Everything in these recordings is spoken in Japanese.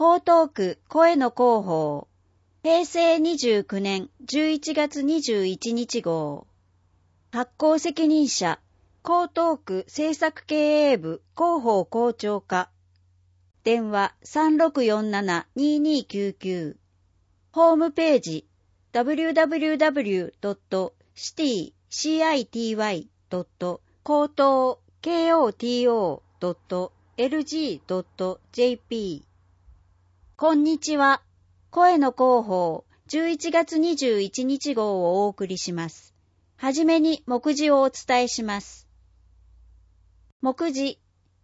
江東区声の広報。平成29年11月21日号。発行責任者、江東区政策経営部広報校長課。電話3647-2299。ホームページ www.city.koto.lg.jp。 こんにちは。声の広報11月21日号をお送りします。はじめに目次をお伝えします。目次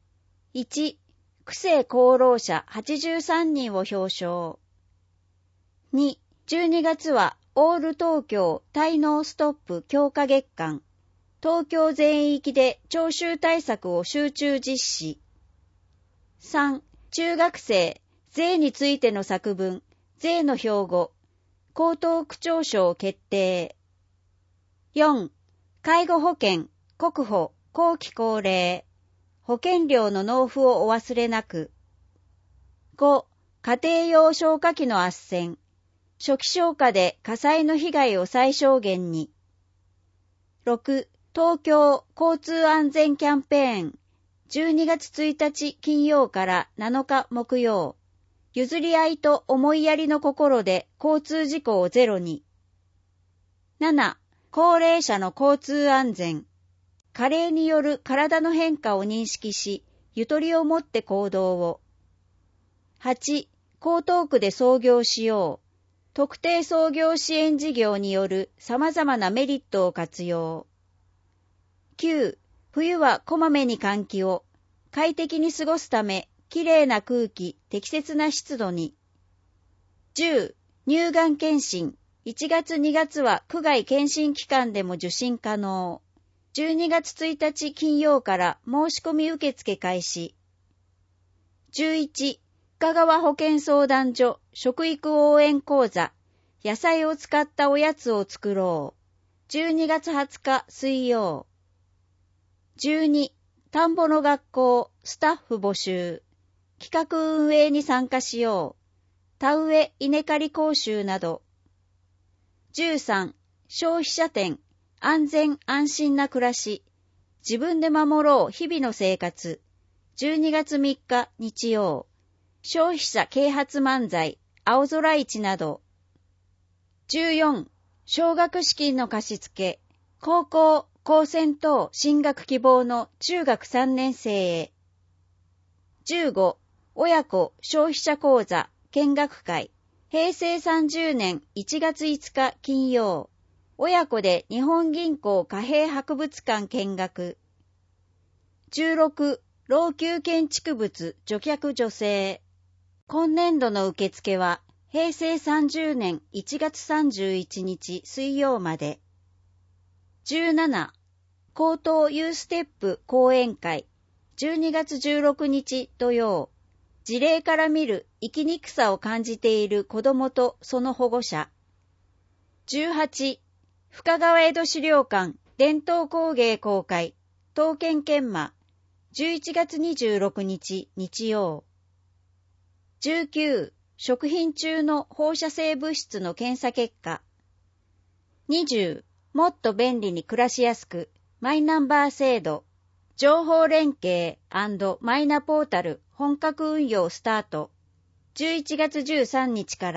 1、区政功労者83人を表彰。2、12月はオール東京滞納ストップ強化月間。東京全域で徴収対策を集中実施。3、中学生税についての作文、税の標語、江東区長賞決定。4、介護保険、国保、後期高齢、保険料の納付をお忘れなく。5、家庭用消火器の斡旋、初期消火で火災の被害を最小限に。6、東京交通安全キャンペーン、12月1日金曜から7日木曜。譲り合いと思いやりの心で交通事故をゼロに。7、高齢者の交通安全。加齢による体の変化を認識し、ゆとりを持って行動を。8、江東区で創業しよう。特定創業支援事業による様々なメリットを活用。9、冬はこまめに換気を。快適に過ごすため、きれいな空気、適切な湿度に。10、乳がん検診。1月2月は区外検診期間でも受診可能。12月1日金曜から申し込み受付開始。11、深川保健相談所食育応援講座。野菜を使ったおやつを作ろう。12月20日水曜。12、田んぼの学校スタッフ募集。企画運営に参加しよう。田植え稲刈り講習など。13、消費者展、安全安心な暮らし。自分で守ろう日々の生活。12月3日日曜。消費者啓発漫才、青空市など。14、奨学資金の貸付。高校、高専等進学希望の中学3年生へ。15、親子消費者講座見学会。平成30年1月5日金曜。親子で日本銀行貨幣博物館見学。16、老朽建築物除却助成。今年度の受付は平成30年1月31日水曜まで。17、江東ユーステップ講演会。12月16日土曜。事例から見る生きにくさを感じている子どもとその保護者。18、深川江戸資料館伝統工芸公開刀剣研磨。11月26日日曜。19、食品中の放射性物質の検査結果。20、もっと便利に暮らしやすくマイナンバー制度。情報連携&マイナポータル本格運用スタート。11月13日から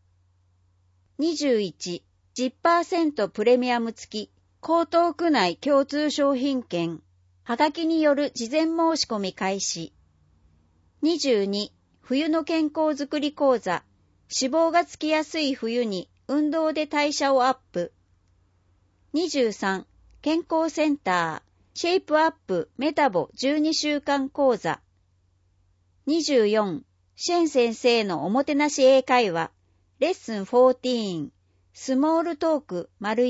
。21、10% プレミアム付き、江東区内共通商品券。はがきによる事前申し込み開始。22、冬の健康づくり講座。脂肪がつきやすい冬に運動で代謝をアップ。23、健康センター。シェイプアップメタボ12週間講座。24、シェン先生のおもてなし英会話。レッスン14、スモールトーク丸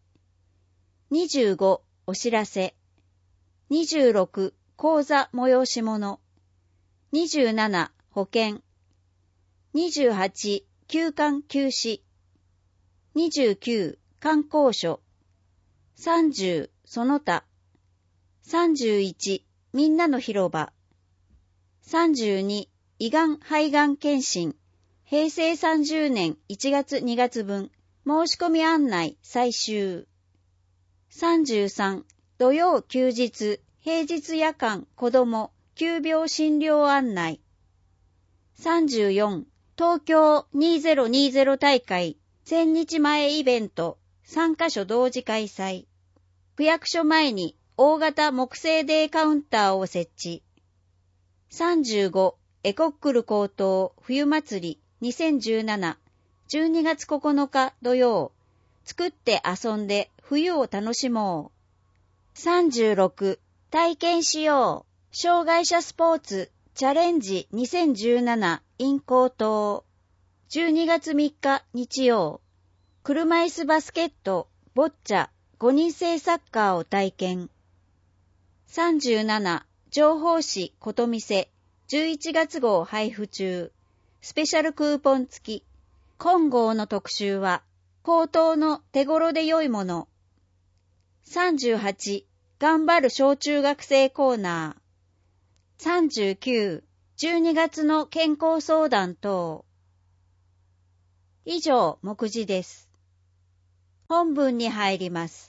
1。25、お知らせ。26、講座催し物。27、保険。28、休館休止。29、観光所。30、その他。31、みんなの広場。32、 胃がん肺がん検診、平成30年1月2月分、申し込み案内最終。33、土曜休日、平日夜間子ども、急病診療案内。34、東京2020大会、1000日前イベント、3カ所同時開催。区役所前に大型木製デーカウンターを設置。35、エコックル高等冬祭り2017、12月9日土曜、作って遊んで冬を楽しもう。36、体験しよう、障害者スポーツチャレンジ2017 in 高等、12月3日日曜、車椅子バスケット、ボッチャ、5人制サッカーを体験。37、情報誌ことみせ、11月号配布中、スペシャルクーポン付き。今号の特集は、高等の手頃で良いもの。38、頑張る小中学生コーナー。39、12月の健康相談等。以上、目次です。本文に入ります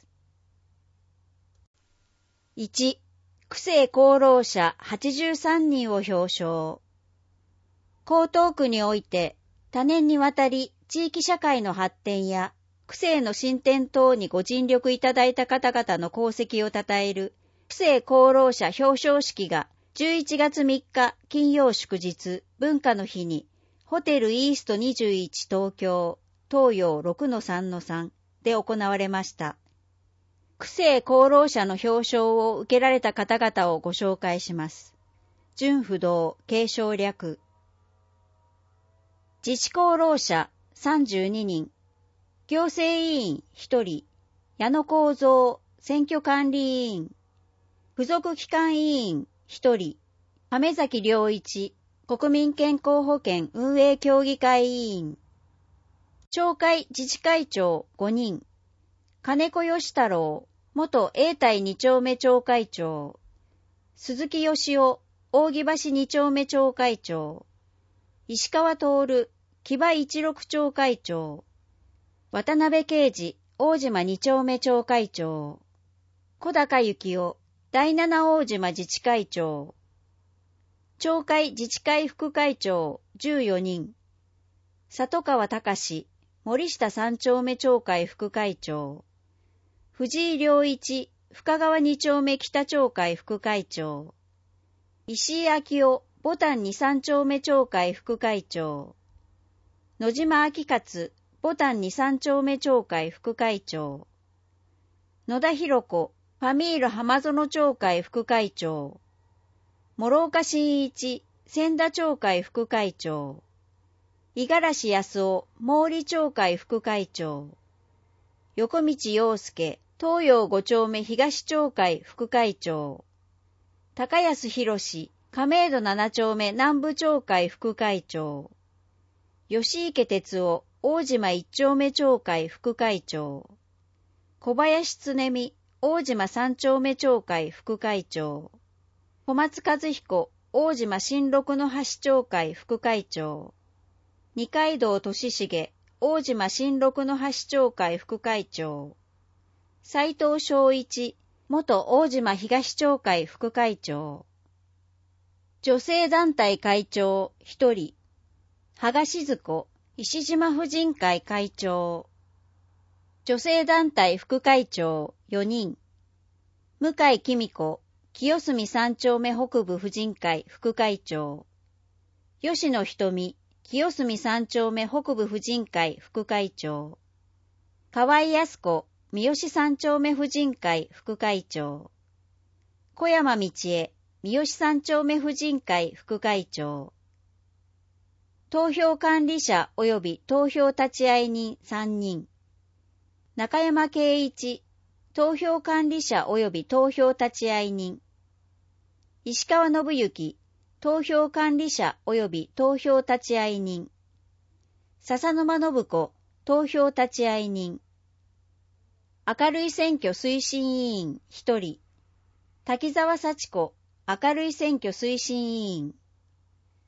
。1、区政功労者83人を表彰。江東区において、多年にわたり地域社会の発展や区政の進展等にご尽力いただいた方々の功績を称える区政功労者表彰式が11月3日金曜祝日文化の日にホテルイースト21東京東洋 6-3-3 で行われました。区政功労者の表彰を受けられた方々をご紹介します。順不動継承略。自治功労者32人、行政委員1人、矢野幸三選挙管理委員、付属機関委員1人、亀崎良一国民健康保険運営協議会委員、町会自治会長5人、金子義太郎元永代2丁目町会長、鈴木義夫扇橋2丁目町会長、石川徹木場一六町会長、渡辺啓治大島2丁目町会長、小高幸夫第七大島自治会長、町会自治会副会長14人、里川隆森下3丁目町会副会長、藤井良一深川2丁目北町会副会長、石井昭夫牡丹2、3丁目町会副会長、野島明勝牡丹2、3丁目町会副会長、野田博子ファミール浜園町会副会長、諸岡真一千田町会副会長、五十嵐康夫毛利町会副会長、横道洋介東洋5丁目東町会副会長、高安博亀戸7丁目南部町会副会長、吉池哲夫大島1丁目町会副会長、小林恒美大島3丁目町会副会長、小松和彦大島新六の橋町会副会長、二階堂俊重大島新六の橋町会副会長、斉藤昭一元大島東町会副会長、女性団体会長1人、羽賀静子石島婦人会会長、女性団体副会長4人、向井紀美子清澄3丁目北部婦人会副会長、吉野瞳清澄3丁目北部婦人会副会長、河合靖子三好3丁目婦人会副会長、小山道恵三好3丁目婦人会副会長、投票管理者及び投票立会人3人、中山圭一投票管理者及び投票立会人、石川信之投票管理者及び投票立会人、笹沼信子投票立会人、明るい選挙推進委員1人、滝沢幸子明るい選挙推進委員、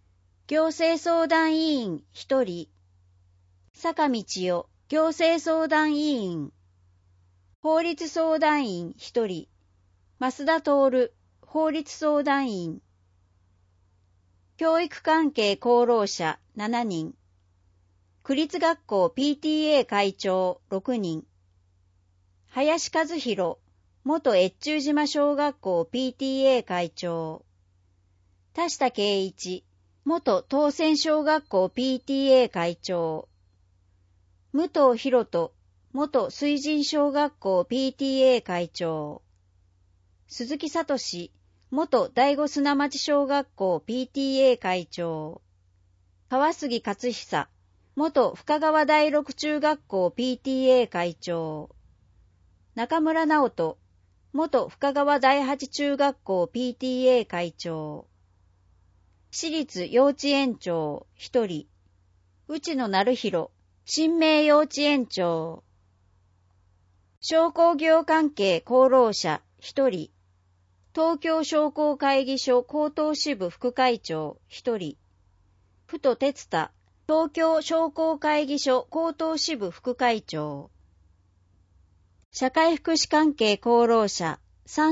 行政相談委員1人、坂道代行政相談委員、法律相談員1人、増田徹法律相談員、教育関係功労者7人、区立学校 PTA 会長6人、林和弘元越中島小学校 PTA 会長、田下圭一元東泉小学校 PTA 会長、武藤博人元水神小学校 PTA 会長、鈴木聡元第五砂町小学校 PTA 会長、川杉勝久元深川第六中学校 PTA 会長、中村直人元深川第八中学校 PTA 会長、私立幼稚園長1人、内野成弘新明幼稚園長、商工業関係功労者1人、東京商工会議所高等支部副会長1人、太哲太東京商工会議所高等支部副会長、社会福祉関係功労者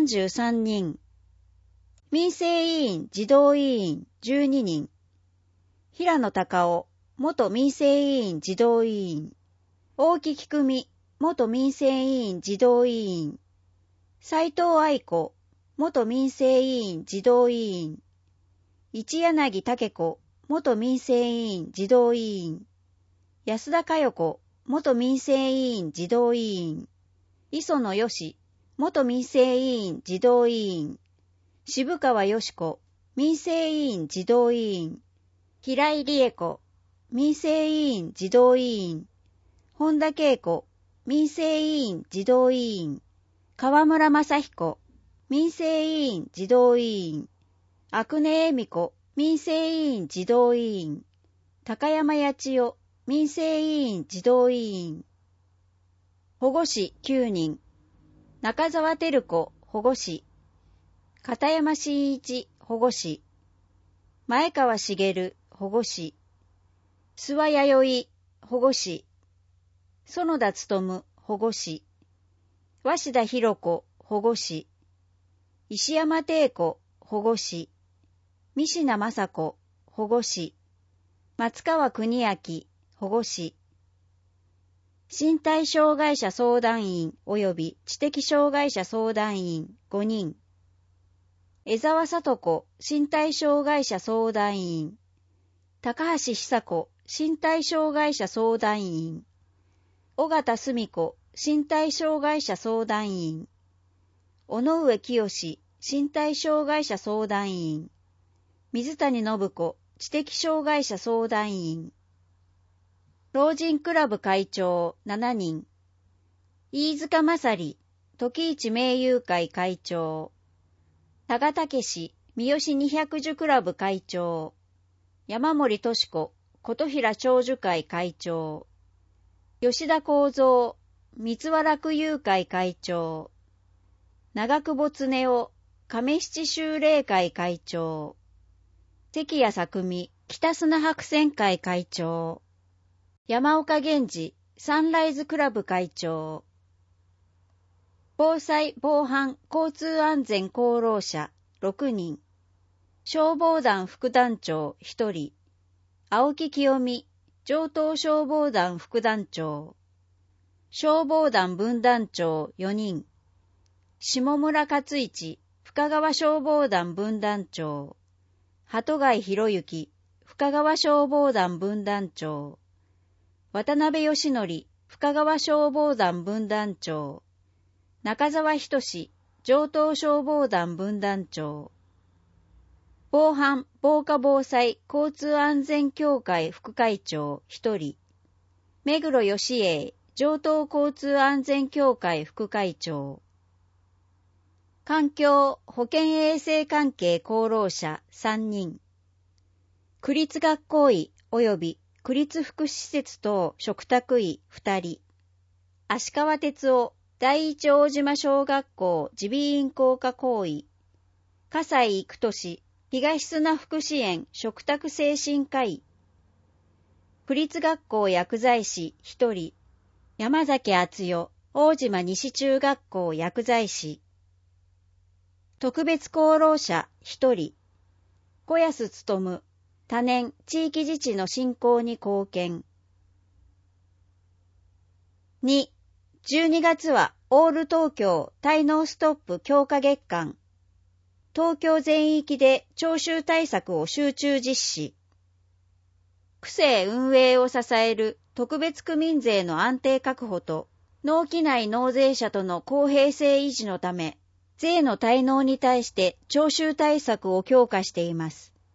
33人、民生委員児童委員12人、平野隆夫元民生委員児童委員、大木喜久美元民生委員児童委員、斉藤愛子元民生委員児童委員、一柳武子元民生委員児童委員、安田佳代子元民生委員児童委員、磯野よし元民生委員児童委員、渋川よし子民生委員児童委員、平井理恵子民生委員児童委員、本田恵子民生委員児童委員、河村正彦民生委員児童委員、阿久根恵美子民生委員児童委員、高山八千代民生委員児童委員、保護士9人、中澤照子保護士、片山真一保護士、前川茂保護士、諏訪弥生保護士、園田勉保護士、鷲田博子保護士、石山貞子保護士、三品雅子保護士、松川邦明保護士、身体障害者相談員及び知的障害者相談員5人、江沢聡子身体障害者相談員、高橋久子身体障害者相談員、尾形澄子身体障害者相談員、尾上清身体障害者相談員、水谷信子知的障害者相談員、老人クラブ会長7人、飯塚正里時市名友会会長、多賀武三好200樹クラブ会長、山森敏子琴平長寿会会長、吉田幸三三和楽友会会長、長久保恒夫亀七修霊会会長、関谷作美北砂白線会会長、山岡源氏サンライズクラブ会長、防災防犯交通安全功労者6人、消防団副団長1人、青木清美上東消防団副団長、消防団分団長4人、下村勝一深川消防団分団長、鳩貝博之深川消防団分団長、渡辺義則深川消防団分団長、中澤仁上東消防団分団長、防犯防火防災交通安全協会副会長1人、目黒義英上東交通安全協会副会長、環境保健衛生関係功労者3人、区立学校医及び区立福祉施設等嘱託医2人、足川哲夫第一大島小学校耳鼻咽喉科講医、笠井育俊東砂福祉園嘱託精神科医。区立学校薬剤師1人、山崎敦代、大島西中学校薬剤師。特別功労者1人、小安勉、多年地域自治の振興に貢献。2、12月はオール東京滞納ストップ強化月間。東京全域で徴収対策を集中実施。区政運営を支える特別区民税の安定確保と、納期内納税者との公平性維持のため、税の滞納に対して徴収対策を強化しています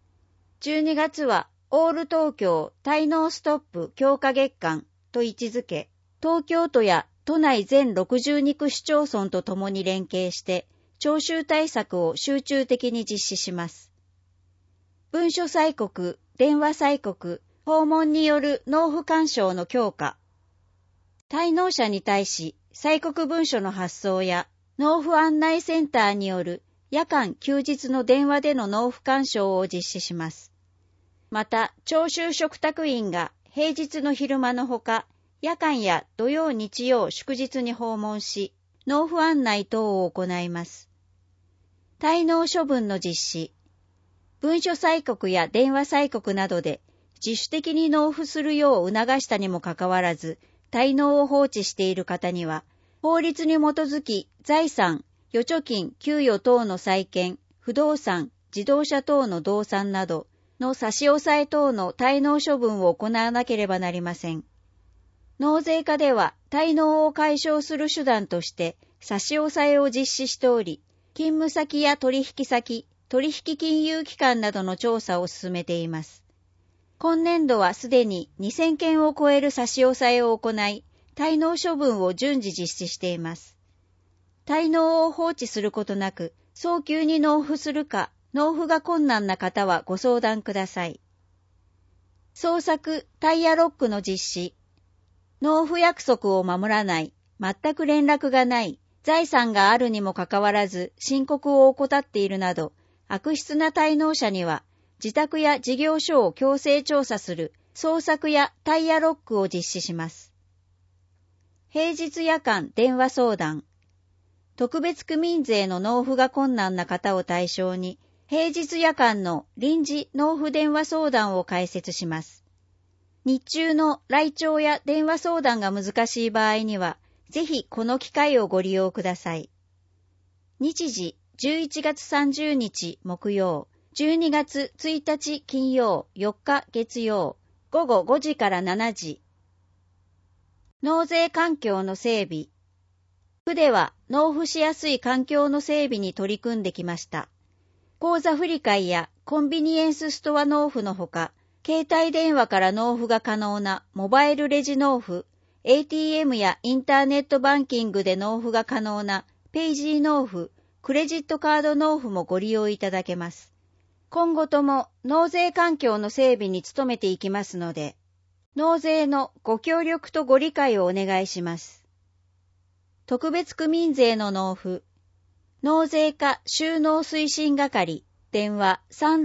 。12月はオール東京滞納ストップ強化月間と位置づけ、東京都や都内全62区市町村とともに連携して、徴収対策を集中的に実施します。文書催告、電話催告、訪問による納付干渉の強化。滞納者に対し、催告文書の発送や、納付案内センターによる夜間休日の電話での納付干渉を実施します。また、徴収嘱託員が平日の昼間のほか、夜間や土曜日曜祝日に訪問し、納付案内等を行います。滞納処分の実施。文書催告や電話催告などで自主的に納付するよう促したにもかかわらず、滞納を放置している方には、法律に基づき財産、預貯金、給与等の債権、不動産、自動車等の動産などの差し押さえ等の滞納処分を行わなければなりません。納税課では滞納を解消する手段として差し押さえを実施しており、勤務先や取引先、取引金融機関などの調査を進めています。今年度はすでに2000件を超える差し押さえを行い、滞納処分を順次実施しています。滞納を放置することなく、早急に納付するか、納付が困難な方はご相談ください。捜索、タイヤロックの実施。納付約束を守らない、全く連絡がない、財産があるにもかかわらず申告を怠っているなど、悪質な滞納者には、自宅や事業所を強制調査する捜索やタイヤロックを実施します。平日夜間電話相談。特別区民税の納付が困難な方を対象に、平日夜間の臨時納付電話相談を開設します。日中の来庁や電話相談が難しい場合には、ぜひこの機会をご利用ください。日時11月30日木曜、12月1日金曜、4日月曜、午後5時から7時。納税環境の整備。区では納付しやすい環境の整備に取り組んできました。口座振替やコンビニエンスストア納付のほか、携帯電話から納付が可能なモバイルレジ納付、ATM やインターネットバンキングで納付が可能なペイジー納付、クレジットカード納付もご利用いただけます。今後とも納税環境の整備に努めていきますので、納税のご協力とご理解をお願いします。特別区民税の納付。納税課収納推進係、電話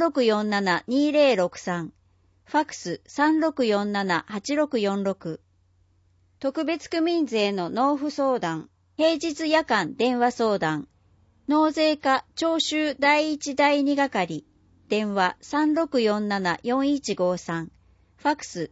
3647-2063、ファクス3647-8646。特別区民税の納付相談、平日夜間電話相談、納税課徴収第1第2係、電話3647-4153、ファクス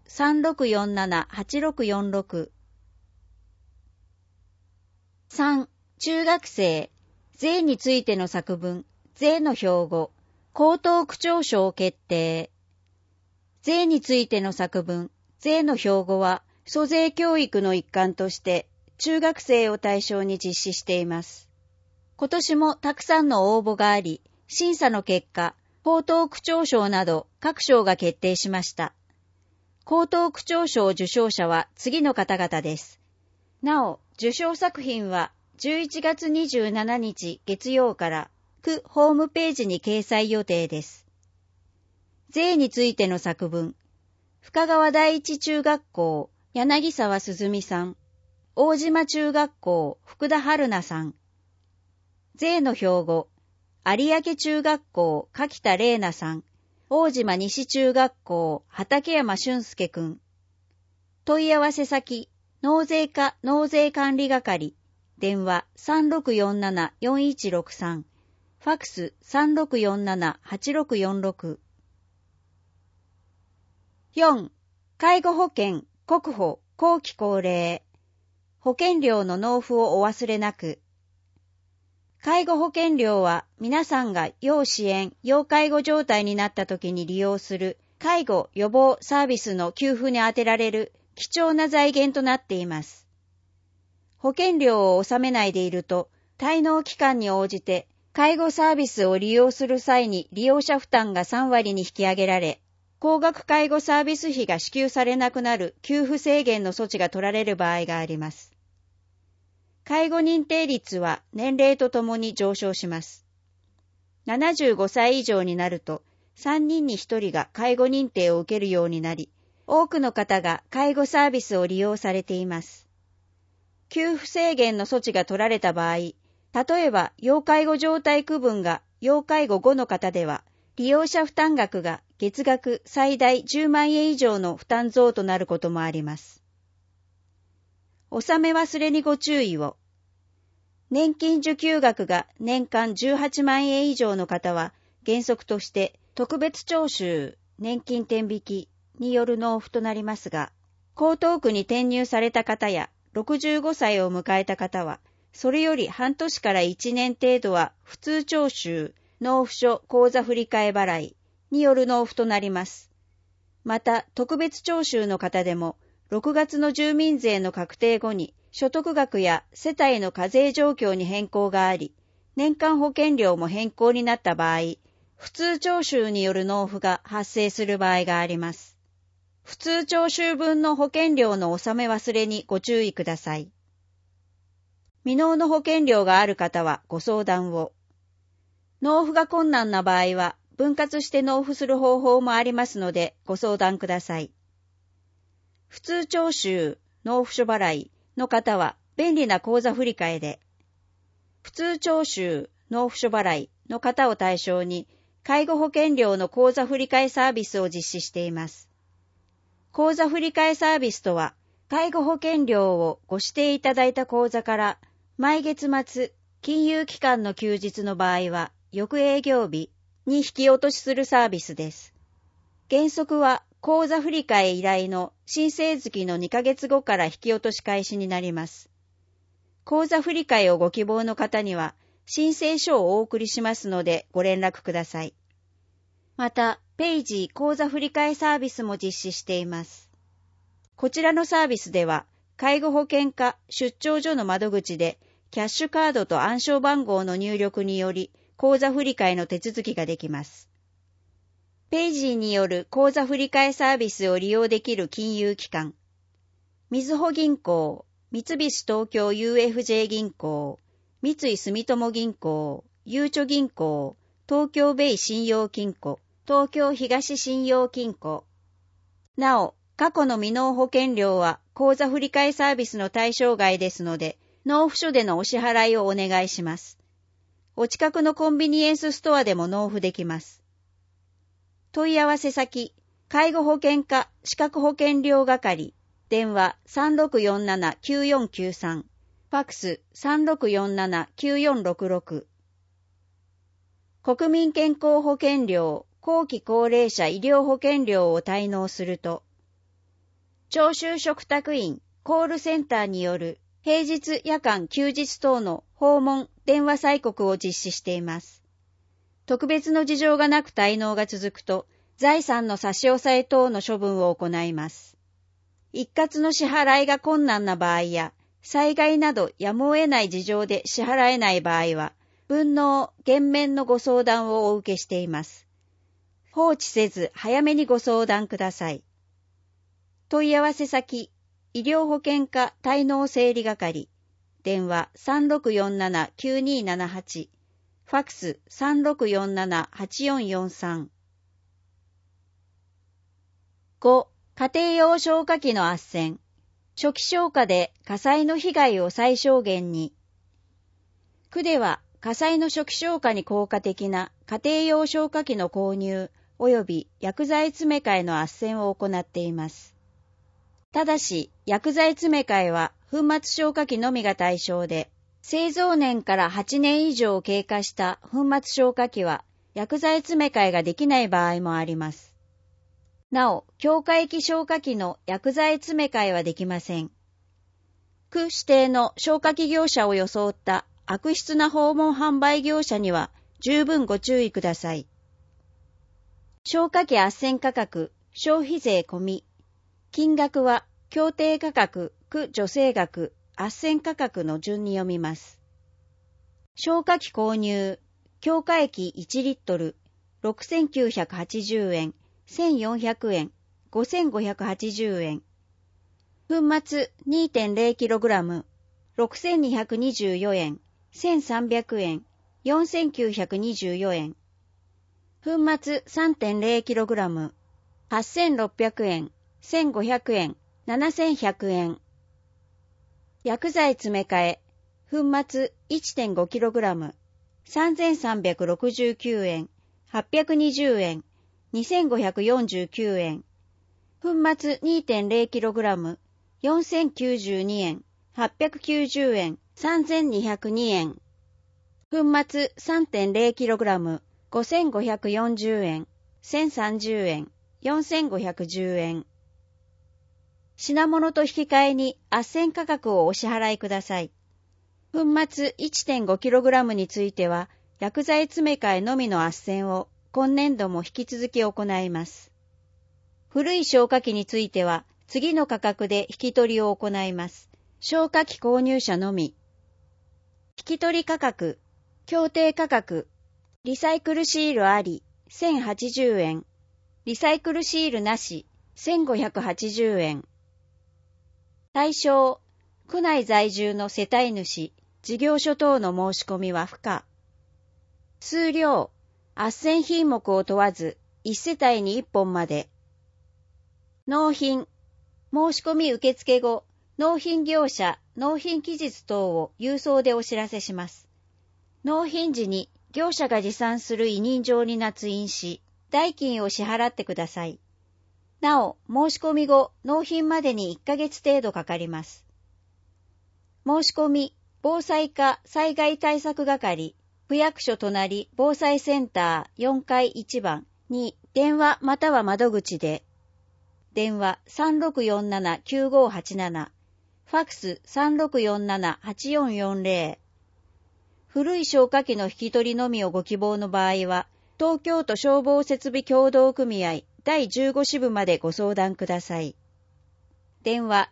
3647-8646。3、中学生、税についての作文、税の標語、江東区長賞決定。税についての作文、税の標語は、租税教育の一環として、中学生を対象に実施しています。今年もたくさんの応募があり、審査の結果、江東区長賞など各賞が決定しました。江東区長賞受賞者は次の方々です。なお、受賞作品は11月27日月曜から区ホームページに掲載予定です。税についての作文、深川第一中学校柳沢すずみさん、大島中学校福田春菜さん。税の標語、 有明中学校柿田玲奈さん、大島西中学校畠山俊介くん。問い合わせ先、納税課納税管理係、電話 3647-4163、ファクス 3647-8646。4. 介護保険、国保、後期高齢。保険料の納付をお忘れなく。介護保険料は皆さんが要支援、要介護状態になった時に利用する介護予防サービスの給付に充てられる貴重な財源となっています。保険料を納めないでいると、滞納期間に応じて介護サービスを利用する際に利用者負担が3割に引き上げられ、高額介護サービス費が支給されなくなる給付制限の措置が取られる場合があります。介護認定率は年齢とともに上昇します。75歳以上になると3人に1人が介護認定を受けるようになり、多くの方が介護サービスを利用されています。給付制限の措置が取られた場合、例えば要介護状態区分が要介護5の方では、利用者負担額が月額最大10万円以上の負担増となることもあります。納め忘れにご注意を。年金受給額が年間18万円以上の方は、原則として特別徴収、年金天引きによる納付となりますが、江東区に転入された方や65歳を迎えた方は、それより半年から1年程度は普通徴収、納付書口座振替払いによる納付となります。また、特別徴収の方でも、6月の住民税の確定後に所得額や世帯の課税状況に変更があり、年間保険料も変更になった場合、普通徴収による納付が発生する場合があります。普通徴収分の保険料の納め忘れにご注意ください。未納の保険料がある方はご相談を。納付が困難な場合は分割して納付する方法もありますのでご相談ください。普通徴収、納付書払いの方は便利な口座振替で、普通徴収、納付書払いの方を対象に介護保険料の口座振替サービスを実施しています。口座振替サービスとは、介護保険料をご指定いただいた口座から毎月末、金融機関の休日の場合は翌営業日に引き落としするサービスです。原則は口座振替依頼の申請月の2ヶ月後から引き落とし開始になります。口座振替をご希望の方には申請書をお送りしますのでご連絡ください。また、ペイジー口座振替サービスも実施しています。こちらのサービスでは、介護保険課出張所の窓口でキャッシュカードと暗証番号の入力により口座振替の手続きができます。ペイジーによる口座振替サービスを利用できる金融機関、みずほ銀行、三菱東京 UFJ 銀行、三井住友銀行、ゆうちょ銀行、東京ベイ信用金庫、東京東信用金庫。なお、過去の未納保険料は口座振替サービスの対象外ですので、納付書でのお支払いをお願いします。お近くのコンビニエンスストアでも納付できます。問い合わせ先、介護保険課資格保険料係、電話 3647-9493、ファクス 3647-9466。国民健康保険料、後期高齢者医療保険料を滞納すると、徴収嘱託員、コールセンターによる平日夜間休日等の訪問電話催告を実施しています。特別の事情がなく滞納が続くと、財産の差し押さえ等の処分を行います。一括の支払いが困難な場合や、災害などやむを得ない事情で支払えない場合は、分納、減免のご相談をお受けしています。放置せず早めにご相談ください。問い合わせ先、医療保険課滞納整理係、電話 3647-9278、ファクス 3647-8443。5. 家庭用消火器の斡旋。初期消火で火災の被害を最小限に。区では火災の初期消火に効果的な家庭用消火器の購入及び薬剤詰め替えの斡旋を行っています。ただし、薬剤詰め替えは粉末消火器のみが対象で、製造年から8年以上経過した粉末消火器は薬剤詰め替えができない場合もあります。なお、強化液消火器の薬剤詰め替えはできません。区指定の消火器業者を装った悪質な訪問販売業者には十分ご注意ください。消火器斡旋価格、消費税込み。金額は協定価格、区助成額、斡旋価格の順に読みます。消火器購入、強化液1リットル、6980円、1400円、5580円。粉末 2.0kg、6224円、1300円、4924円。粉末 3.0kg、8600円、1500円、7100円。薬剤詰め替え、粉末 1.5kg、3369円、820円、2549円。粉末 2.0kg、4092円、890円、3202円。粉末 3.0kg、5540円、1030円、4510円。品物と引き換えに斡旋価格をお支払いください。粉末 1.5kg については、薬剤詰め替えのみの斡旋を今年度も引き続き行います。古い消火器については、次の価格で引き取りを行います。消火器購入者のみ。引き取り価格、協定価格、リサイクルシールあり、1080円。リサイクルシールなし、1580円。対象、区内在住の世帯主、事業所等の申し込みは不可。数量、斡旋品目を問わず、1世帯に1本まで。納品、申し込み受付後、納品業者、納品期日等を郵送でお知らせします。納品時に業者が持参する委任状に捺印し、代金を支払ってください。なお、申し込み後、納品までに1ヶ月程度かかります。申し込み、防災課災害対策係、区役所隣防災センター4階1番に電話または窓口で、電話 3647-9587、ファクス 3647-8440。古い消火器の引き取りのみをご希望の場合は、東京都消防設備協同組合第15支部までご相談ください。電話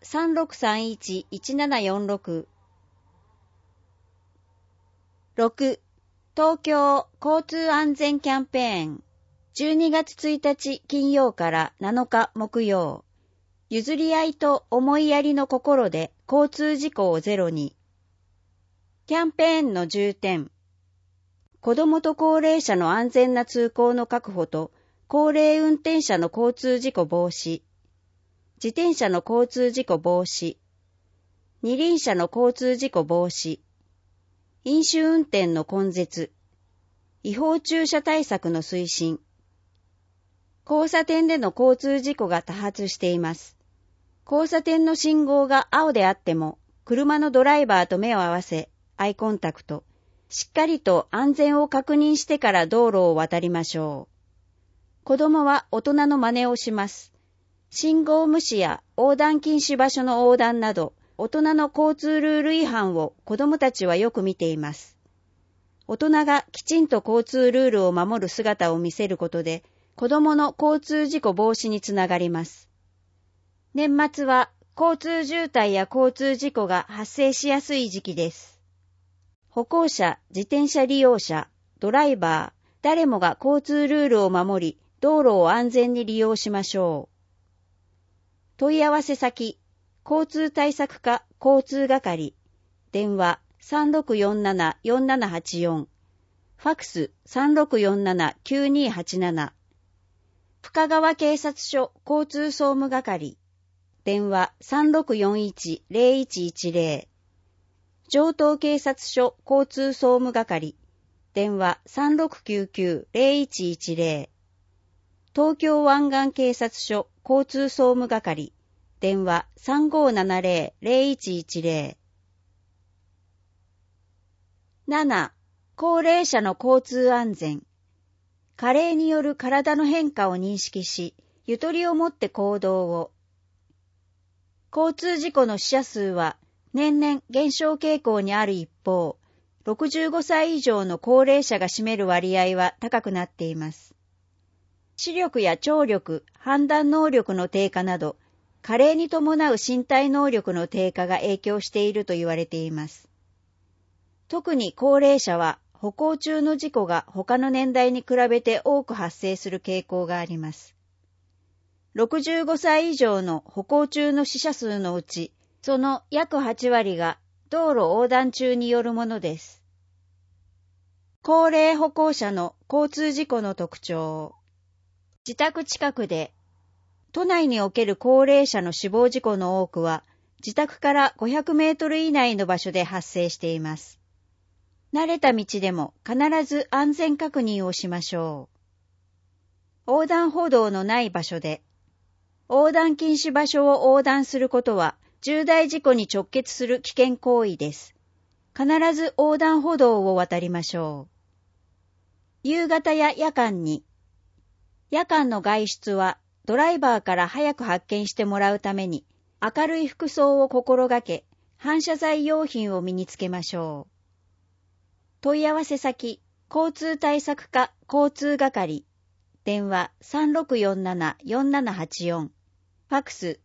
3631-1746。6. 東京交通安全キャンペーン。12月1日金曜から7日木曜。譲り合いと思いやりの心で交通事故をゼロに。キャンペーンの重点。子どもと高齢者の安全な通行の確保と、高齢運転者の交通事故防止。自転車の交通事故防止。二輪車の交通事故防止。飲酒運転の根絶。違法駐車対策の推進。交差点での交通事故が多発しています。交差点の信号が青であっても、車のドライバーと目を合わせ、アイコンタクト。しっかりと安全を確認してから道路を渡りましょう。子供は大人の真似をします。信号無視や横断禁止場所の横断など、大人の交通ルール違反を子供たちはよく見ています。大人がきちんと交通ルールを守る姿を見せることで、子供の交通事故防止につながります。年末は交通渋滞や交通事故が発生しやすい時期です。歩行者、自転車利用者、ドライバー、誰もが交通ルールを守り、道路を安全に利用しましょう。問い合わせ先、交通対策課交通係、電話 3647-4784、ファクス 3647-9287、深川警察署交通総務係、電話 3641-0110、城東警察署交通総務係電話 3699-0110。東京湾岸警察署交通総務係、電話 3570-0110。7. 高齢者の交通安全。加齢による体の変化を認識し、ゆとりを持って行動を。交通事故の死者数は年々減少傾向にある一方、65歳以上の高齢者が占める割合は高くなっています。視力や聴力、判断能力の低下など、加齢に伴う身体能力の低下が影響していると言われています。特に高齢者は歩行中の事故が他の年代に比べて多く発生する傾向があります。65歳以上の歩行中の死者数のうち、その約8割が道路横断中によるものです。高齢歩行者の交通事故の特徴。自宅近くで、都内における高齢者の死亡事故の多くは、自宅から500メートル以内の場所で発生しています。慣れた道でも必ず安全確認をしましょう。横断歩道のない場所で、横断禁止場所を横断することは重大事故に直結する危険行為です。必ず横断歩道を渡りましょう。夕方や夜間に。夜間の外出はドライバーから早く発見してもらうために明るい服装を心がけ、反射材用品を身につけましょう。問い合わせ先、交通対策課交通係。電話 3647-4784。ファクス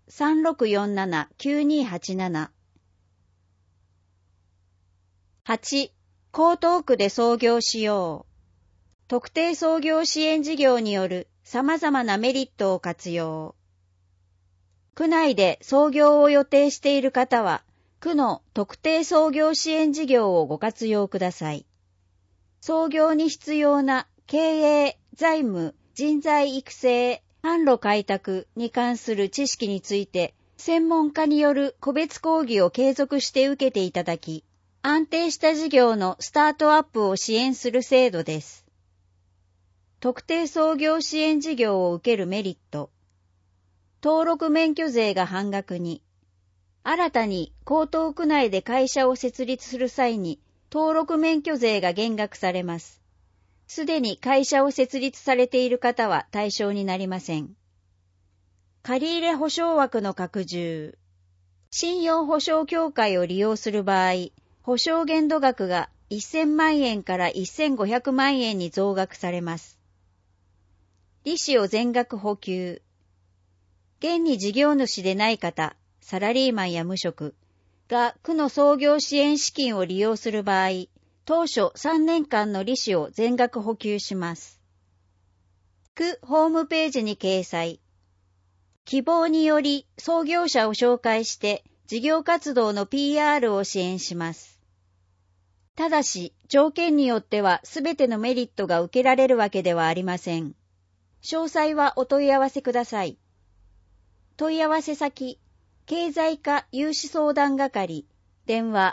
3647-9287。8. 江東区で創業しよう。特定創業支援事業による様々なメリットを活用。区内で創業を予定している方は、区の特定創業支援事業をご活用ください。創業に必要な経営、財務、人材育成、販路開拓に関する知識について、専門家による個別講義を継続して受けていただき、安定した事業のスタートアップを支援する制度です。特定創業支援事業を受けるメリット。登録免許税が半額に。新たに江東区内で会社を設立する際に、登録免許税が減額されます。すでに会社を設立されている方は対象になりません。借入保証枠の拡充。信用保証協会を利用する場合、保証限度額が1000万円から1500万円に増額されます。利子を全額補給。現に事業主でない方、サラリーマンや無職が区の創業支援資金を利用する場合、当初3年間の利子を全額補給します。区ホームページに掲載。希望により創業者を紹介して事業活動の PR を支援します。ただし、条件によってはすべてのメリットが受けられるわけではありません。詳細はお問い合わせください。問い合わせ先、経済課融資相談係。電話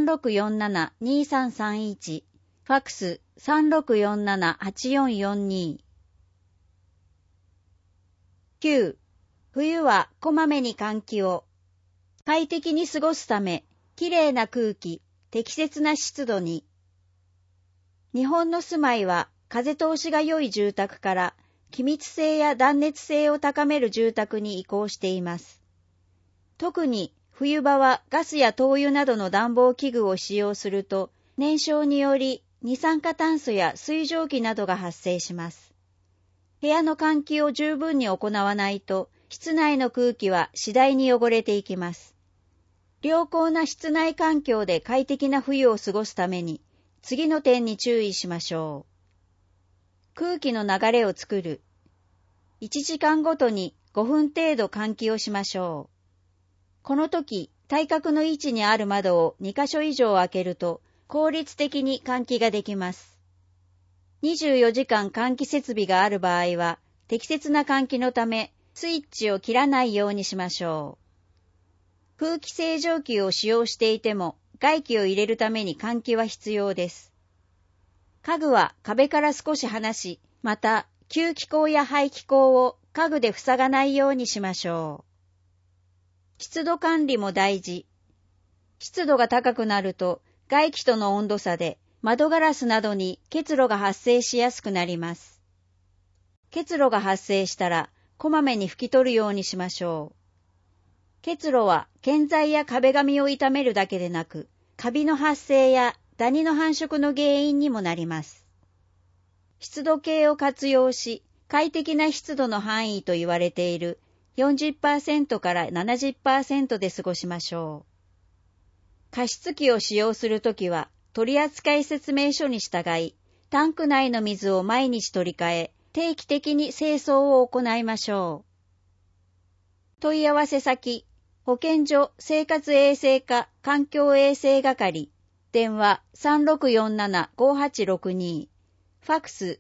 3647-2331。ファクス 3647-8442。9. 冬はこまめに換気を。快適に過ごすため、きれいな空気、適切な湿度に。日本の住まいは風通しが良い住宅から気密性や断熱性を高める住宅に移行しています。特に冬場はガスや灯油などの暖房器具を使用すると、燃焼により二酸化炭素や水蒸気などが発生します。部屋の換気を十分に行わないと、室内の空気は次第に汚れていきます。良好な室内環境で快適な冬を過ごすために、次の点に注意しましょう。空気の流れを作る。1時間ごとに5分程度換気をしましょう。この時、対角の位置にある窓を2カ所以上開けると、効率的に換気ができます。24時間換気設備がある場合は、適切な換気のため、スイッチを切らないようにしましょう。空気清浄機を使用していても、外気を入れるために換気は必要です。 家具は壁から少し離し、また吸気口や排気口を家具で塞がないようにしましょう。湿度管理も大事。湿度が高くなると外気との温度差で窓ガラスなどに結露が発生しやすくなります。結露が発生したらこまめに拭き取るようにしましょう。結露は建材や壁紙を傷めるだけでなく、カビの発生やダニの繁殖の原因にもなります。湿度計を活用し、快適な湿度の範囲と言われている 40% から 70% で過ごしましょう。加湿器を使用するときは、取扱説明書に従い、タンク内の水を毎日取り替え、定期的に清掃を行いましょう。問い合わせ先、保健所生活衛生課環境衛生係、電話 3647-5862、ファクス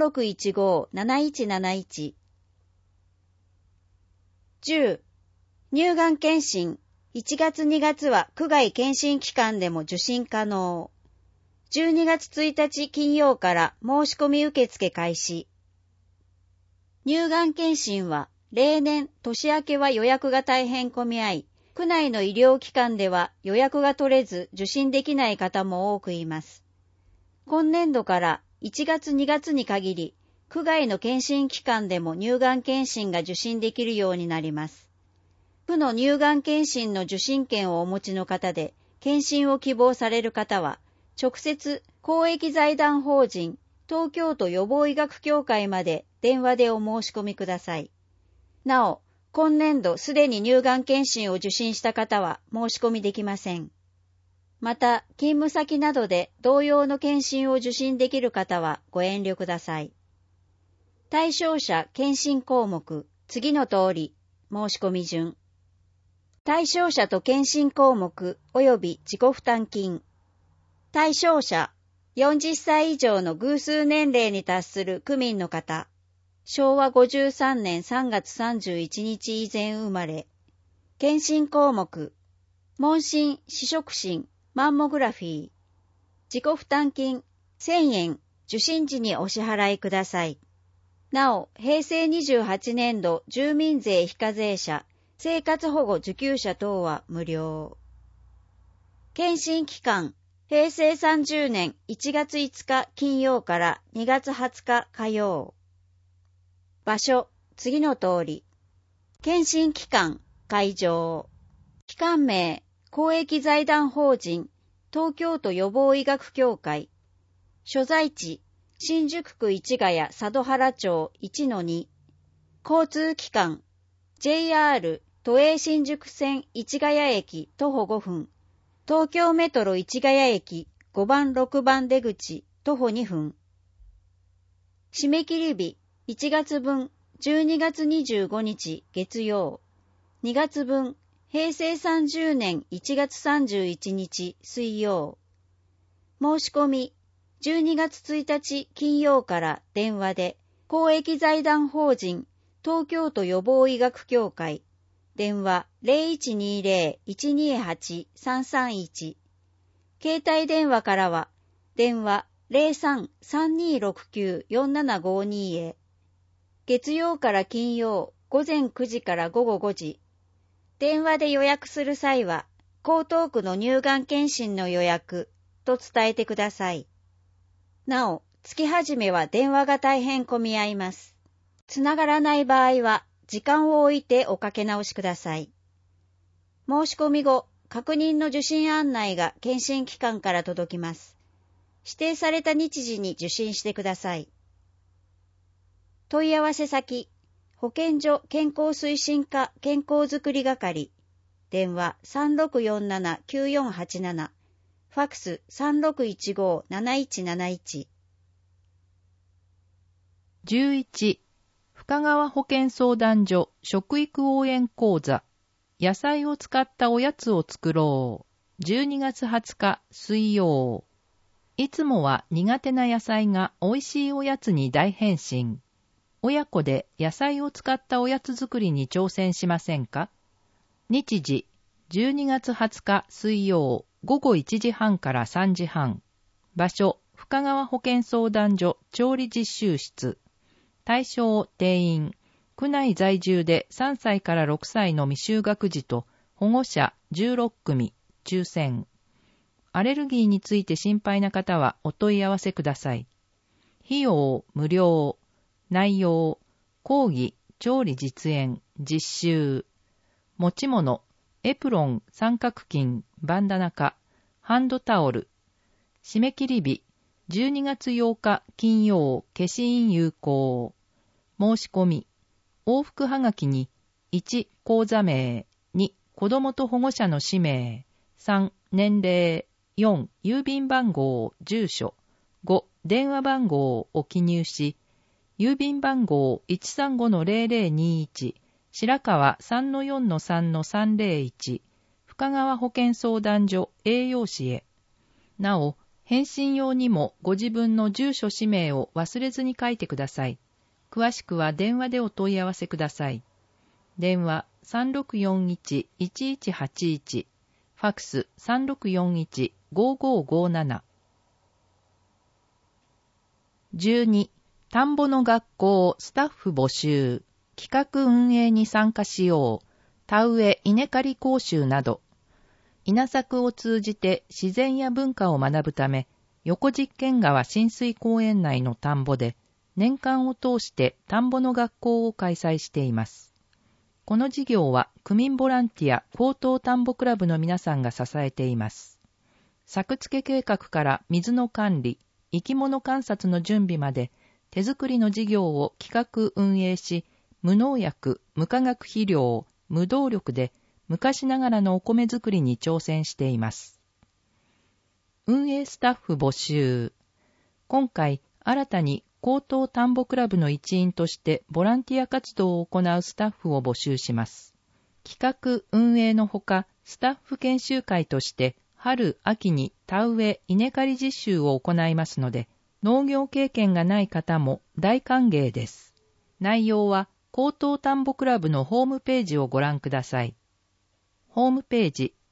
3615-7171。10. 乳がん検診。1月2月は区外検診期間でも受診可能。12月1日金曜から申し込み受付開始。乳がん検診は例年年明けは予約が大変混み合い、区内の医療機関では予約が取れず受診できない方も多くいます。今年度から1月2月に限り、区外の検診機関でも乳がん検診が受診できるようになります。区の乳がん検診の受診券をお持ちの方で、検診を希望される方は、直接公益財団法人東京都予防医学協会まで電話でお申し込みください。なお、今年度すでに乳がん検診を受診した方は申し込みできません。また、勤務先などで同様の検診を受診できる方はご遠慮ください。対象者検診項目、次の通り、申し込み順。対象者と検診項目及び自己負担金。対象者、40歳以上の偶数年齢に達する区民の方。昭和53年3月31日以前生まれ。検診項目、問診、視触診、マンモグラフィー。自己負担金1000円、受診時にお支払いください。なお、平成28年度住民税非課税者、生活保護受給者等は無料。検診期間、平成30年1月5日金曜から2月20日火曜。場所、次の通り。検診期間、会場。機関名、公益財団法人、東京都予防医学協会。所在地、新宿区市ヶ谷佐渡原町 1-2。交通機関、JR 都営新宿線市ヶ谷駅徒歩5分。東京メトロ市ヶ谷駅5番6番出口徒歩2分。締め切り日、1月分12月25日月曜。2月分平成30年1月31日水曜。申し込み、12月1日金曜から電話で、公益財団法人東京都予防医学協会、電話 0120-128-331。携帯電話からは、電話 03-3269-4752 へ。月曜から金曜午前9時から午後5時。電話で予約する際は、江東区の乳がん検診の予約と伝えてください。なお、月始めは電話が大変混み合います。つながらない場合は、時間を置いておかけ直しください。申し込み後、確認の受診案内が検診機関から届きます。指定された日時に受診してください。問い合わせ先、保健所健康推進課健康づくり係、電話 3647-9487、ファクス 3615-7171。 11. 深川保健相談所食育応援講座、野菜を使ったおやつを作ろう。12月20日水曜。いつもは苦手な野菜が美味しいおやつに大変身。親子で野菜を使ったおやつ作りに挑戦しませんか？日時、12月20日水曜午後1時半から3時半。場所、 深川保健相談所調理実習室。対象定員、区内在住で3歳から6歳の未就学児と保護者16組、抽選。アレルギーについて心配な方はお問い合わせください。費用無料。内容、講義、調理実演、実習。持ち物、エプロン、三角巾、バンダナカ、ハンドタオル。締め切り日、12月8日金曜、消印有効。申し込み、往復はがきに、1、口座名、2、子供と保護者の氏名、3、年齢、4、郵便番号、住所、5、電話番号を記入し、郵便番号 135-0021、白川 3-4-3-301、深川保健相談所栄養士へ。なお、返信用にもご自分の住所氏名を忘れずに書いてください。詳しくは電話でお問い合わせください。電話 3641-1181、ファックス 3641-5557。12、田んぼの学校スタッフ募集、企画運営に参加しよう、田植え稲刈り講習など、稲作を通じて自然や文化を学ぶため、横実験川親水公園内の田んぼで、年間を通して田んぼの学校を開催しています。この事業は区民ボランティア高等田んぼクラブの皆さんが支えています。作付け計画から水の管理、生き物観察の準備まで手作りの事業を企画運営し、無農薬、無化学肥料、無動力で昔ながらのお米作りに挑戦しています。運営スタッフ募集。今回新たに高等田んぼクラブの一員としてボランティア活動を行うスタッフを募集します。企画運営のほか、スタッフ研修会として春、秋に田植え、稲刈り実習を行いますので、農業経験がない方も大歓迎です。内容は高等田んぼクラブのホームページをご覧ください。ホームページ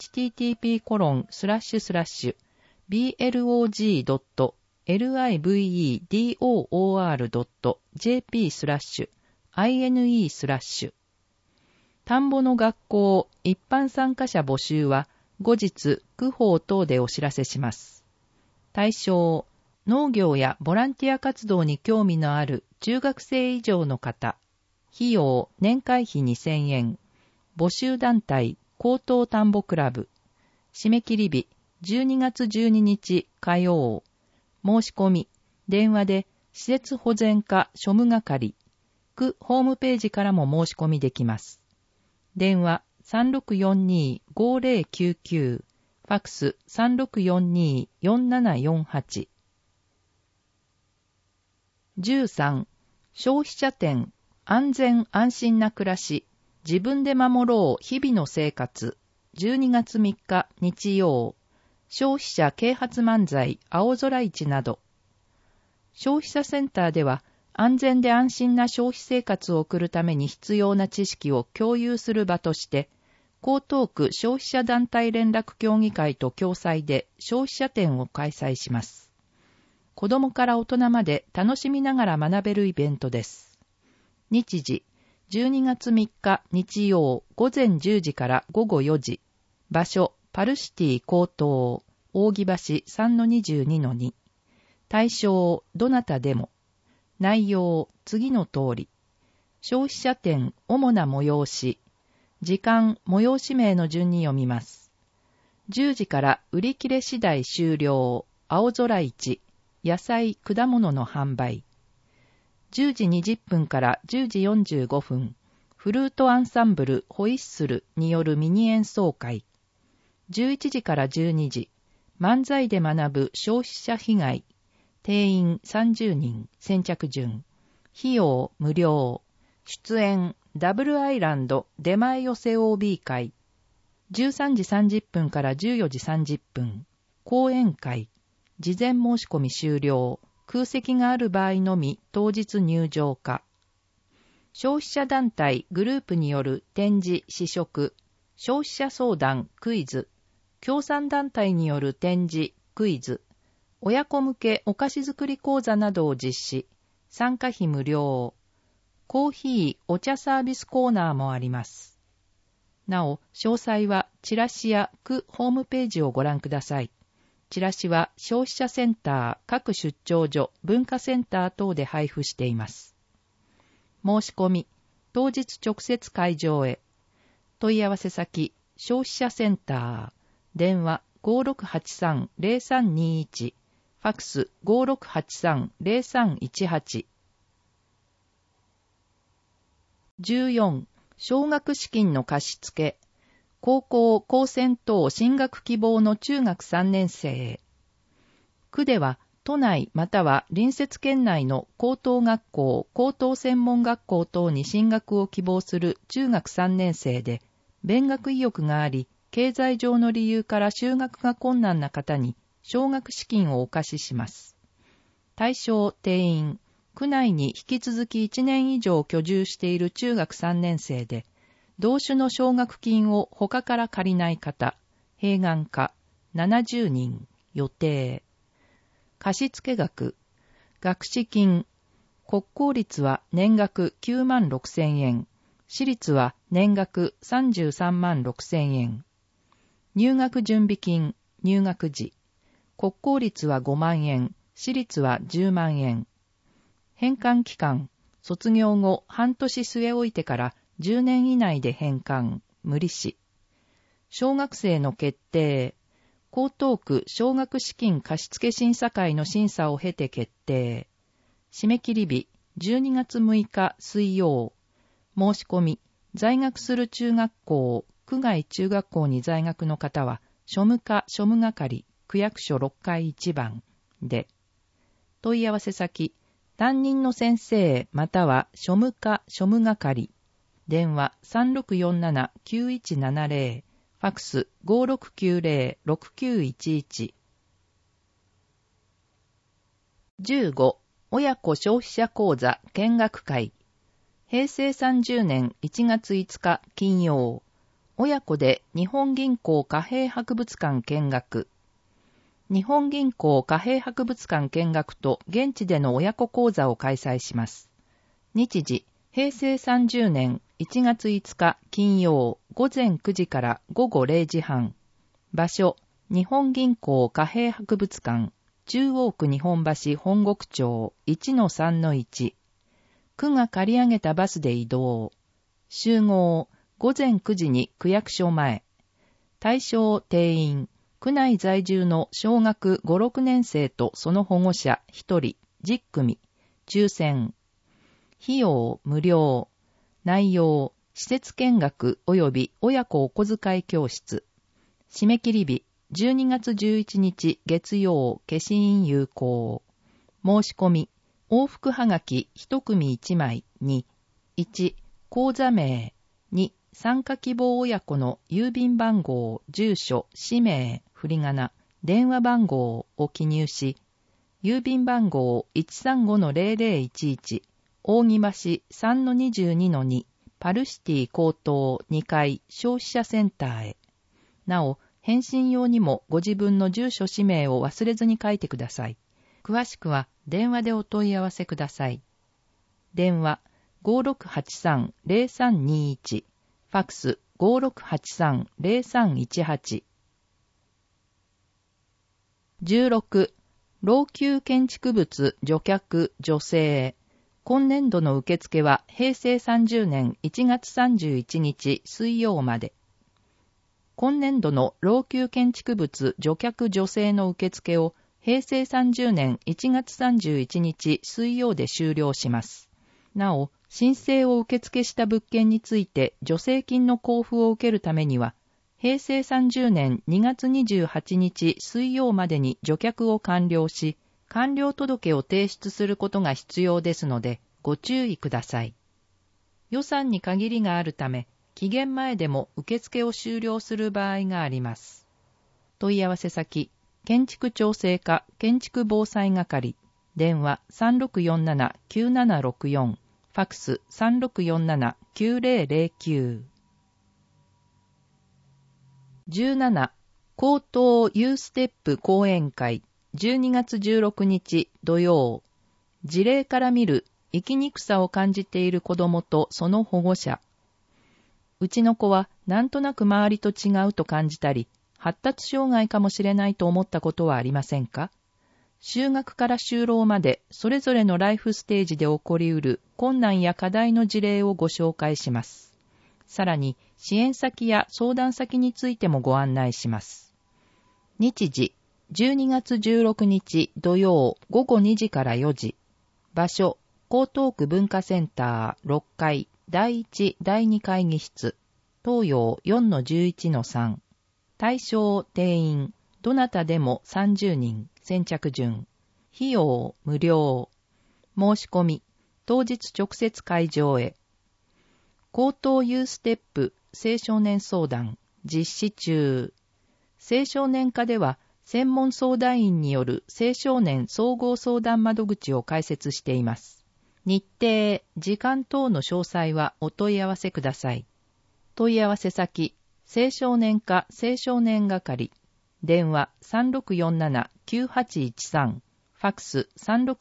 http://blog.livedor.jp/ine/ 田んぼの学校一般参加者募集は後日区報等でお知らせします。対象、農業やボランティア活動に興味のある中学生以上の方。費用、年会費2000円。募集団体、高等田んぼクラブ。締め切り日、12月12日火曜。申し込み、電話で施設保全課庶務係。区ホームページからも申し込みできます。電話、3642-5099、ファックス 3642-4748。13、消費者展、安全安心な暮らし、自分で守ろう日々の生活、12月3日日曜、消費者啓発漫才青空市など、消費者センターでは、安全で安心な消費生活を送るために必要な知識を共有する場として、江東区消費者団体連絡協議会と共催で消費者展を開催します。子どもから大人まで楽しみながら学べるイベントです。日時、12月3日日曜午前10時から午後4時。場所、パルシティ江東、扇橋 3-22-2。対象、どなたでも。内容、次の通り。消費者展、主な催し。時間、催し名の順に読みます。10時から売り切れ次第終了、青空市、野菜、果物の販売。10時20分から10時45分、フルートアンサンブルホイッスルによるミニ演奏会。11時から12時、漫才で学ぶ消費者被害。定員30人、先着順。費用無料。出演、ダブルアイランド出前寄せ OB 会。13時30分から14時30分。講演会。事前申し込み終了。空席がある場合のみ当日入場可。消費者団体グループによる展示試食。消費者相談クイズ。協賛団体による展示クイズ。 親子向けお菓子作り講座などを実施。参加費無料。コーヒー、お茶サービスコーナーもあります。なお、詳細はチラシや区ホームページをご覧ください。チラシは消費者センター、各出張所、文化センター等で配布しています。申し込み、当日直接会場へ。問い合わせ先、消費者センター、電話 5683-0321、ファクス 5683-0318。14. 奨学資金の貸付。高校、高専等進学希望の中学3年生へ。区では、都内または隣接県内の高等学校、高等専門学校等に進学を希望する中学3年生で、勉学意欲があり、経済上の理由から就学が困難な方に、奨学資金をお貸しします。対象定員、区内に引き続き1年以上居住している中学3年生で、同種の奨学金を他から借りない方、併願家、70人、予定。貸付額、学資金、国公立は年額9万6千円、私立は年額33万6千円。入学準備金、入学時、国公立は5万円、私立は10万円。返還期間、卒業後半年据え置いてから10年以内で返還、無利子。小学生の決定、江東区奨学資金貸付審査会の審査を経て決定。締め切り日、12月6日水曜。申し込み、在学する中学校、区外中学校に在学の方は、庶務課庶務係、区役所6階1番で。問い合わせ先、担任の先生または庶務課庶務係。電話 3647-9170、ファクス 5690-6911。15. 親子消費者講座見学会。平成30年1月5日金曜。親子で日本銀行貨幣博物館見学。日本銀行貨幣博物館見学と現地での親子講座を開催します。日時、平成30年1月5日金曜午前9時から午後0時半。場所、日本銀行貨幣博物館、中央区日本橋本国町 1-3-1。区が借り上げたバスで移動。集合、午前9時に区役所前。対象定員、区内在住の小学5、6年生とその保護者1人、10組、抽選。費用無料。内容、施設見学及び親子お小遣い教室。締め切り日、12月11日月曜、消印有効。申し込み、往復はがき1組1枚に、1、口座名、2、参加希望親子の郵便番号、住所、氏名、振り仮名、電話番号を記入し、郵便番号 135-0011、扇橋 3-22-2、パルシティ高等2階消費者センターへ。なお、返信用にもご自分の住所氏名を忘れずに書いてください。詳しくは電話でお問い合わせください。電話 5683-0321、ファクス 5683-0318。16. 老朽建築物除却助成。今年度の受付は平成30年1月31日水曜まで。今年度の老朽建築物除却助成の受付を平成30年1月31日水曜で終了します。なお、申請を受付した物件について助成金の交付を受けるためには、平成30年2月28日水曜までに除却を完了し、完了届を提出することが必要ですので、ご注意ください。予算に限りがあるため、期限前でも受付を終了する場合があります。問い合わせ先、建築調整課建築防災係、電話 3647-9764、ファクス 3647-9009。17. 高等ユーステップ講演会。 12月16日土曜、事例から見る生きにくさを感じている子供とその保護者。うちの子はなんとなく周りと違うと感じたり、発達障害かもしれないと思ったことはありませんか？就学から就労までそれぞれのライフステージで起こりうる困難や課題の事例をご紹介します。さらに支援先や相談先についてもご案内します。日時、12月16日土曜午後2時から4時。場所、江東区文化センター6階第1第2会議室。東洋 4-11-3。対象定員、どなたでも30人。先着順。費用無料。申し込み、当日直接会場へ。高等ユーステップ青少年相談実施中。青少年課では専門相談員による青少年総合相談窓口を開設しています。日程、時間等の詳細はお問い合わせください。問い合わせ先、青少年課青少年係。電話 3647-9813。ファクス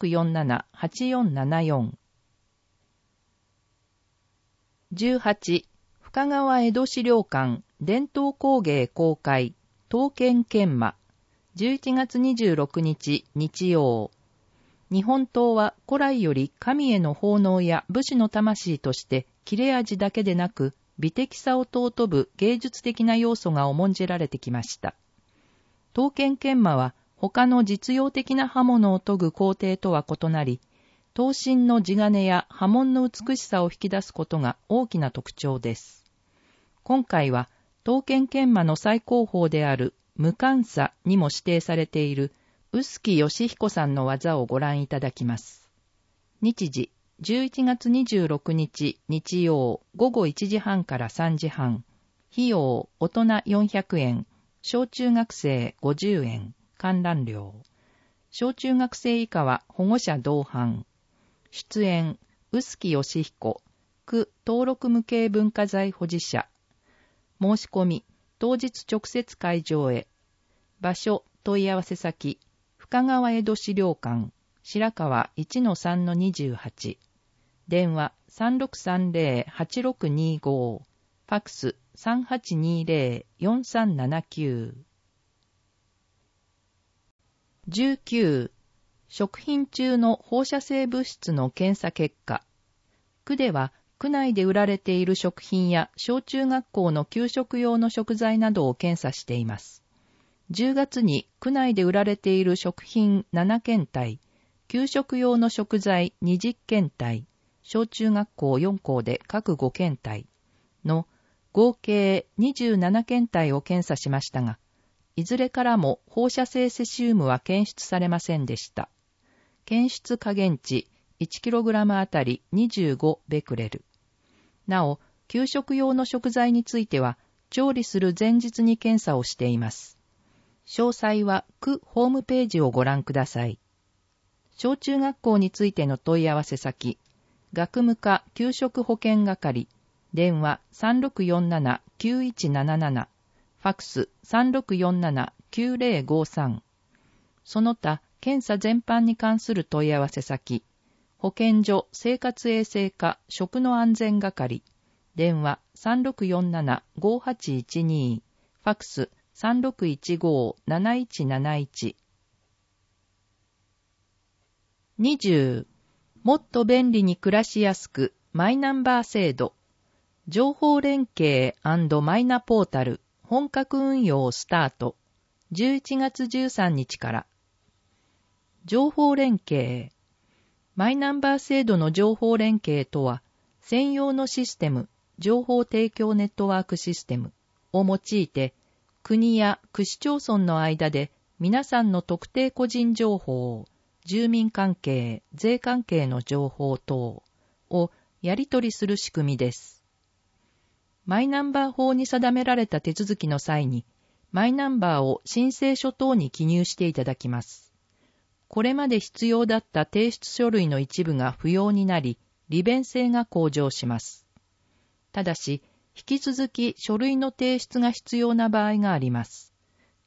3647-8474。18. 深川江戸資料館伝統工芸公開刀剣研磨11月26日日曜。日本刀は古来より神への奉納や武士の魂として切れ味だけでなく美的さを尊ぶ芸術的な要素が重んじられてきました。刀剣研磨は他の実用的な刃物を研ぐ工程とは異なり、刀身の地金や刃文の美しさを引き出すことが大きな特徴です。今回は刀剣研磨の最高峰である無鑑査にも指定されている臼木義彦さんの技をご覧いただきます。日時、11月26日日曜午後1時半から3時半。費用、大人400円。小中学生50円。観覧料。小中学生以下は保護者同伴。出演、臼木義彦。区登録無形文化財保持者。申し込み、当日直接会場へ。場所、問い合わせ先、深川江戸資料館、白川 1-3-28。電話 3630-8625。ファクス 3820-4379。19. 食品中の放射性物質の検査結果。区では、区内で売られている食品や小中学校の給食用の食材などを検査しています。10月に区内で売られている食品7検体、給食用の食材20検体、小中学校4校で各5検体の合計27検体を検査しましたが、いずれからも放射性セシウムは検出されませんでした。検出下限値 1kg あたり25ベクレル。なお、給食用の食材については、調理する前日に検査をしています。詳細は区ホームページをご覧ください。小中学校についての問い合わせ先、学務課給食保健係、電話 3647-9177、ファクス 3647-9053。その他、検査全般に関する問い合わせ先、保健所生活衛生課食の安全係、電話 3647-5812、ファクス 3615-7171。20. もっと便利に暮らしやすくマイナンバー制度。情報連携&マイナポータル本格運用スタート。11月13日から。情報連携。マイナンバー制度の情報連携とは、専用のシステム、情報提供ネットワークシステムを用いて、国や区市町村の間で皆さんの特定個人情報、住民関係、税関係の情報等をやり取りする仕組みです。マイナンバー法に定められた手続きの際に、マイナンバーを申請書等に記入していただきます。これまで必要だった提出書類の一部が不要になり、利便性が向上します。ただし、引き続き書類の提出が必要な場合があります。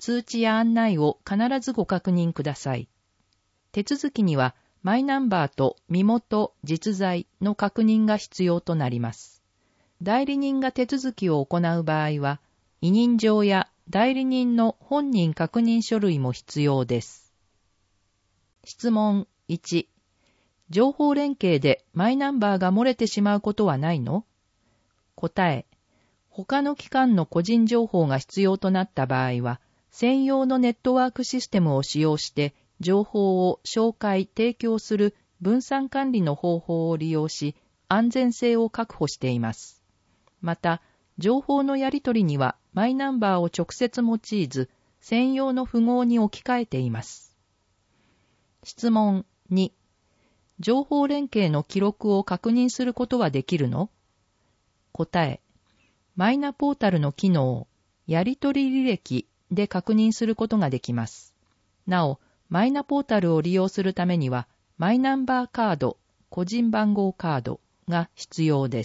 通知や案内を必ずご確認ください。手続きにはマイナンバーと身元、実在の確認が必要となります。代理人が手続きを行う場合は、委任状や代理人の本人確認書類も必要です。質問1、情報連携でマイナンバーが漏れてしまうことはないの？答え、他の機関の個人情報が必要となった場合は、専用のネットワークシステムを使用して情報を紹介・提供する分散管理の方法を利用し、安全性を確保しています。また、情報のやり取りにはマイナンバーを直接用いず、専用の符号に置き換えています。質問2、情報連携の記録を確認することはできるの？答え、マイナポータルの機能、やり取り履歴で確認することができます。なお、マイナポータルを利用するためには、マイナンバーカード、個人番号カードが必要です。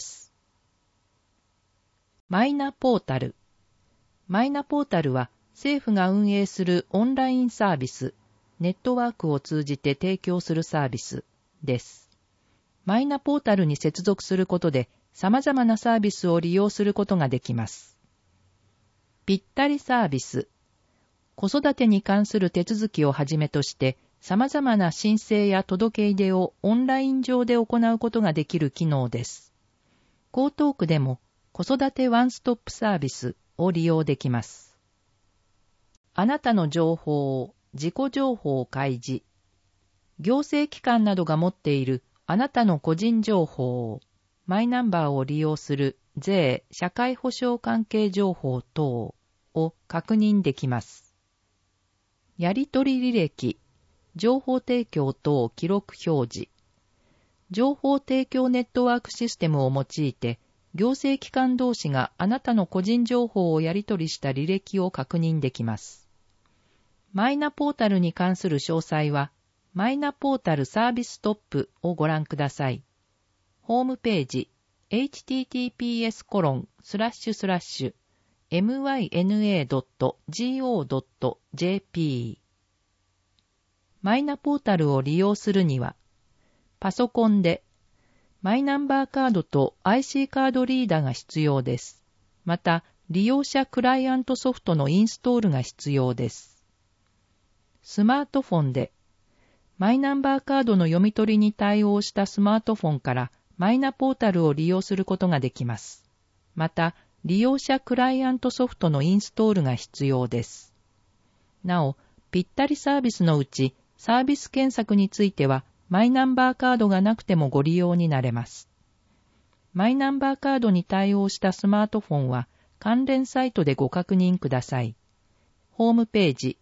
マイナポータル。マイナポータルは政府が運営するオンラインサービス、ネットワークを通じて提供するサービスです。マイナポータルに接続することで様々なサービスを利用することができます。ぴったりサービス。子育てに関する手続きをはじめとして様々な申請や届け出でをオンライン上で行うことができる機能です。江東区でも子育てワンストップサービスを利用できます。あなたの情報、自己情報開示。行政機関などが持っているあなたの個人情報、マイナンバーを利用する税・社会保障関係情報等を確認できます。やり取り履歴、情報提供等記録表示。情報提供ネットワークシステムを用いて、行政機関同士があなたの個人情報をやり取りした履歴を確認できます。マイナポータルに関する詳細は、マイナポータルサービストップをご覧ください。ホームページ、https://myna.go.jp マイナポータルを利用するには、パソコンで、マイナンバーカードと IC カードリーダーが必要です。また、利用者クライアントソフトのインストールが必要です。スマートフォンで、マイナンバーカードの読み取りに対応したスマートフォンからマイナポータルを利用することができます。また、利用者クライアントソフトのインストールが必要です。なお、ぴったりサービスのうち、サービス検索については、マイナンバーカードがなくてもご利用になれます。マイナンバーカードに対応したスマートフォンは関連サイトでご確認ください。ホームページ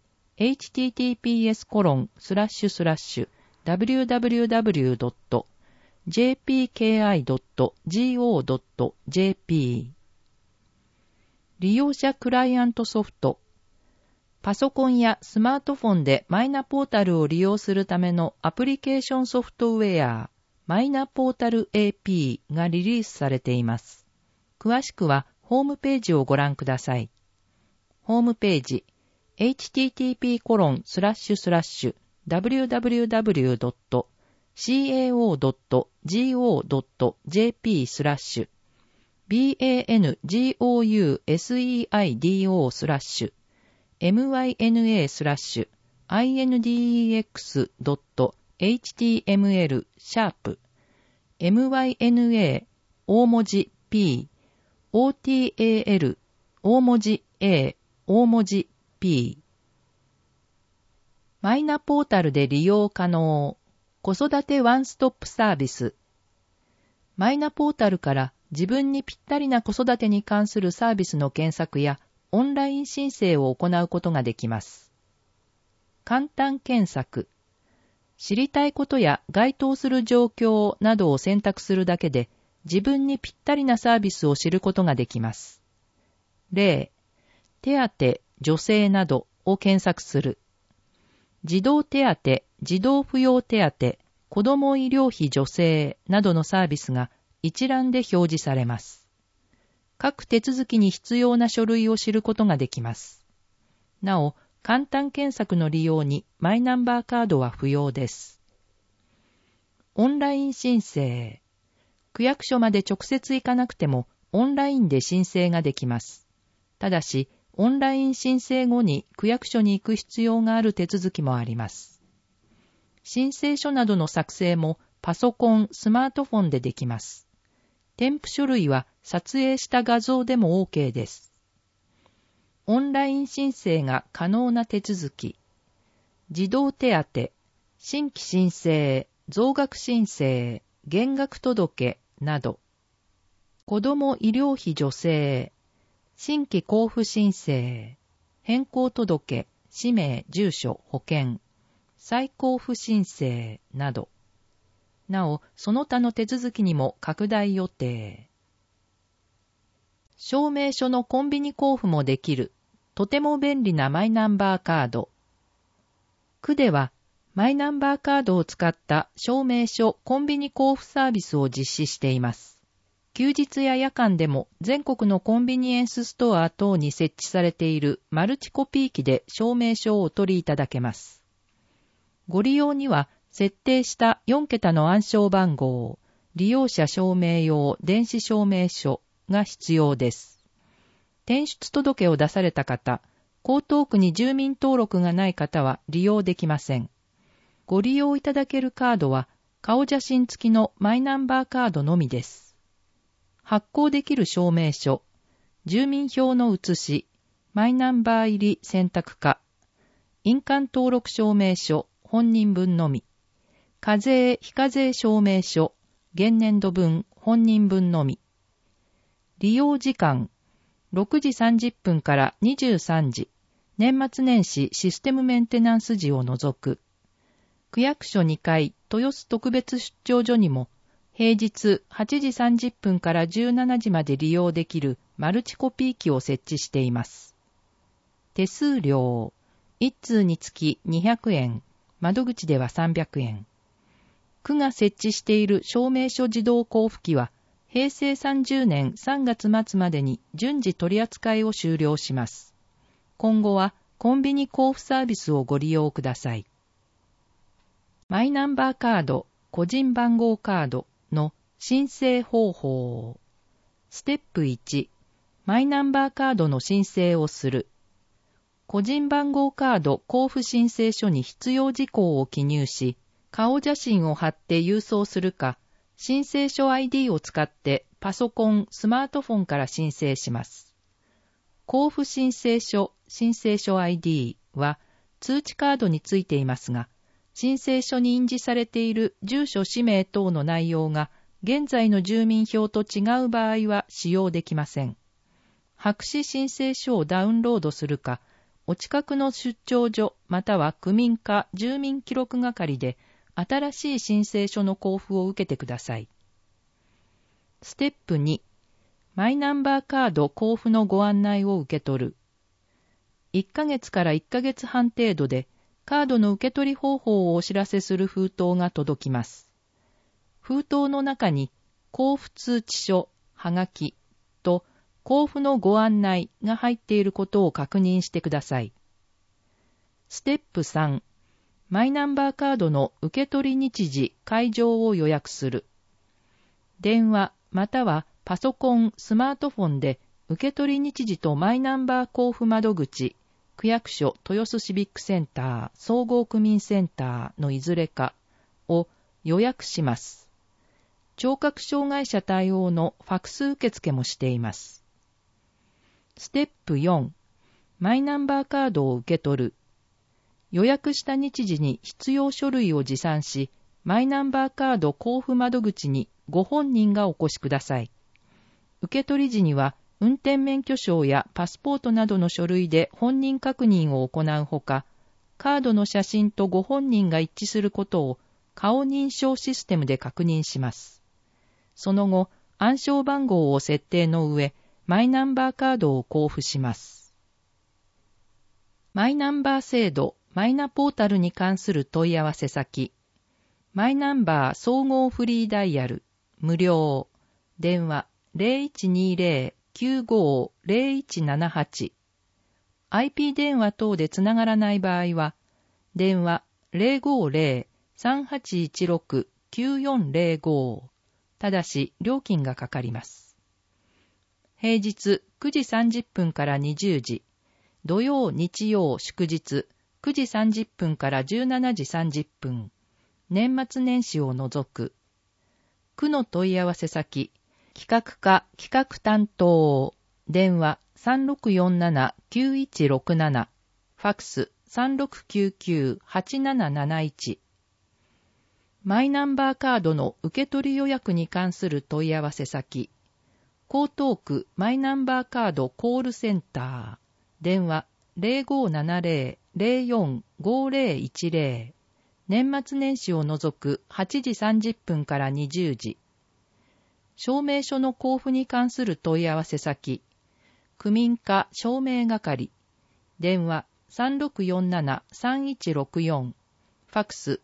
https://www.jpki.go.jp 利用者クライアントソフトパソコンやスマートフォンでマイナポータルを利用するためのアプリケーションソフトウェア、マイナポータル AP がリリースされています。詳しくはホームページをご覧ください。ホームページ、http://www.myna/myna/ 大文字 P OTAL 大文字 A 大文字 P マイナポータルで利用可能子育てワンストップサービスマイナポータルから自分にぴったりな子育てに関するサービスの検索やオンライン申請を行うことができます。簡単検索知りたいことや該当する状況などを選択するだけで自分にぴったりなサービスを知ることができます。例、手当、助成などを検索する。児童手当、児童扶養手当、子ども医療費助成などのサービスが一覧で表示されます。各手続きに必要な書類を知ることができます。なお、 簡単検索の利用にマイナンバーカードは不要です。オンライン申請。区役所まで直接行かなくてもオンラインで申請ができます。ただし、オンライン申請後に区役所に行く必要がある手続きもあります。申請書などの作成もパソコン、スマートフォンでできます。添付書類は撮影した画像でも OK です。オンライン申請が可能な手続き。児童手当、新規申請、増額申請、減額届など。子ども医療費助成、新規交付申請、変更届、氏名、住所、保険、再交付申請など。なお、その他の手続きにも拡大予定。証明書のコンビニ交付もできる、とても便利なマイナンバーカード。区では、マイナンバーカードを使った証明書コンビニ交付サービスを実施しています。休日や夜間でも全国のコンビニエンスストア等に設置されているマルチコピー機で証明書をお取りいただけます。ご利用には設定した4桁の暗証番号、利用者証明用電子証明書が必要です。転出届を出された方、江東区に住民登録がない方は利用できません。ご利用いただけるカードは顔写真付きのマイナンバーカードのみです。発行できる証明書、住民票の写し、マイナンバー入り選択可、印鑑登録証明書、本人分のみ、課税非課税証明書、現年度分、本人分のみ。利用時間、6時30分から23時、年末年始システムメンテナンス時を除く。区役所2階、豊洲特別出張所にも、平日8時30分から17時まで利用できるマルチコピー機を設置しています。手数料、1通につき200円、窓口では300円。区が設置している証明書自動交付機は、平成30年3月末までに順次取り扱いを終了します。今後はコンビニ交付サービスをご利用ください。マイナンバーカード、個人番号カードの申請方法。ステップ1、マイナンバーカードの申請をする。個人番号カード交付申請書に必要事項を記入し、顔写真を貼って郵送するか、申請書 ID を使ってパソコン、スマートフォンから申請します。交付申請書、申請書 ID は通知カードについていますが、申請書に印字されている住所氏名等の内容が現在の住民票と違う場合は使用できません。白紙申請書をダウンロードするか、お近くの出張所または区民課住民記録係で新しい申請書の交付を受けてください。ステップ2、マイナンバーカード交付のご案内を受け取る。1ヶ月から1ヶ月半程度でカードの受け取り方法をお知らせする封筒が届きます。封筒の中に交付通知書、はがきと交付のご案内が入っていることを確認してください。ステップ3、マイナンバーカードの受け取り日時、会場を予約する。電話またはパソコン、スマートフォンで受け取り日時とマイナンバー交付窓口、区役所、豊洲シビックセンター、総合区民センターのいずれかを予約します。聴覚障害者対応のファクス受付もしています。ステップ4、マイナンバーカードを受け取る。予約した日時に必要書類を持参し、マイナンバーカード交付窓口にご本人がお越しください。受け取り時には、運転免許証やパスポートなどの書類で本人確認を行うほか、カードの写真とご本人が一致することを顔認証システムで確認します。その後、暗証番号を設定の上、マイナンバーカードを交付します。マイナンバー制度、マイナポータルに関する問い合わせ先、マイナンバー総合フリーダイヤル、無料、電話 0120-95-0178 IP 電話等でつながらない場合は、電話 050-3816-9405 ただし料金がかかります。平日9時30分から20時、土曜日曜祝日9時30分から17時30分、年末年始を除く。区の問い合わせ先、企画課企画担当、電話 3647-9167、ファックス 3699-8771。マイナンバーカードの受け取り予約に関する問い合わせ先、江東区マイナンバーカードコールセンター、電話 0570-045010、年末年始を除く8時30分から20時。証明書の交付に関する問い合わせ先、区民課証明係、電話 3647-3164、ファックス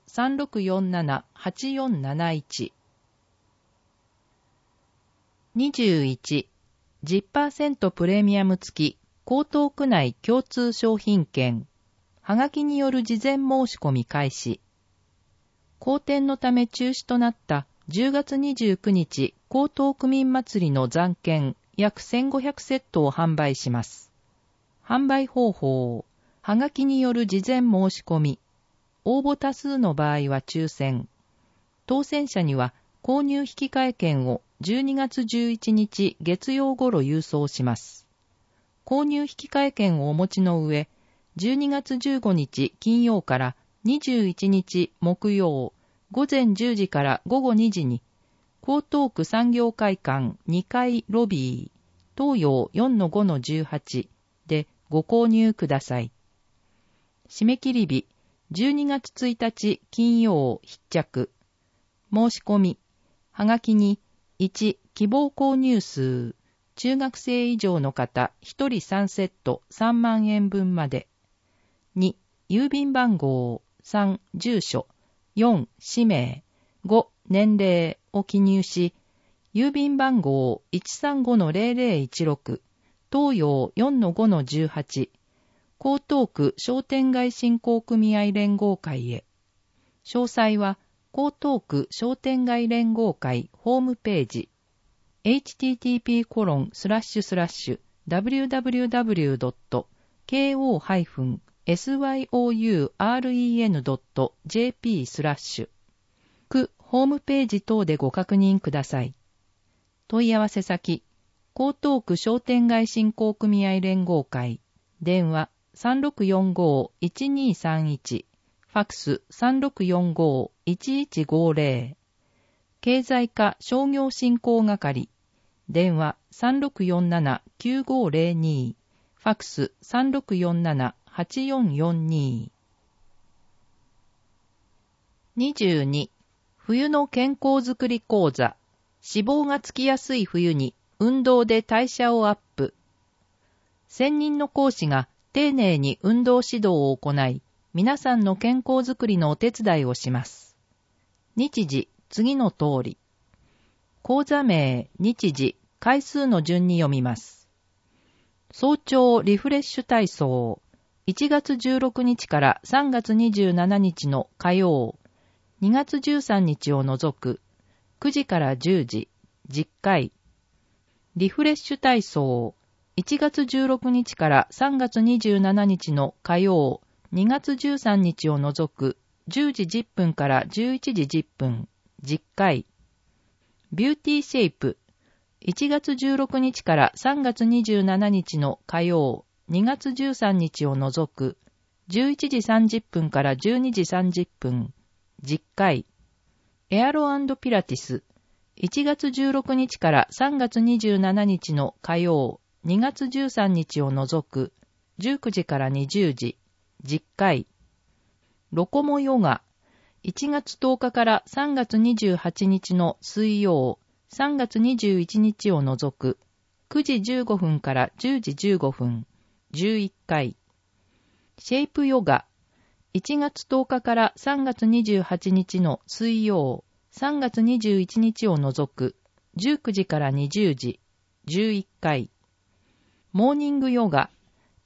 3647-8471。21、10% プレミアム付き江東区内共通商品券、はがきによる事前申し込み開始。好天のため中止となった10月29日江東区民祭りの残券約1500セットを販売します。販売方法、はがきによる事前申し込み、応募多数の場合は抽選。当選者には購入引換券を12月11日月曜頃郵送します。購入引換券をお持ちの上、12月15日金曜から21日木曜午前10時から午後2時に江東区産業会館2階ロビー東洋 4-5-18 でご購入ください。締め切り日12月1日金曜必着。申し込み、はがきに1希望購入数、中学生以上の方1人3セット3万円分まで。2郵便番号、3住所、4氏名、5年齢を記入し、郵便番号 135-0016 東洋 4-5-18 江東区商店街振興組合連合会へ。詳細は江東区商店街連合会ホームページ http://www.ko-syouen.jp/ 区ホームページ等でご確認ください。問い合わせ先、江東区商店街振興組合連合会、電話 3645-1231、ファックス 3645-1150、経済課商業振興係、電話 3647-9502、ファックス 3647-8442。22、冬の健康づくり講座、脂肪がつきやすい冬に運動で代謝をアップ。専任の講師が丁寧に運動指導を行い、皆さんの健康づくりのお手伝いをします。日時、次の通り。講座名、日時、回数の順に読みます。早朝リフレッシュ体操、1月16日から3月27日の火曜、2月13日を除く、9時から10時、10回。リフレッシュ体操、1月16日から3月27日の火曜、2月13日を除く、10時10分から11時10分、10回。ビューティーシェイプ、1月16日から3月27日の火曜、2月13日を除く、11時30分から12時30分、10回。エアロ&ピラティス、1月16日から3月27日の火曜、2月13日を除く、19時から20時、10回。ロコモヨガ、1月10日から3月28日の水曜、3月21日を除く、9時15分から10時15分、11回。シェイプヨガ、1月10日から3月28日の水曜、3月21日を除く、19時から20時、11回。モーニングヨガ、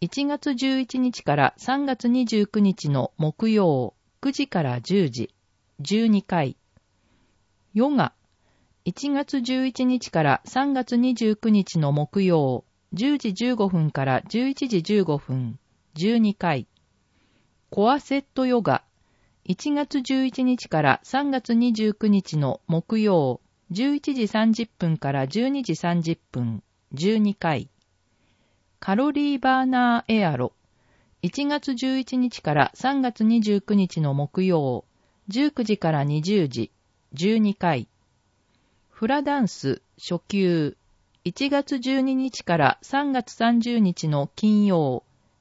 1月11日から3月29日の木曜9時から10時、12回。ヨガ、1月11日から3月29日の木曜10時15分から11時15分、12回。コアセットヨガ、1月11日から3月29日の木曜11時30分から12時30分、12回。カロリーバーナーエアロ、1月11日から3月29日の木曜19時から20時、12回。フラダンス初級、1月12日から3月30日の金曜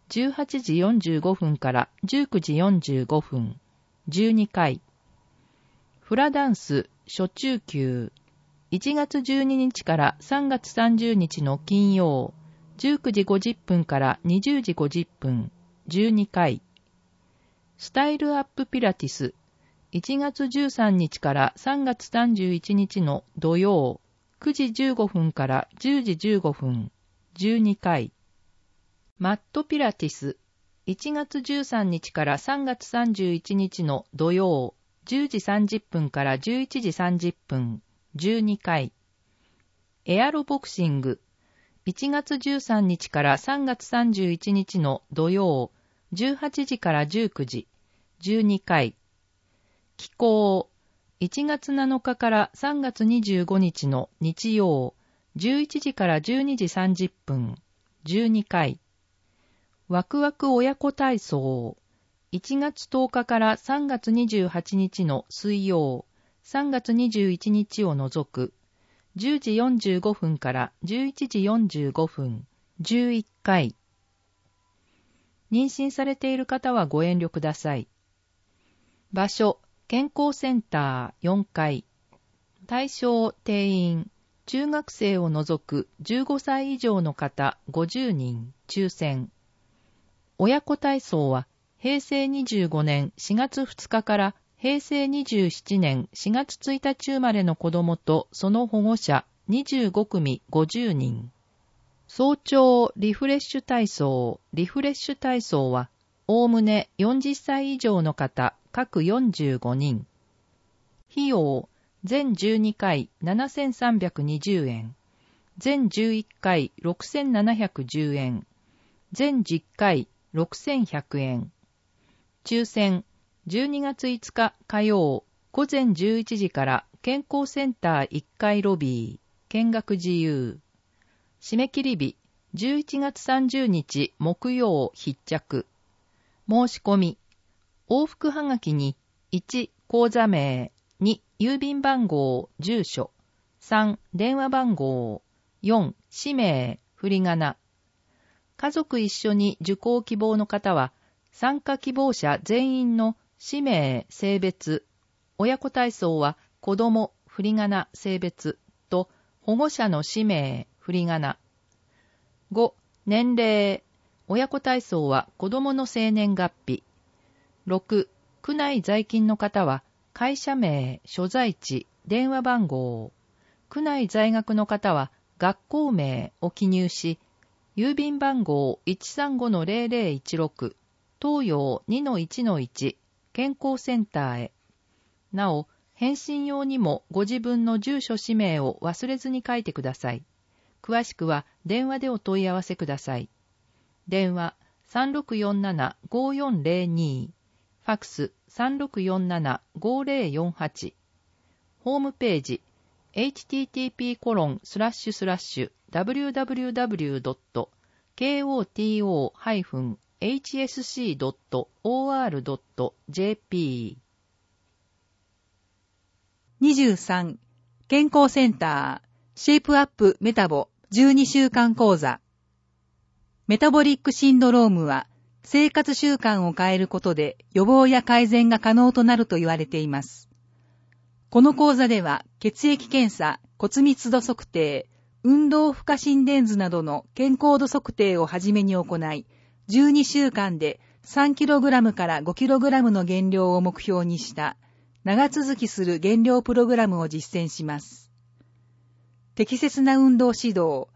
18時45分から19時45分、12回。フラダンス初中級、1月12日から3月30日の金曜19時50分から20時50分、12回。スタイルアップピラティス、1月13日から3月31日の土曜9時15分から10時15分、12回。マットピラティス、1月13日から3月31日の土曜10時30分から11時30分、12回。エアロボクシング、1月13日から3月31日の土曜18時から19時、12回。気候、1月7日から3月25日の日曜11時から12時30分、12回。ワクワク親子体操、1月10日から3月28日の水曜3月21日を除く10時45分から11時45分、11回。妊娠されている方はご遠慮ください。場所、健康センター4階。対象定員、中学生を除く15歳以上の方50人、抽選。親子体操は平成25年4月2日から平成27年4月1日生まれの子供とその保護者25組50人。早朝リフレッシュ体操、リフレッシュ体操はおおむね40歳以上の方各45人。費用、全12回7320円。全11回6710円。全10回6100円。抽選、12月5日火曜午前11時から健康センター1階ロビー、見学自由。締め切り日、11月30日木曜必着。申し込み、往復はがきに1、口座名、2、郵便番号、住所、3、電話番号、4、氏名、振り仮名。家族一緒に受講希望の方は、参加希望者全員の氏名、性別、親子体操は子供、振り仮名、性別と保護者の氏名、振り仮名。5、年齢、親子体操は子供の生年月日。6、区内在勤の方は会社名、所在地、電話番号。区内在学の方は学校名を記入し、郵便番号 135-0016 東洋 2-1-1 健康センターへ。なお、返信用にもご自分の住所氏名を忘れずに書いてください。詳しくは電話でお問い合わせください。電話 3647-5402 ファクス 3647-5048 ホームページ http://www.koto-hsc.or.jp 23. 健康センターシェイプアップメタボ12週間講座。メタボリックシンドロームは生活習慣を変えることで予防や改善が可能となると言われています。この講座では血液検査、骨密度測定、運動負荷心電図などの健康度測定をはじめに行い、12週間で 3kg から 5kg の減量を目標にした長続きする減量プログラムを実践します。適切な運動指導、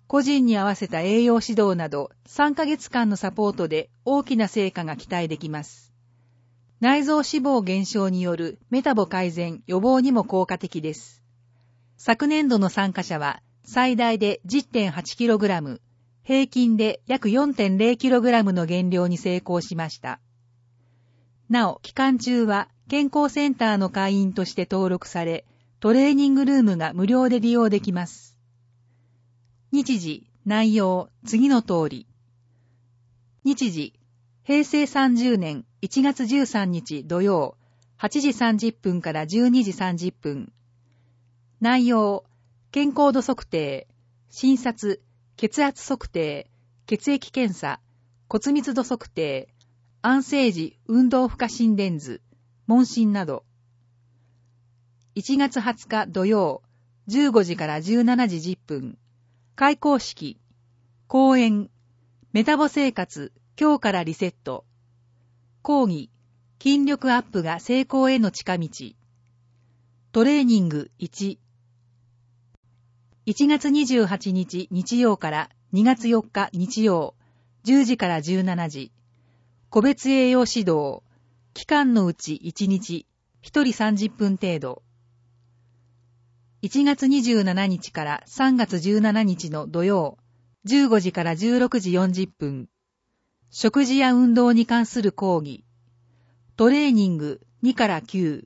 個人に合わせた栄養指導など3ヶ月間のサポートで大きな成果が期待できます。内臓脂肪減少によるメタボ改善予防にも効果的です。昨年度の参加者は最大で 10.8kg、平均で約 4.0kg の減量に成功しました。なお、期間中は健康センターの会員として登録され、トレーニングルームが無料で利用できます。日時、内容、次の通り。日時、平成30年1月13日土曜、8時30分から12時30分。内容、健康度測定、診察、血圧測定、血液検査、骨密度測定、安静時運動負荷心電図、問診など。1月20日土曜、15時から17時10分。開講式、講演、メタボ生活、今日からリセット。講義、筋力アップが成功への近道。トレーニング1。1月28日日曜から2月4日日曜、10時から17時。個別栄養指導、期間のうち1日、1人30分程度。1月27日から3月17日の土曜、15時から16時40分。食事や運動に関する講義。トレーニング2から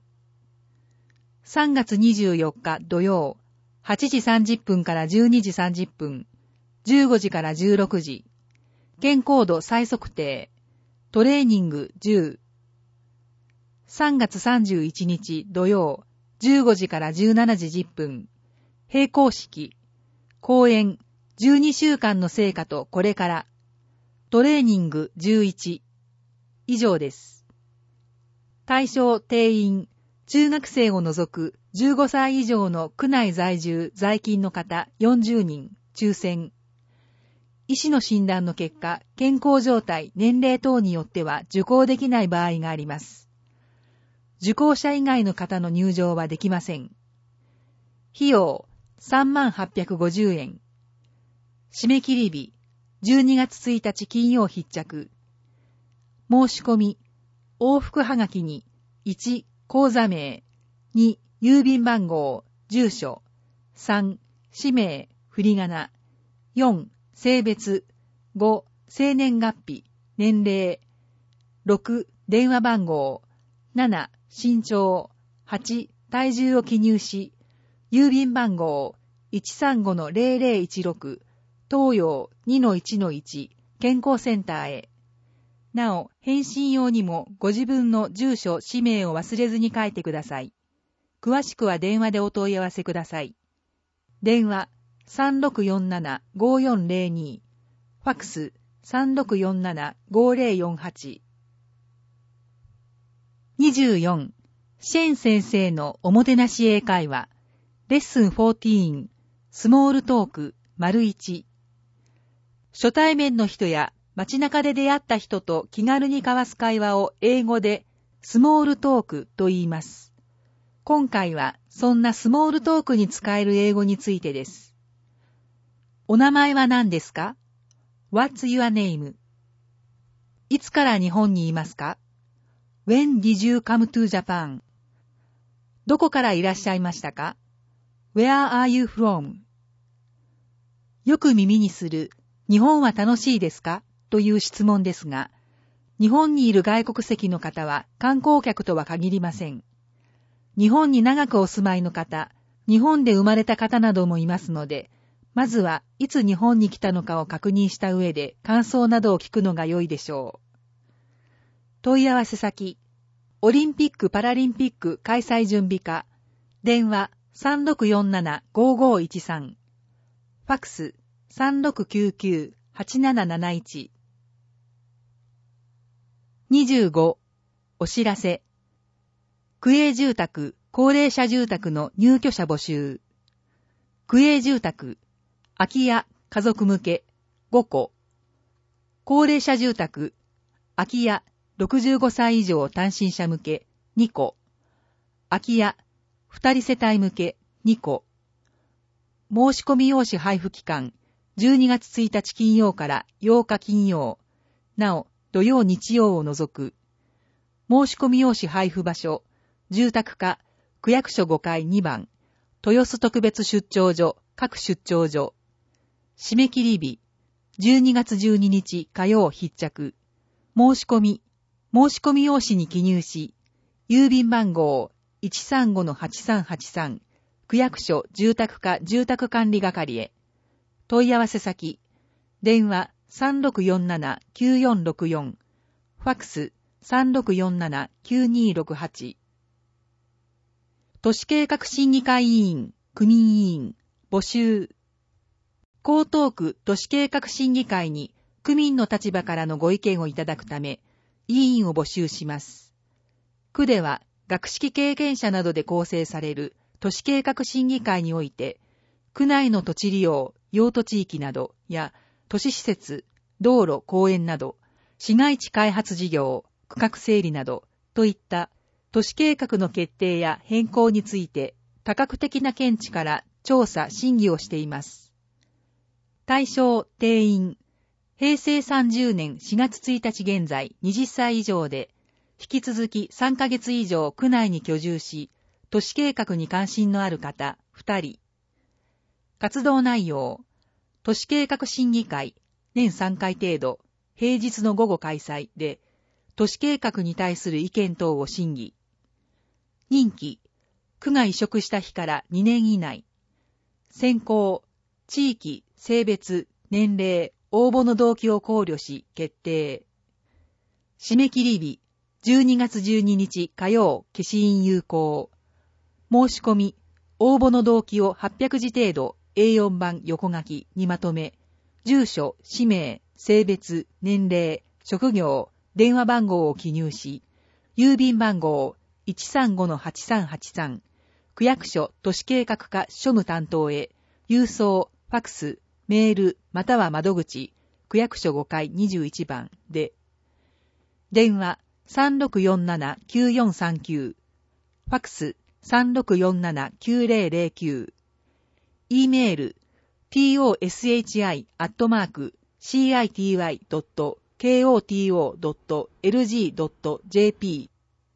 9。3月24日土曜、8時30分から12時30分。15時から16時。健康度再測定。トレーニング10。3月31日土曜、15時から17時10分。閉講式。講演。12週間の成果とこれから。トレーニング11。以上です。対象定員。中学生を除く15歳以上の区内在住在勤の方40人。抽選。医師の診断の結果、健康状態、年齢等によっては受講できない場合があります。受講者以外の方の入場はできません。費用、3850円。締め切り日、12月1日金曜必着。申し込み、往復はがきに、1、口座名、2、郵便番号、住所、3、氏名、振り仮名、4、性別、5、生年月日、年齢、6、電話番号、7、身長、8、体重を記入し、郵便番号 135-0016、東洋 2-1-1、健康センターへ。なお、返信用にもご自分の住所、氏名を忘れずに書いてください。詳しくは電話でお問い合わせください。電話、3647-5402、ファクス、3647-5048。24、シェン先生のおもてなし英会話、レッスン14、スモールトーク、1。初対面の人や街中で出会った人と気軽に交わす会話を英語でスモールトークと言います。今回はそんなスモールトークに使える英語についてです。お名前は何ですか？ What's your name? いつから日本にいますか？ When did you come to Japan? どこからいらっしゃいましたか？ Where are you from? よく耳にする日本は楽しいですか？という質問ですが、日本にいる外国籍の方は観光客とは限りません。日本に長くお住まいの方、日本で生まれた方などもいますので、まずはいつ日本に来たのかを確認した上で感想などを聞くのが良いでしょう。問い合わせ先、オリンピック・パラリンピック開催準備課、電話 3647-5513、ファクス 3699-8771。25、お知らせ。区営住宅、高齢者住宅の入居者募集。区営住宅、空き家、家族向け、5戸。高齢者住宅、空き家、65歳以上単身者向け、2戸。空き家、2人世帯向け、2戸。申し込み用紙配布期間、 12月1日金曜から8日金曜、なお土曜日曜を除く。申し込み用紙配布場所、住宅課、区役所5階2番、豊洲特別出張所、各出張所。締め切り日、12月12日火曜必着。申し込み用紙に記入し、郵便番号 135-8383、区役所住宅課住宅管理係へ。問い合わせ先、電話 3647-9464、ファックス 3647-9268。都市計画審議会委員、区民委員、募集。江東区都市計画審議会に区民の立場からのご意見をいただくため、委員を募集します。区では、学識経験者などで構成される都市計画審議会において、区内の土地利用、用途地域などや、都市施設、道路、公園など、市街地開発事業、区画整理など、といった都市計画の決定や変更について、多角的な見地から調査、審議をしています。対象、定員、平成30年4月1日現在20歳以上で、引き続き3ヶ月以上区内に居住し、都市計画に関心のある方2人。活動内容、都市計画審議会、年3回程度、平日の午後開催で、都市計画に対する意見等を審議。任期、区が移植した日から2年以内。選考、地域、性別、年齢、応募の動機を考慮し、決定。締め切り日、12月12日火曜、消印有効。申し込み、応募の動機を800字程度、A4 版横書きにまとめ、住所、氏名、性別、年齢、職業、電話番号を記入し、郵便番号 135-8383、区役所都市計画課庶務担当へ、郵送、ファックス、メールまたは窓口、区役所5階21番で。電話 3647-9439、ファックス 3647-9009、E メール toshi.city.koto.lg.jp。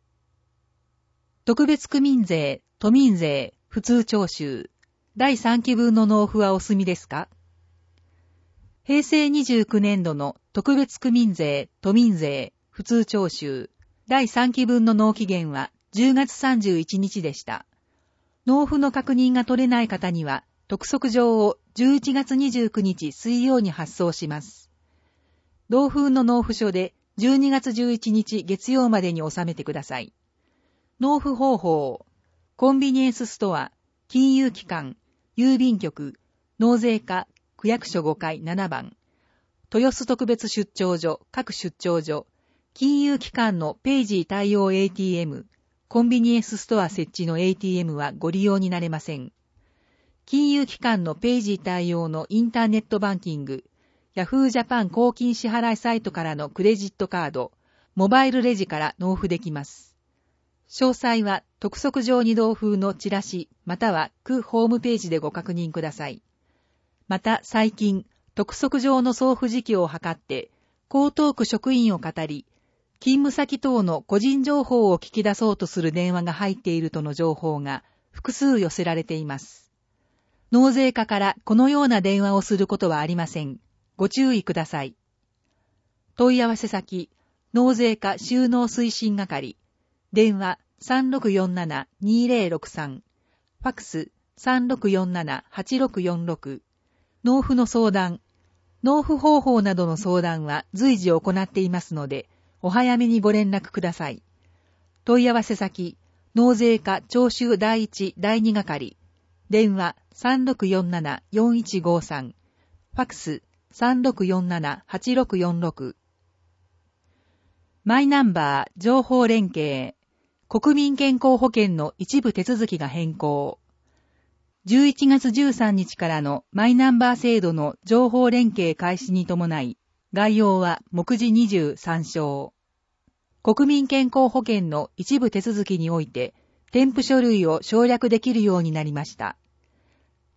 特別区民税、都民税、普通徴収、第3期分の納付はお済みですか？平成29年度の特別区民税、都民税、普通徴収、第3期分の納期限は10月31日でした。納付の確認が取れない方には、督促状を11月29日水曜に発送します。同封の納付書で12月11日月曜までに納めてください。納付方法、コンビニエンスストア、金融機関、郵便局、納税課、区役所5階7番、豊洲特別出張所、各出張所、金融機関のページ対応 ATM、コンビニエンスストア設置の ATM はご利用になれません。金融機関のページ対応のインターネットバンキング、Yahoo! ジャパン公金支払いサイトからのクレジットカード、モバイルレジから納付できます。詳細は督促状に同封のチラシまたは区ホームページでご確認ください。また最近、督促状の送付時期を測って、江東区職員を語り、勤務先等の個人情報を聞き出そうとする電話が入っているとの情報が複数寄せられています。納税課からこのような電話をすることはありません。ご注意ください。問い合わせ先、納税課収納推進係、電話 3647-2063、ファックス 3647-8646、納付の相談、納付方法などの相談は随時行っていますので、お早めにご連絡ください。問い合わせ先、納税課徴収第1、第2係、電話 3647-4153、ファックス 3647-8646。マイナンバー情報連携、国民健康保険の一部手続きが変更。11月13日からのマイナンバー制度の情報連携開始に伴い、概要は目次23章。国民健康保険の一部手続きにおいて、添付書類を省略できるようになりました。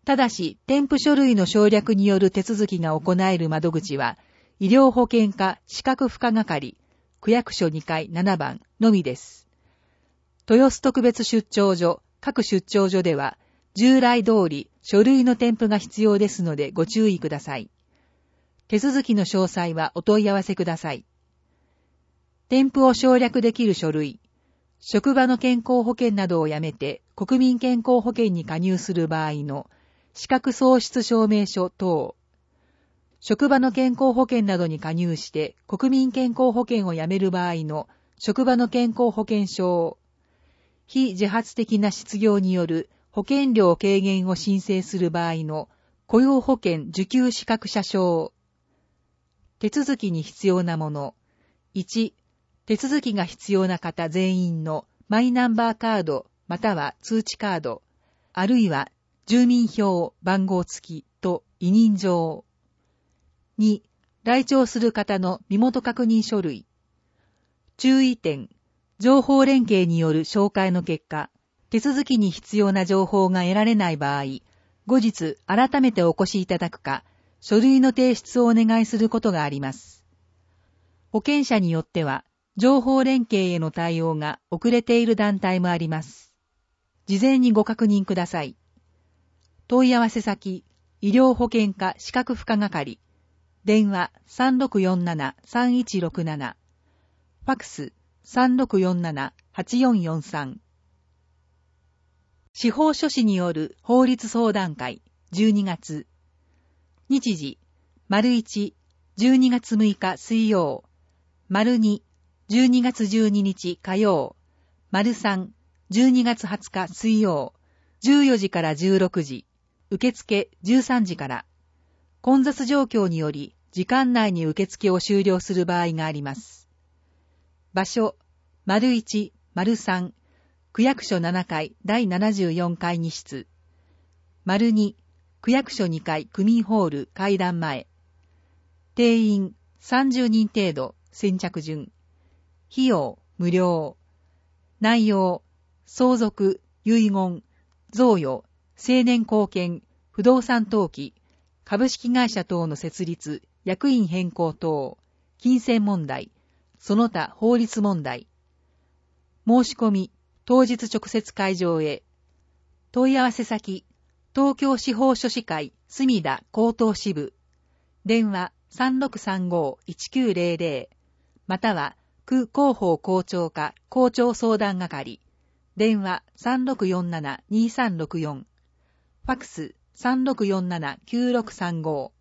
ただし、添付書類の省略による手続きが行える窓口は、医療保険課資格付加係、区役所2階7番のみです。豊洲特別出張所、各出張所では、従来通り書類の添付が必要ですのでご注意ください。手続きの詳細はお問い合わせください。添付を省略できる書類、職場の健康保険などをやめて国民健康保険に加入する場合の資格喪失証明書等、職場の健康保険などに加入して国民健康保険をやめる場合の職場の健康保険証、非自発的な失業による保険料軽減を申請する場合の雇用保険受給資格者証、手続きに必要なもの、1、手続きが必要な方全員のマイナンバーカードまたは通知カード、あるいは住民票番号付きと委任状。2、来庁する方の身元確認書類。注意点、情報連携による照会の結果、手続きに必要な情報が得られない場合、後日改めてお越しいただくか、書類の提出をお願いすることがあります。保険者によっては、情報連携への対応が遅れている団体もあります。事前にご確認ください。問い合わせ先、医療保険課資格付加係、電話 3647-3167、ファクス 3647-8443。司法書士による法律相談会、12月。日時、1、12月6日水曜、2、12月12日火曜、3、12月20日水曜、14時から16時、受付13時から。混雑状況により、時間内に受付を終了する場合があります。場所、1、3、区役所7階第74会議室。2、区役所2階区民ホール階段前。定員30人程度、先着順。費用無料。内容、相続、遺言、贈与、青年貢献、不動産登記、株式会社等の設立、役員変更等、金銭問題、その他法律問題。申し込み、当日直接会場へ。問い合わせ先、東京司法書士会墨田高等支部。電話 3635-1900 または区広報校長課校長相談係。電話 3647-2364。ファクス 3647-9635。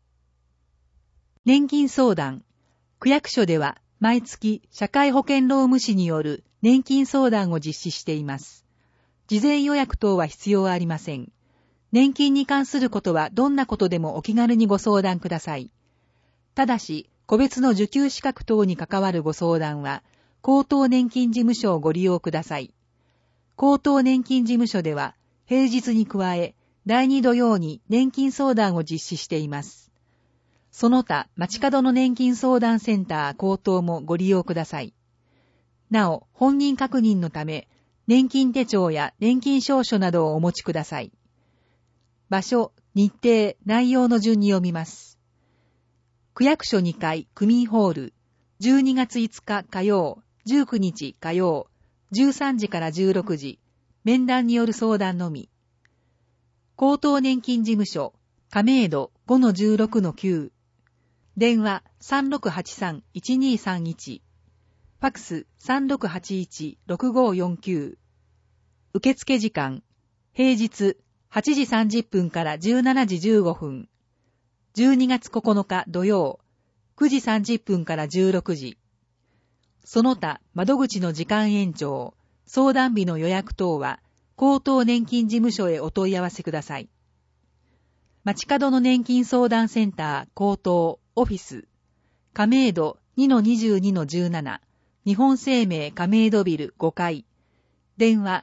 年金相談。区役所では毎月社会保険労務士による年金相談を実施しています。事前予約等は必要はありません。年金に関することはどんなことでもお気軽にご相談ください。ただし、個別の受給資格等に関わるご相談は、高等年金事務所をご利用ください。高等年金事務所では、平日に加え、第2土曜に年金相談を実施しています。その他、街角の年金相談センター高等もご利用ください。なお、本人確認のため、年金手帳や年金証書などをお持ちください。場所、日程、内容の順に読みます。区役所2階区民ホール、12月5日火曜、19日火曜、13時から16時、面談による相談のみ。高等年金事務所、亀戸 5-16-9。電話 3683-1231。ファクス 3681-6549。受付時間、平日8時30分から17時15分。12月9日土曜、9時30分から16時。その他、窓口の時間延長、相談日の予約等は、高等年金事務所へお問い合わせください。街角の年金相談センター高等オフィス、亀戸 2-22-17、日本生命亀戸ビル5階。電話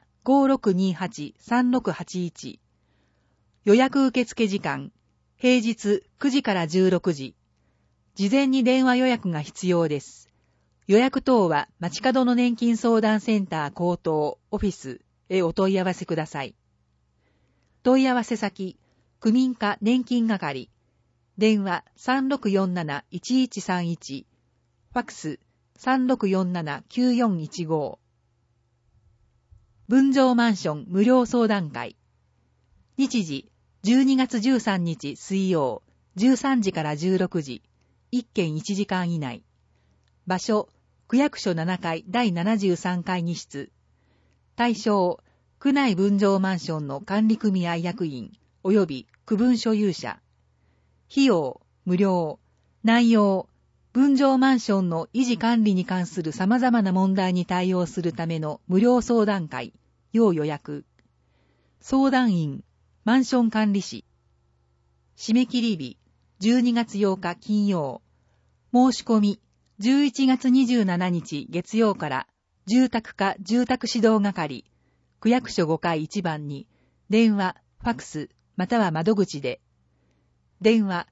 5628-3681。予約受付時間、平日9時から16時。事前に電話予約が必要です。予約等は街角の年金相談センター高等オフィスへお問い合わせください。問い合わせ先、 区民課年金係、電話 3647-1131、ファックス 3647-9415。分譲マンション無料相談会。日時、12月13日水曜、13時から16時、1件1時間以内。場所、区役所7階第73会議室。対象、区内分譲マンションの管理組合役員、及び区分所有者。費用、無料。内容、分譲マンションの維持管理に関する様々な問題に対応するための無料相談会、要予約。相談員、マンション管理士。締め切り日、12月8日金曜。申し込み、11月27日月曜から、住宅課住宅指導係、区役所5階1番に、電話、ファックス、または窓口で。電話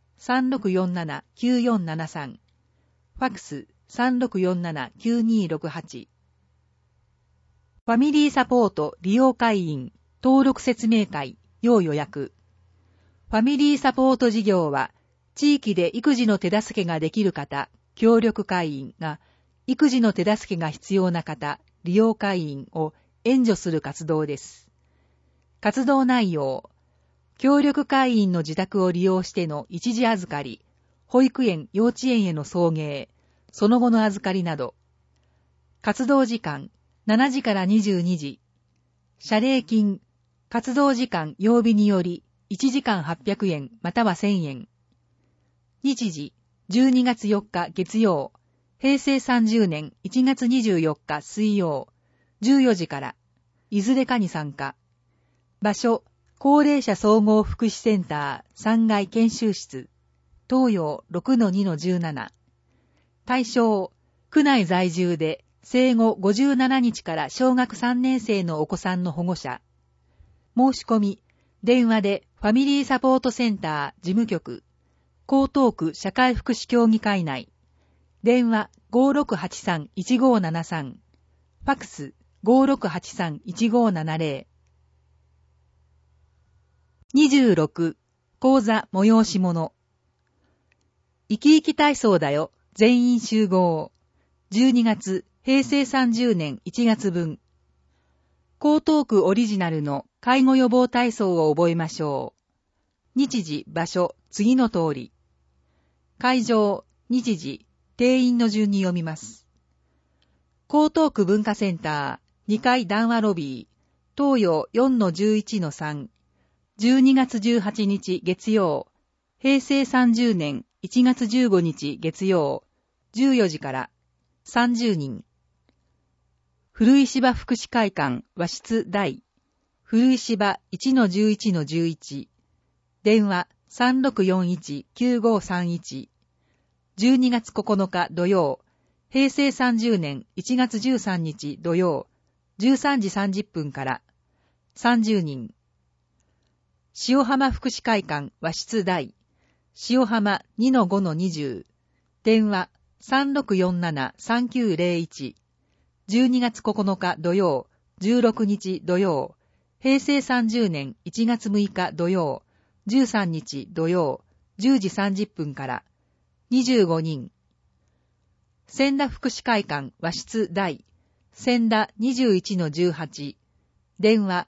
3647-9473。ファックス 3647-9268。ファミリーサポート利用会員登録説明会要予約。ファミリーサポート事業は、地域で育児の手助けができる方、協力会員が、育児の手助けが必要な方、利用会員を援助する活動です。活動内容、協力会員の自宅を利用しての一時預かり、保育園、幼稚園への送迎、その後の預かりなど。活動時間、7時から22時。謝礼金、活動時間曜日により、1時間800円または1000円。日時、12月4日月曜、平成30年1月24日水曜、14時から、いずれかに参加。場所、高齢者総合福祉センター3階研修室、東洋 6-2-17。対象、区内在住で生後57日から小学3年生のお子さんの保護者。申し込み、電話でファミリーサポートセンター事務局、江東区社会福祉協議会内。電話 5683-1573。ファックス 5683-1570。26、講座催し物。生き生き体操だよ、全員集合。12月、平成30年1月分。江東区オリジナルの介護予防体操を覚えましょう。日時、場所、次の通り。会場、日時、定員の順に読みます。江東区文化センター、2階談話ロビー、東洋 4-11-3。12月18日月曜、平成30年1月15日月曜、14時から30人。古石場福祉会館和室大、古石場 1-11-11。電話 3641-9531。12月9日土曜、平成30年1月13日土曜、13時30分から30人。塩浜福祉会館和室大、塩浜 2-5-20。電話 3647-3901。12月9日土曜、16日土曜、平成30年1月6日土曜、13日土曜、10時30分から25人。千田福祉会館和室大、千田 21-18。電話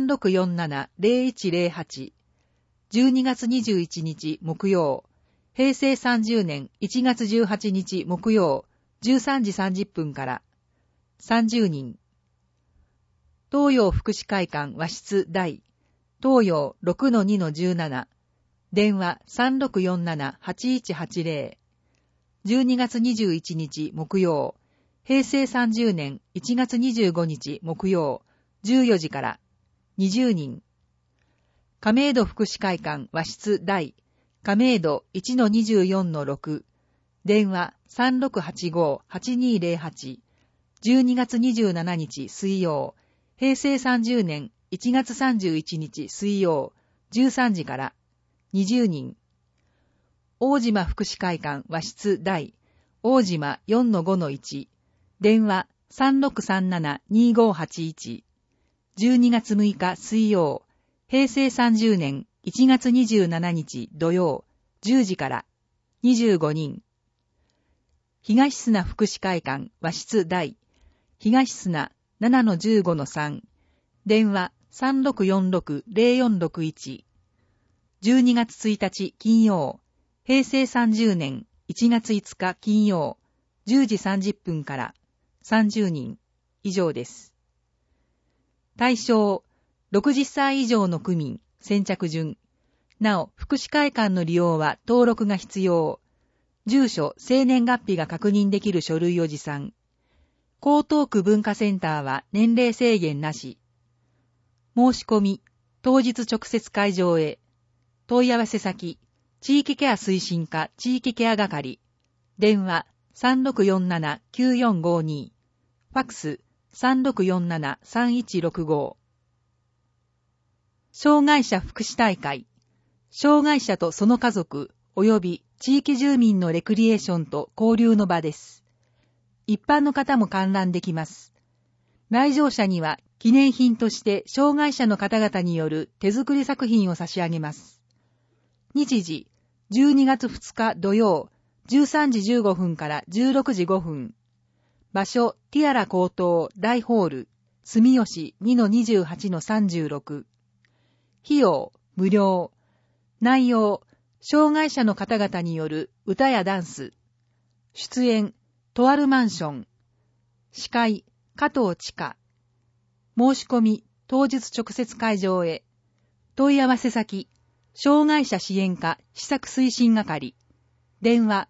3647-0108。12月21日木曜、平成30年1月18日木曜、13時30分から30人。東洋福祉会館和室大、東洋 6-2-17。電話 3647-8180。12月21日木曜、平成30年1月25日木曜、14時から20人。亀戸福祉会館和室大、亀戸 1-24-6。電話 3685-8208。12月27日水曜、平成30年1月31日水曜、13時から20人。大島福祉会館和室大、大島 4-5-1。電話 3637-2581。12月6日水曜、平成30年 1月27日土曜10時から25人。東砂福祉会館和室大東砂 7-15-3 電話 3646-0461 12月1日金曜平成30年1月5日金曜10時30分から30人以上です。対象60歳以上の区民先着順。なお福祉会館の利用は登録が必要。住所、生年月日が確認できる書類を持参。江東区文化センターは年齢制限なし。申し込み、当日直接会場へ。問い合わせ先、地域ケア推進課地域ケア係。電話、3647-9452。ファックス、3647-3165。障害者福祉大会。障害者とその家族、及び地域住民のレクリエーションと交流の場です。一般の方も観覧できます。来場者には記念品として障害者の方々による手作り作品を差し上げます。日時、12月2日土曜、13時15分から16時5分。場所、ティアラ高等大ホール、住吉 2-28-36。費用、無料。内容、障害者の方々による歌やダンス。出演、とあるマンション。司会、加藤千佳。申し込み、当日直接会場へ。問い合わせ先、障害者支援課施策推進係。電話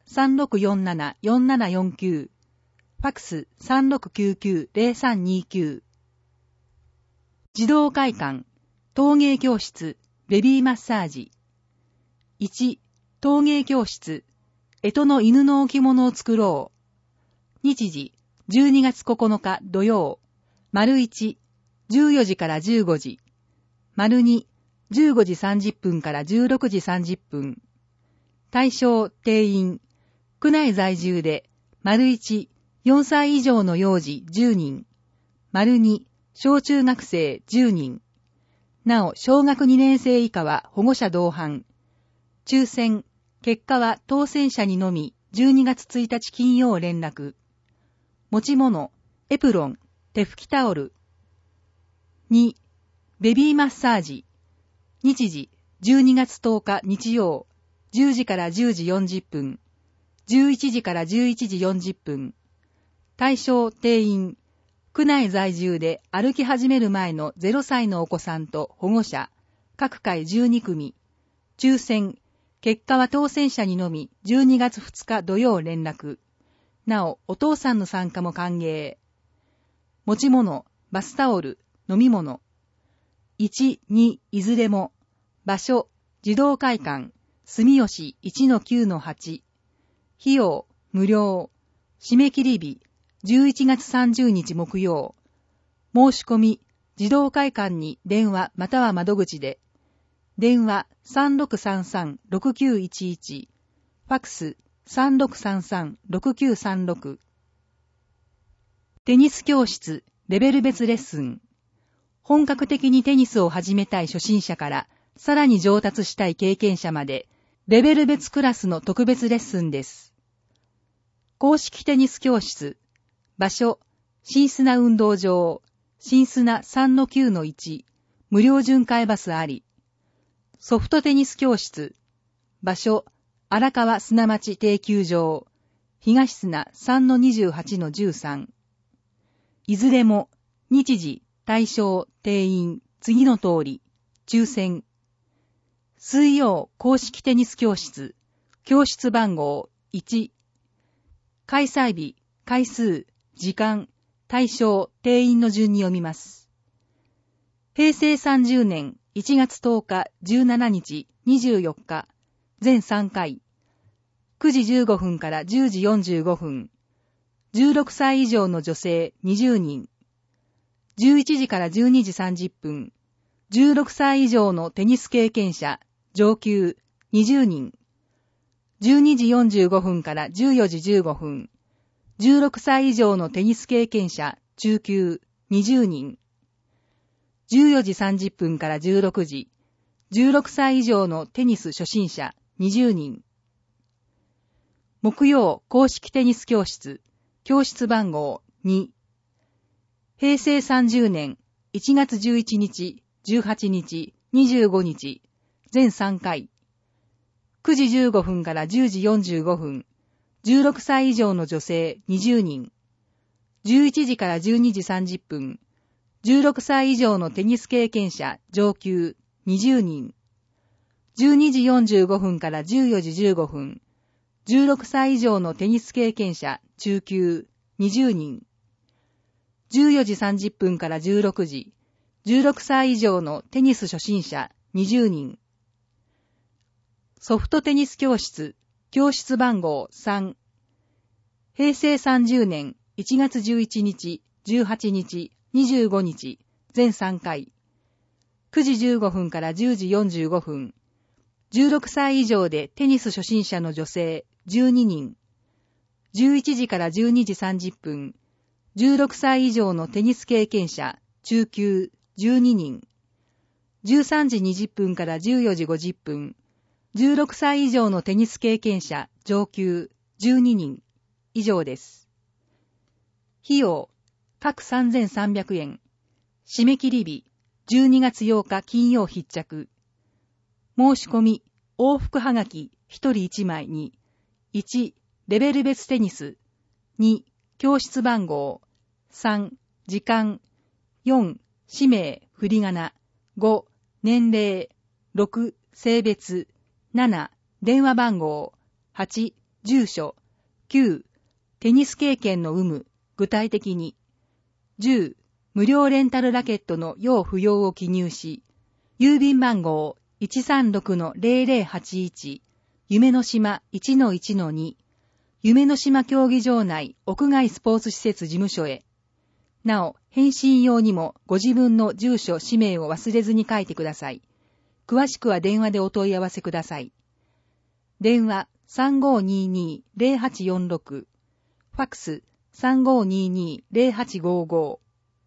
3647-4749。ファックス 3699-0329。児童会館、陶芸教室、ベビーマッサージ。1、陶芸教室、干支の犬の置物を作ろう。日時、12月9日土曜、丸1、14時から15時、丸2、15時30分から16時30分。対象、定員、区内在住で、丸1、4歳以上の幼児10人、丸2、小中学生10人。なお、小学2年生以下は保護者同伴。抽選、結果は当選者にのみ12月1日金曜連絡。持ち物、エプロン、手拭きタオル。2、ベビーマッサージ。日時、12月10日日曜、10時から10時40分、11時から11時40分。対象、定員、区内在住で歩き始める前の0歳のお子さんと保護者、各回12組。抽選、結果は当選者にのみ12月2日土曜連絡。なお、お父さんの参加も歓迎。持ち物、バスタオル、飲み物。1、2、いずれも。場所、児童会館、住吉 1-9-8。費用、無料。締め切り日、11月30日木曜。申し込み、児童会館に電話または窓口で。電話 3633-6911。ファックス 3633-6936。テニス教室、レベル別レッスン。本格的にテニスを始めたい初心者から、さらに上達したい経験者まで、レベル別クラスの特別レッスンです。公式テニス教室。場所、新砂運動場、新砂 3-9-1。無料巡回バスあり。ソフトテニス教室。場所、荒川砂町定休場。東砂 3-28-13。いずれも、日時、対象、定員、次の通り。抽選。水曜公式テニス教室。教室番号1。開催日、回数、時間、対象、定員の順に読みます。平成30年1月10日、17日、24日、全3回。9時15分から10時45分。16歳以上の女性20人。11時から12時30分。16歳以上のテニス経験者、上級20人。12時45分から14時15分。16歳以上のテニス経験者、中級20人。14時30分から16時。 16歳以上のテニス初心者20人。木曜公式テニス教室、教室番号2。平成30年1月11日、18日、25日、全3回。9時15分から10時45分、16歳以上の女性20人。11時から12時30分、16歳以上のテニス経験者上級20人。12時45分から14時15分、16歳以上のテニス経験者中級20人。14時30分から16時、16歳以上のテニス初心者20人。ソフトテニス教室、教室番号3。平成30年1月11日、18日、25日、全3回。9時15分から10時45分。16歳以上でテニス初心者の女性12人。11時から12時30分。16歳以上のテニス経験者中級12人。13時20分から14時50分。16歳以上のテニス経験者上級12人。以上です。費用、各3300円。締め切り日、12月8日金曜必着。申し込み、往復はがき1人1枚に、1、レベル別テニス、2、教室番号、3、時間、4、氏名、振り仮名、5、年齢、6、性別、7、電話番号、8、住所、9、テニス経験の有無、具体的に、10、無料レンタルラケットの要不要を記入し、郵便番号 136-0081、夢の島 1-1-2、夢の島競技場内屋外スポーツ施設事務所へ。なお、返信用にもご自分の住所、氏名を忘れずに書いてください。詳しくは電話でお問い合わせください。電話 3522-0846、ファックス 3522-0855。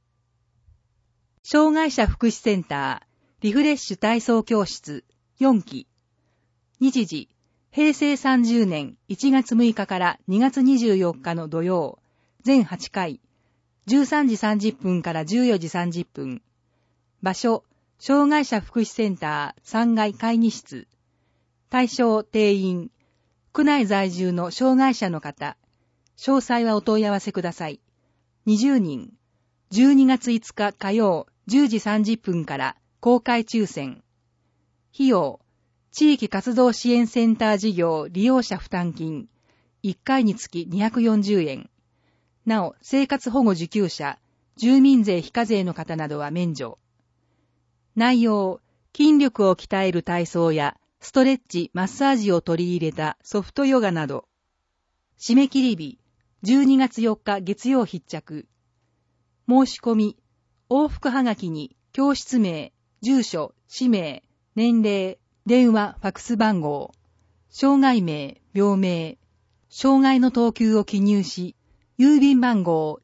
障害者福祉センター、リフレッシュ体操教室、4期。日時、平成30年1月6日から2月24日の土曜、全8回、13時30分から14時30分。場所、障害者福祉センター3階会議室。対象定員、区内在住の障害者の方。詳細はお問い合わせください。20人。12月5日火曜10時30分から公開抽選。費用、地域活動支援センター事業利用者負担金。1回につき240円。なお、生活保護受給者、住民税非課税の方などは免除。内容、筋力を鍛える体操やストレッチ、マッサージを取り入れたソフトヨガなど。締め切り日、12月4日月曜必着。申し込み、往復はがきに教室名、住所、氏名、年齢、電話、ファクス番号、障害名、病名、障害の等級を記入し、郵便番号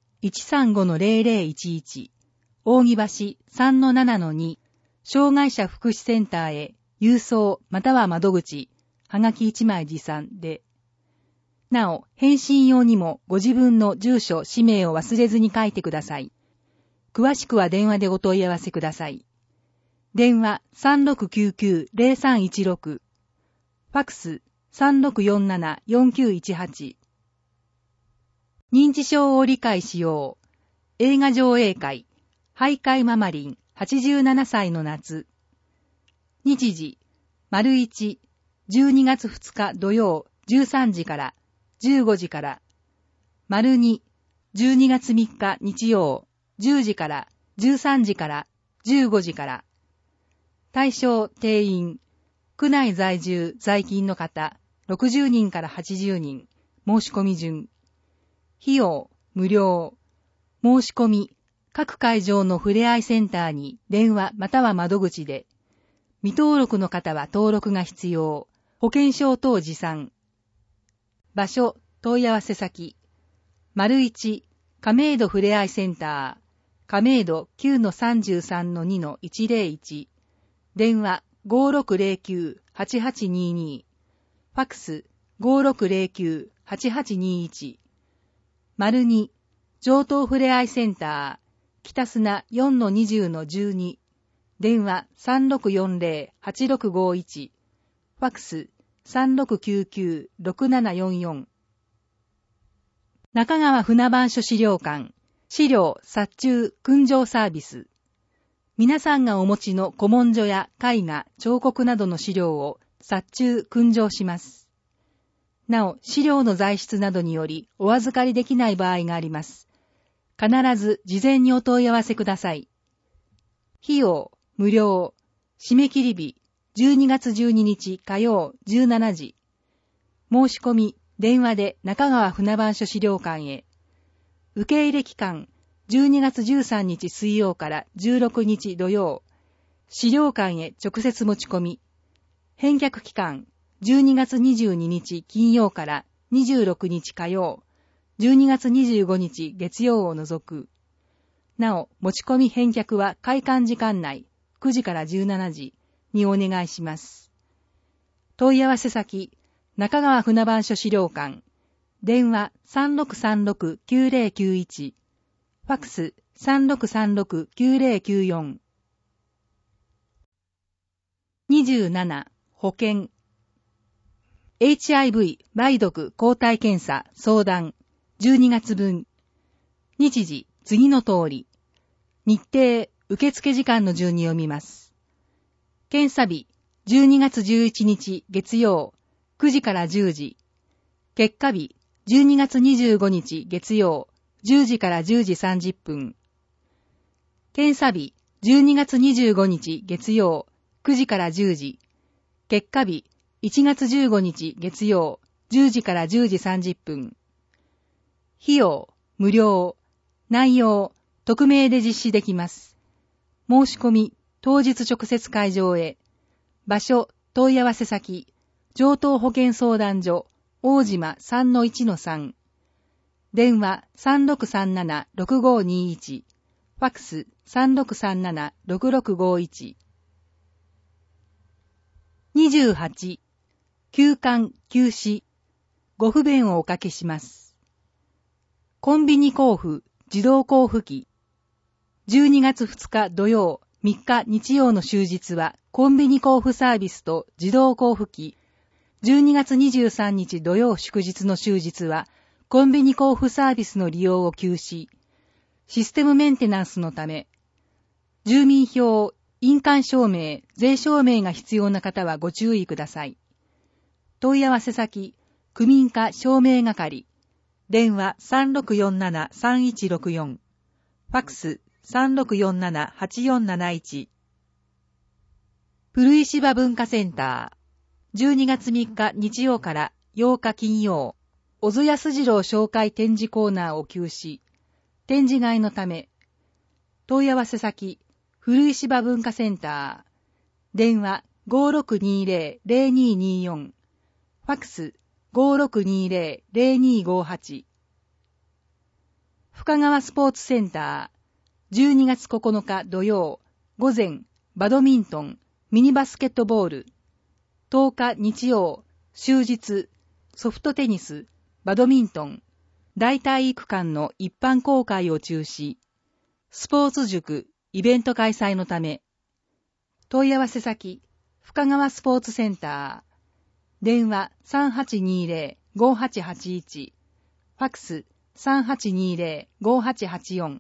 135-0011、扇橋 3-7-2、障害者福祉センターへ郵送または窓口、はがき1枚持参で。なお、返信用にもご自分の住所、氏名を忘れずに書いてください。詳しくは電話でお問い合わせください。電話 3699-0316、ファクス 3647-4918。認知症を理解しよう。映画上映会、徘徊ママリン87歳の夏。日時、丸1、12月2日土曜13時から15時から。丸2、12月3日日曜10時から13時から15時から。対象定員、区内在住在勤の方60人から80人、申し込み順。費用、無料。申し込み、各会場のふれあいセンターに電話または窓口で。未登録の方は登録が必要。保険証等持参。場所、問い合わせ先。丸1、亀戸ふれあいセンター。亀戸 9-33-2-101。電話 5609-8822、ファックス 5609-8821、02、上東ふれあいセンター、北砂 4-20-12、電話 3640-8651、ファックス 3699-6744。中川船番所資料館、資料殺虫訓場サービス。皆さんがお持ちの古文書や絵画、彫刻などの資料を殺虫訓場します。なお、資料の材質などによりお預かりできない場合があります。必ず事前にお問い合わせください。費用、無料。締め切り日、12月12日火曜17時。申し込み、電話で中川船番所資料館へ。受け入れ期間、12月13日水曜から16日土曜。資料館へ直接持ち込み。返却期間、12月22日金曜から26日火曜。12月25日月曜を除く。なお、持ち込み返却は開館時間内、9時から17時にお願いします。問い合わせ先、中川船番所資料館。電話 3636-9091。ファックス 3636-9094。27、保険。HIV 梅毒抗体検査相談12月分。日時次の通り。日程受付時間の順に読みます。検査日12月11日月曜9時から10時。結果日12月25日月曜10時から10時30分。検査日12月25日月曜9時から10時。結果日1月15日月曜10時から10時30分。費用、無料。内容、匿名で実施できます。申し込み、当日直接会場へ。場所、問い合わせ先、上東保健相談所、大島 3-1-3。電話 3637-6521。ファックス 3637-6651。28、休館、休止。ご不便をおかけします。コンビニ交付、自動交付機。12月2日土曜、3日日曜の終日は、コンビニ交付サービスと自動交付機。12月23日土曜祝日の終日は、コンビニ交付サービスの利用を休止。システムメンテナンスのため、住民票、印鑑証明、税証明が必要な方はご注意ください。問い合わせ先、区民課証明係。電話 3647-3164。ファックス 3647-8471。古石場文化センター。12月3日日曜から8日金曜。小津安二郎紹介展示コーナーを休止。展示外のため。問い合わせ先、古石場文化センター。電話 5620-0224。ファックス 5620-0258。深川スポーツセンター。12月9日土曜、午前、バドミントン、ミニバスケットボール。10日日曜、終日、ソフトテニス、バドミントン、大体育館の一般公開を中止。スポーツ塾、イベント開催のため。問い合わせ先、深川スポーツセンター。電話 3820-5881。ファックス 3820-5884。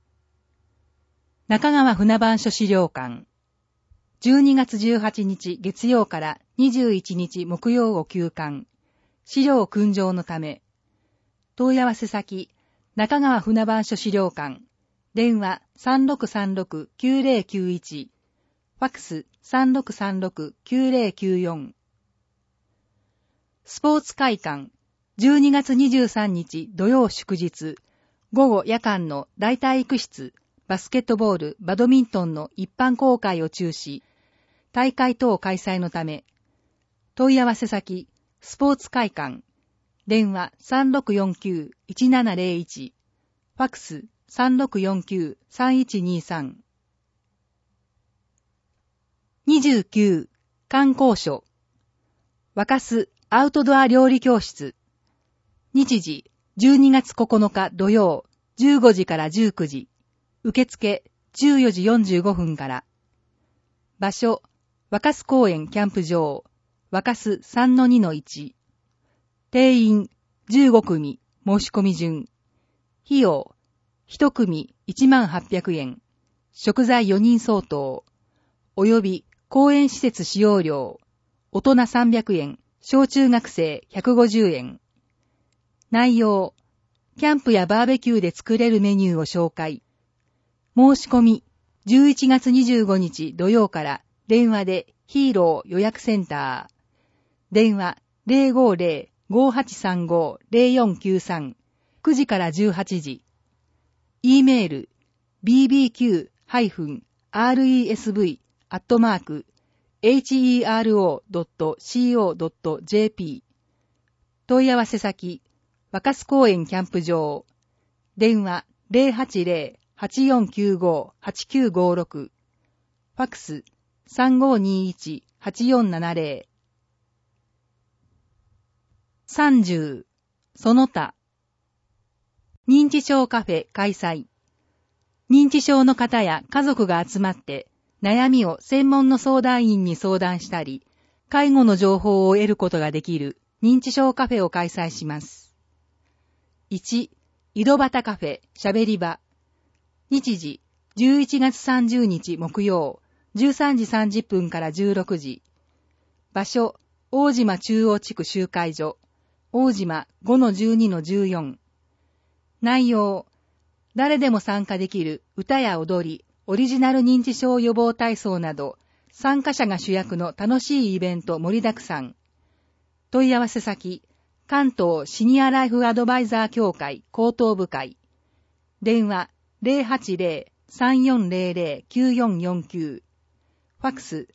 中川船番所資料館。12月18日月曜から21日木曜を休館。資料訓場のため。問い合わせ先、中川船番所資料館。電話 3636-9091。ファックス 3636-9094。スポーツ会館。12月23日土曜祝日。午後夜間の大体育室、バスケットボール、バドミントンの一般公開を中止。大会等開催のため。問い合わせ先、スポーツ会館。電話 3649-1701。ファックス 3649-3123。29、 観光所。若洲アウトドア料理教室。日時、12月9日土曜、15時から19時。受付、14時45分から。場所、若洲公園キャンプ場、若洲 3-2-1。定員、15組、申し込み順。費用、1組1800円。食材4人相当。及び、公園施設使用料。大人300円、小中学生150円。内容、キャンプやバーベキューで作れるメニューを紹介。申し込み、11月25日土曜から電話でヒーロー予約センター。電話 050-5835-0493。9時から18時。E メール bbq-resb@hero.co.jp。問い合わせ先、若洲公園キャンプ場。電話 080-8495-8956。ファクス 3521-8470。30. その他。認知症カフェ開催。認知症の方や家族が集まって悩みを専門の相談員に相談したり、介護の情報を得ることができる認知症カフェを開催します。1. 井戸端カフェしゃべり場。日時、11月30日木曜、13時30分から16時。場所、大島中央地区集会所、大島 5-12-14。内容、誰でも参加できる歌や踊り、オリジナル認知症予防体操など、参加者が主役の楽しいイベント盛りだくさん。問い合わせ先、関東シニアライフアドバイザー協会高等部会。電話 080-3400-9449。ファクス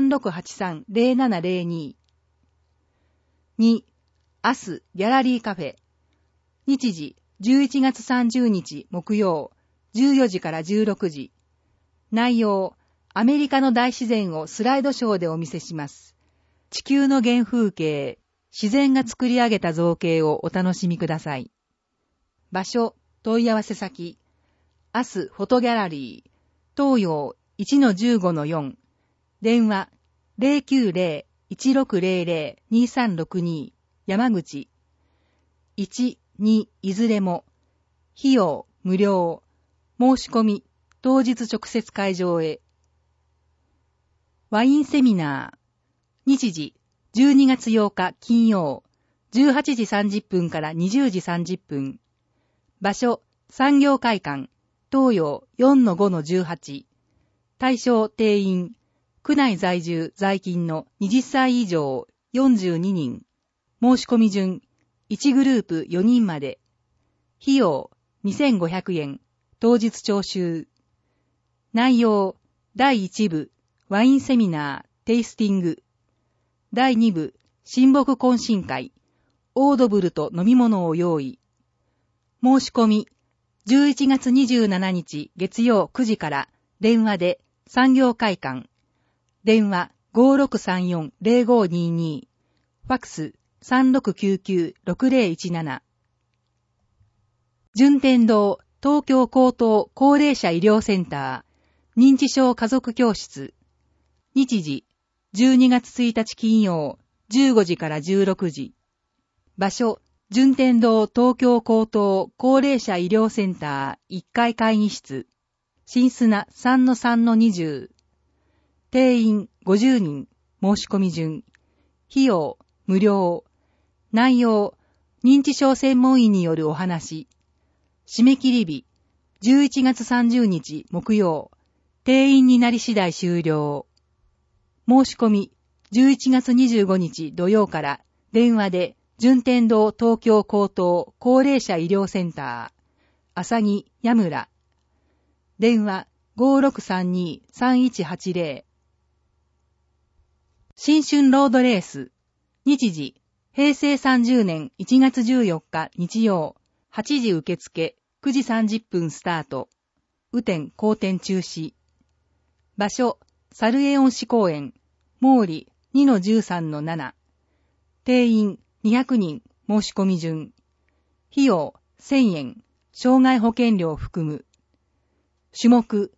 3683-0702。2. 明日ギャラリーカフェ。日時、11月30日木曜、14時から16時。内容、アメリカの大自然をスライドショーでお見せします。地球の原風景、自然が作り上げた造形をお楽しみください。場所、問い合わせ先、明日フォトギャラリー、東洋 1-15-4。電話、090-1600-2362、山口。1、2、いずれも。費用、無料。申し込み、当日直接会場へ。ワインセミナー。日時、12月8日金曜、18時30分から20時30分。場所、産業会館、東洋 4-5-18。対象定員、区内在住在勤の20歳以上42人。申し込み順、1グループ4人まで。費用、2500円。当日徴収。内容、第1部、ワインセミナー、テイスティング。第2部、親睦懇親会。オードブルと飲み物を用意。申し込み、11月27日月曜9時から電話で産業会館。電話 5634-0522。ファクス 3699-6017。順天堂東京高等高齢者医療センター認知症家族教室。日時12月1日金曜15時から16時。場所順天堂東京高等高齢者医療センター1階会議室。新砂 3-3-20。定員50人。申し込み順。費用無料。内容認知症専門医によるお話。締め切り日11月30日木曜。定員になり次第終了。申し込み11月25日土曜から電話で順天堂東京高等高齢者医療センター浅木矢村。電話 5632-3180。新春ロードレース。日時平成30年1月14日日曜8時受付9時30分スタート。雨天後天中止。場所、サルエオン市公園、毛利 2-13-7。定員200人申し込み順。費用1000円、障害保険料含む。種目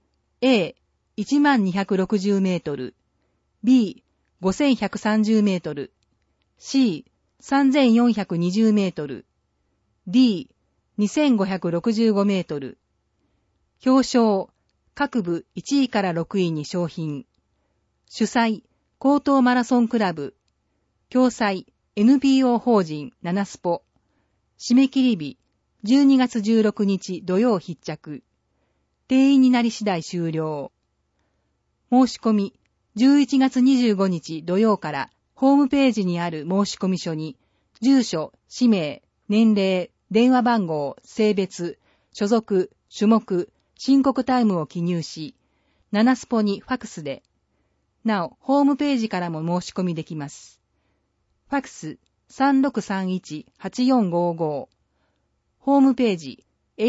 A、1260 メートル、B、5130 メートル、C、3420 メートル、D、2565 メートル。表彰、各部1位から6位に賞品。主催、高等マラソンクラブ。共催、NPO 法人7スポ。締め切り日、12月16日土曜必着。定員になり次第終了。申し込み、11月25日土曜からホームページにある申し込み書に、住所、氏名、年齢、電話番号、性別、所属、種目、申告タイムを記入し、7スポにファクスで、なお、ホームページからも申し込みできます。ファクス 3631-8455。ホームページ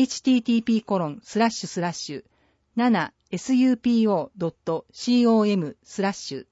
http://7supo.com/。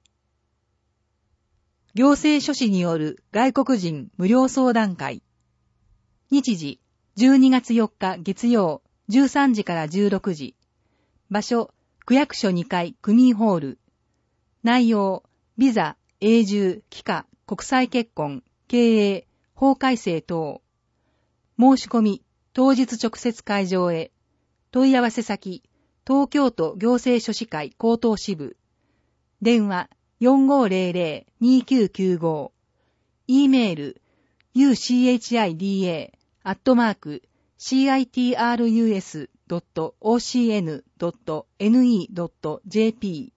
行政書士による外国人無料相談会。日時12月4日月曜13時から16時。場所区役所2階区民ホール。内容ビザ、永住、帰化、国際結婚、経営、法改正等。申し込み当日直接会場へ。問い合わせ先東京都行政書士会高等支部。電話4500-2995。E メール uchiida@citrus.ocn.ne.jp。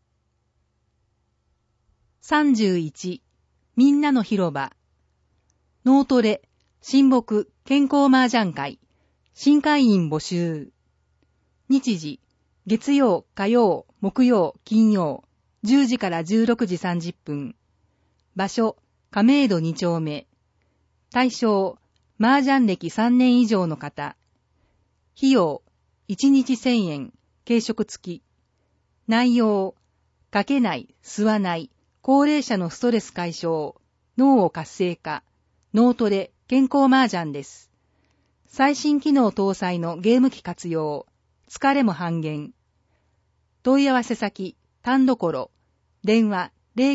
31. みんなの広場。脳トレ、親睦、健康麻雀会、新会員募集。日時、月曜、火曜、木曜、金曜、10時から16時30分。場所、亀戸2丁目。対象、麻雀歴3年以上の方。費用、1日1000円、軽食付き。内容、かけない、吸わない、高齢者のストレス解消、脳を活性化、脳トレ、健康麻雀です。最新機能搭載のゲーム機活用、疲れも半減。問い合わせ先、単どころ、電話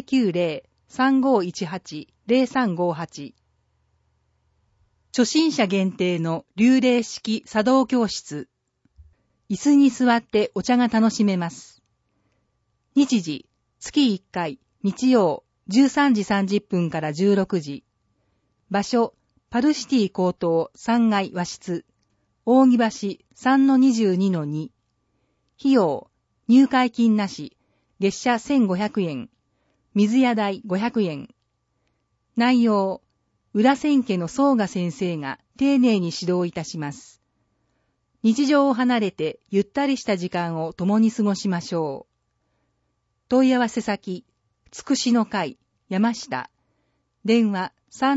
090-3518-0358。初心者限定の流麗式茶道教室。椅子に座ってお茶が楽しめます。日時、月1回、日曜、13時30分から16時。場所、パルシティ高等3階和室。扇橋 3-22-2。費用、入会金なし、月謝1500円。水屋代500円。内容、浦千家の宗我先生が丁寧に指導いたします。日常を離れてゆったりした時間を共に過ごしましょう。問い合わせ先、つくしの会、山下。電話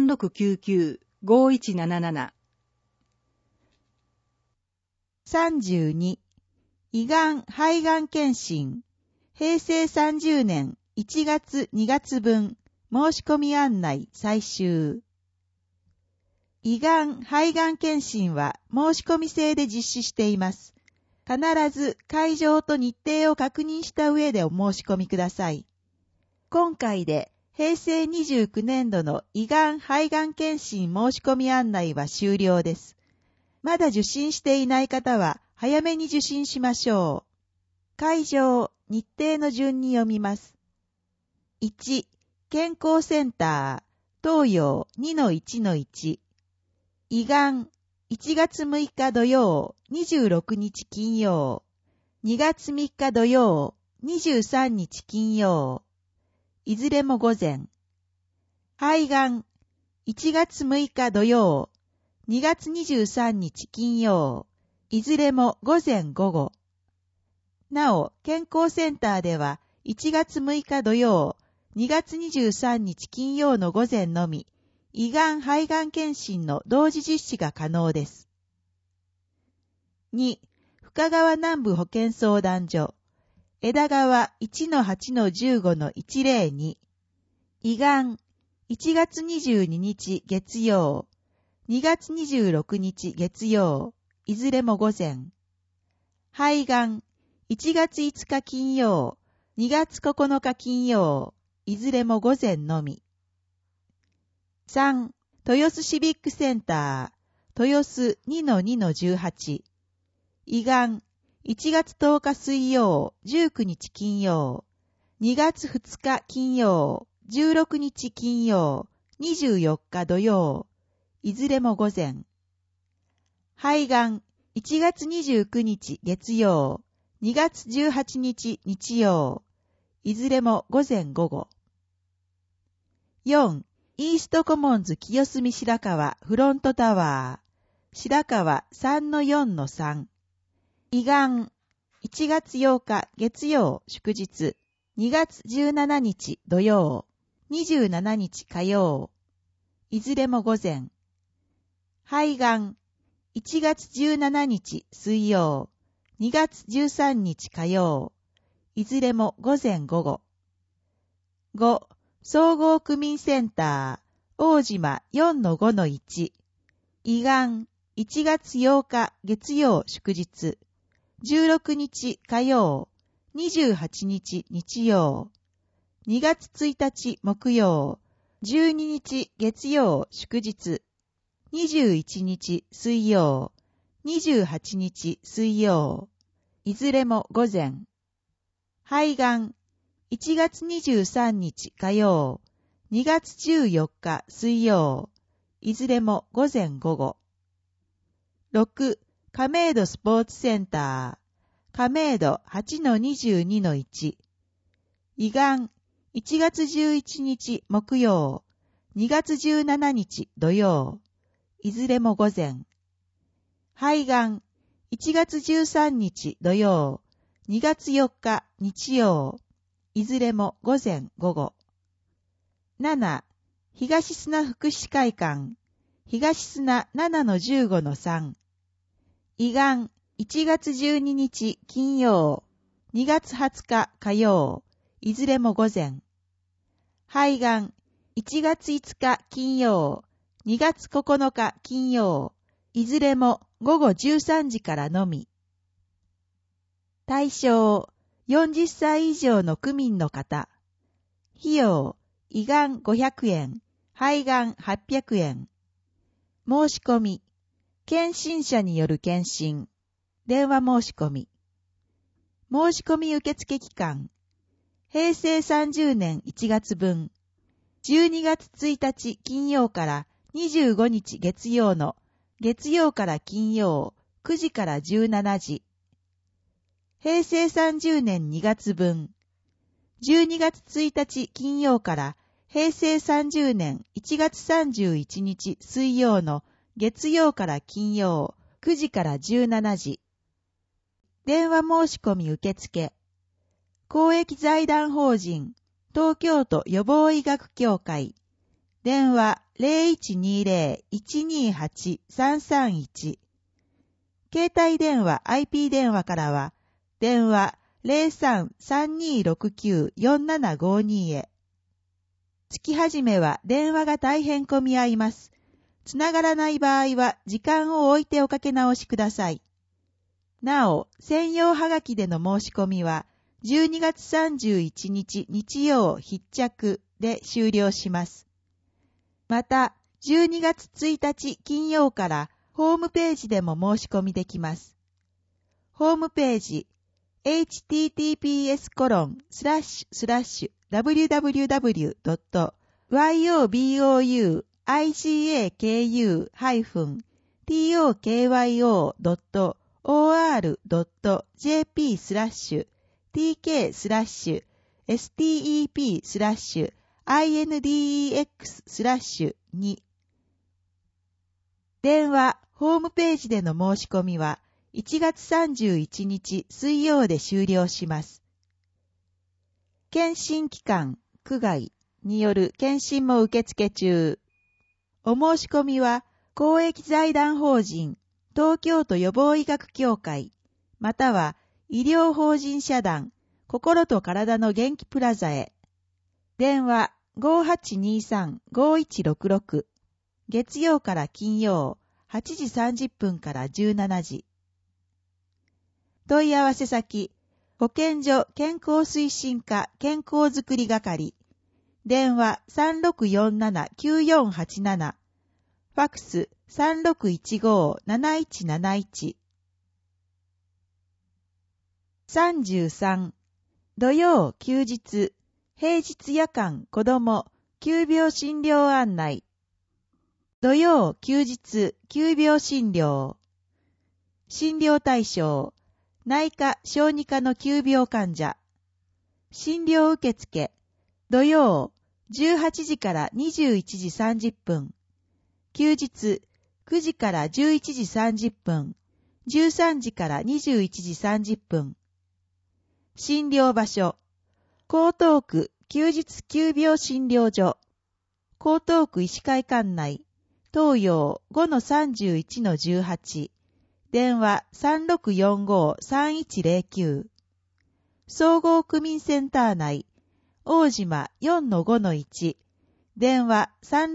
3699-5177。 32. 胃がん肺がん検診。平成30年1月2月分申し込み案内最終。胃がん肺がん検診は申し込み制で実施しています。必ず会場と日程を確認した上でお申し込みください。今回で平成29年度の胃がん肺がん検診申し込み案内は終了です。まだ受診していない方は早めに受診しましょう。会場、日程の順に読みます。1、健康センター、東洋 2-1-1。胃がん、1月6日土曜、26日金曜。2月3日土曜、23日金曜。いずれも午前。肺がん、1月6日土曜、2月23日金曜。いずれも午前午後。なお、健康センターでは、1月6日土曜、2月23日金曜の午前のみ、胃がん肺がん検診の同時実施が可能です。2、深川南部保健相談所、枝川 1-8-15-102。 胃がん、1月22日月曜、2月26日月曜、いずれも午前。肺がん、1月5日金曜、2月9日金曜、いずれも午前のみ。3、豊洲シビックセンター、豊洲 2-2-18。胃がん、1月10日水曜、19日金曜、2月2日金曜、16日金曜、24日土曜、いずれも午前。肺がん、1月29日月曜、2月18日日曜、いずれも午前午後。4、イーストコモンズ清澄白河フロントタワー、白河 3-4-3。胃がん、1月8日月曜祝日、2月17日土曜、27日火曜、いずれも午前。肺がん、1月17日水曜、2月13日火曜、いずれも午前午後。5、総合区民センター、大島 4-5-1。胃がん、1月8日月曜祝日、16日火曜、28日日曜、2月1日木曜、12日月曜祝日、21日水曜、28日水曜、いずれも午前。肺がん、1月23日火曜、2月14日水曜、いずれも午前午後。6、亀戸スポーツセンター、亀戸 8-22-1。胃がん、1月11日木曜、2月17日土曜、いずれも午前。肺がん、1月13日土曜、2月4日日曜、いずれも午前午後。7、東砂福祉会館、東砂 7-15-3。胃がん、1月12日金曜、2月20日火曜、いずれも午前。肺がん、1月5日金曜、2月9日金曜、いずれも午後13時からのみ。対象、40歳以上の区民の方。費用、胃がん500円、肺がん800円。申し込み、検診者による検診。電話申し込み。申し込み受付期間。平成30年1月分。12月1日金曜から25日月曜の月曜から金曜9時から17時。平成30年2月分。12月1日金曜から平成30年1月31日水曜の月曜から金曜9時から17時。電話申し込み受付。公益財団法人東京都予防医学協会。電話 0120-128-331。携帯電話 IP 電話からは電話 03-3269-4752 へ。月始めは電話が大変混み合います。つながらない場合は時間を置いておかけ直しください。なお、専用はがきでの申し込みは12月31日日曜必着で終了します。また、12月1日金曜からホームページでも申し込みできます。ホームページwww.wyobigaku-tokyo.org.jp/tk/index/2 電話、ホームページでの申し込みは1月31日水曜で終了します。検診機関、区外による検診も受付中。お申し込みは、公益財団法人東京都予防医学協会、または医療法人社団心と体の元気プラザへ。電話 5823-5166。月曜から金曜、8時30分から17時。問い合わせ先、保健所健康推進課健康づくり係。電話3647-9487。ファクス3615-7171。33. 土曜休日、平日夜間子ども急病診療案内。土曜休日急病診療。診療対象、内科小児科の急病患者。診療受付、土曜18時から21時30分。休日9時から11時30分。13時から21時30分。診療場所、江東区休日急病診療所。江東区医師会館内。東洋 5-31-18。電話3645-3109。総合区民センター内。大島 4-5-1。電話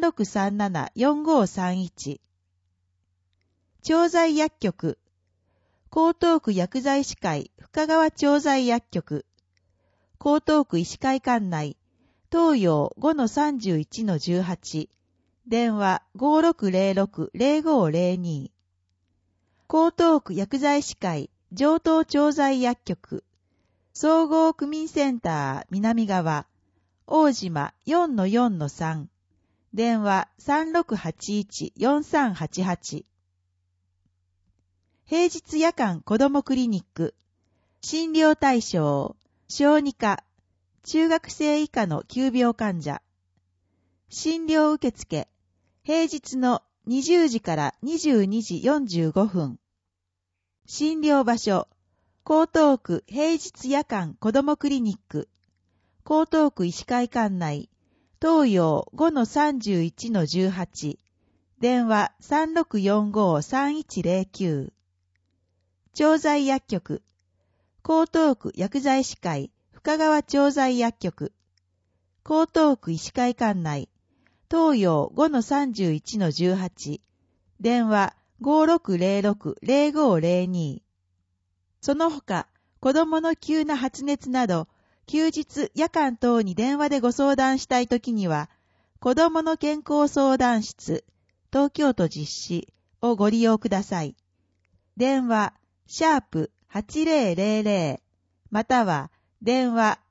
3637-4531。調剤薬局。江東区薬剤師会深川調剤薬局。江東区医師会館内。東洋 5-31-18。電話5606-0502。江東区薬剤師会上東調剤薬局。総合区民センター南側。大島 4-4-3。電話3681-4388。平日夜間子どもクリニック。診療対象、小児科、中学生以下の急病患者。診療受付、平日の20時から22時45分。診療場所、江東区平日夜間子どもクリニック。江東区医師会館内。東洋 5-31-18。電話3645-3109。調剤薬局。江東区薬剤師会深川調剤薬局。江東区医師会館内。東洋 5-31-18。電話5606-0502。その他、子供の急な発熱など、休日夜間等に電話でご相談したいときには、子供の健康相談室、東京都実施をご利用ください。電話、#8000、または、電話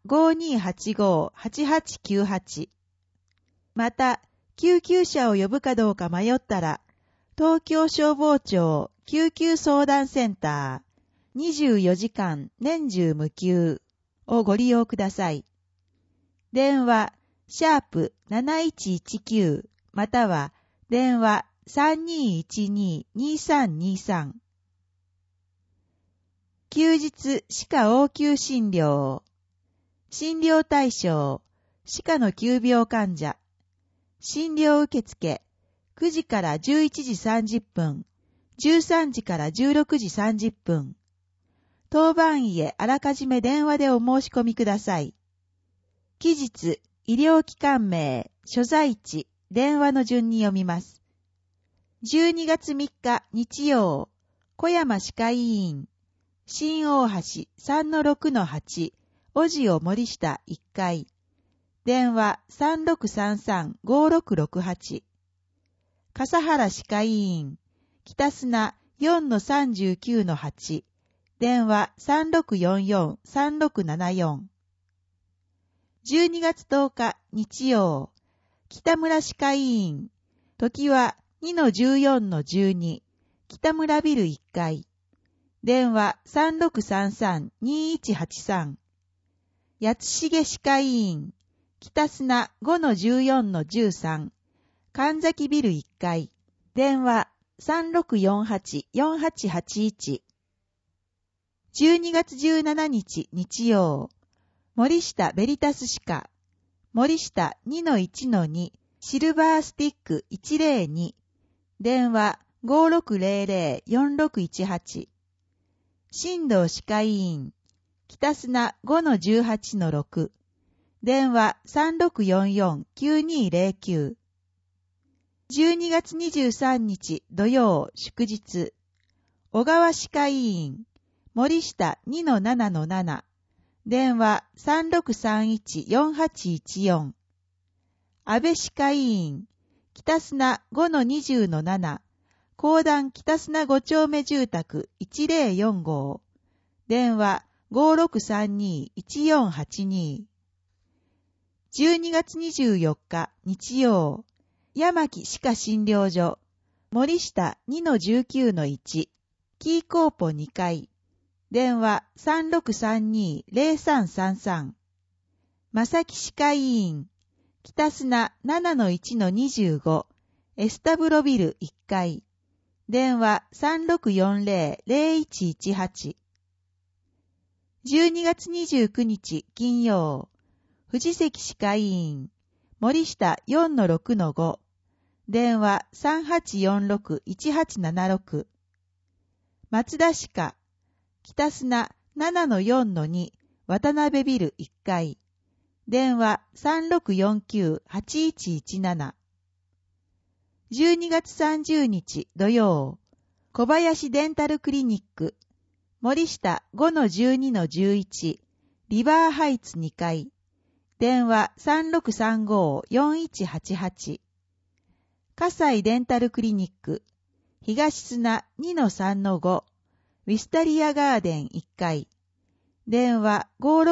5285-8898。また、救急車を呼ぶかどうか迷ったら、東京消防庁救急相談センター、24時間年中無休をご利用ください。電話、#7119、または、電話3212-2323。休日歯科応急診療。診療対象、歯科の急病患者。診療受付、9時から11時30分、13時から16時30分。当番医へあらかじめ電話でお申し込みください。期日、医療機関名、所在地、電話の順に読みます。12月3日日曜、小山歯科医院。新大橋 3-6-8、小塩森下1階。電話3633-5668。笠原歯科医院。北砂 4-39-8。電話3644-3674。12月10日日曜。北村歯科医院。時は 2-14-12。北村ビル1階。電話3633-2183。八重歯科医院。北砂 5-14-13。神崎ビル1階。電話3648-4881。12月17日日曜。森下ベリタス歯科。森下 2-1-2。シルバースティック102。電話5600-4618。新道歯科医院。北砂 5-18-6。 電話 3644-9209。12月23日土曜祝日。小川歯科医院、森下 2-7-7。電話 3631-4814。安倍歯科医院、北砂 5-20-7。公団北砂5丁目住宅104号。電話 5632-1482。12月24日日曜。山木歯科診療所、森下 2-19-1。キーコーポ2階。電話 3632-0333。正木歯科医院、北砂 7-1-25。エスタブロビル1階。電話 3640-0118。12月29日金曜。藤関歯科医院、森下 4-6-5。電話 3846-1876。松田歯科、北砂 7-4-2。渡辺ビル1階。電話 3649-8117。12月30日土曜。小林デンタルクリニック。森下 5-12-11。リバーハイツ2階。電話 3635-4188。葛西デンタルクリニック。東砂 2-3-5。ウィスタリアガーデン1階。電話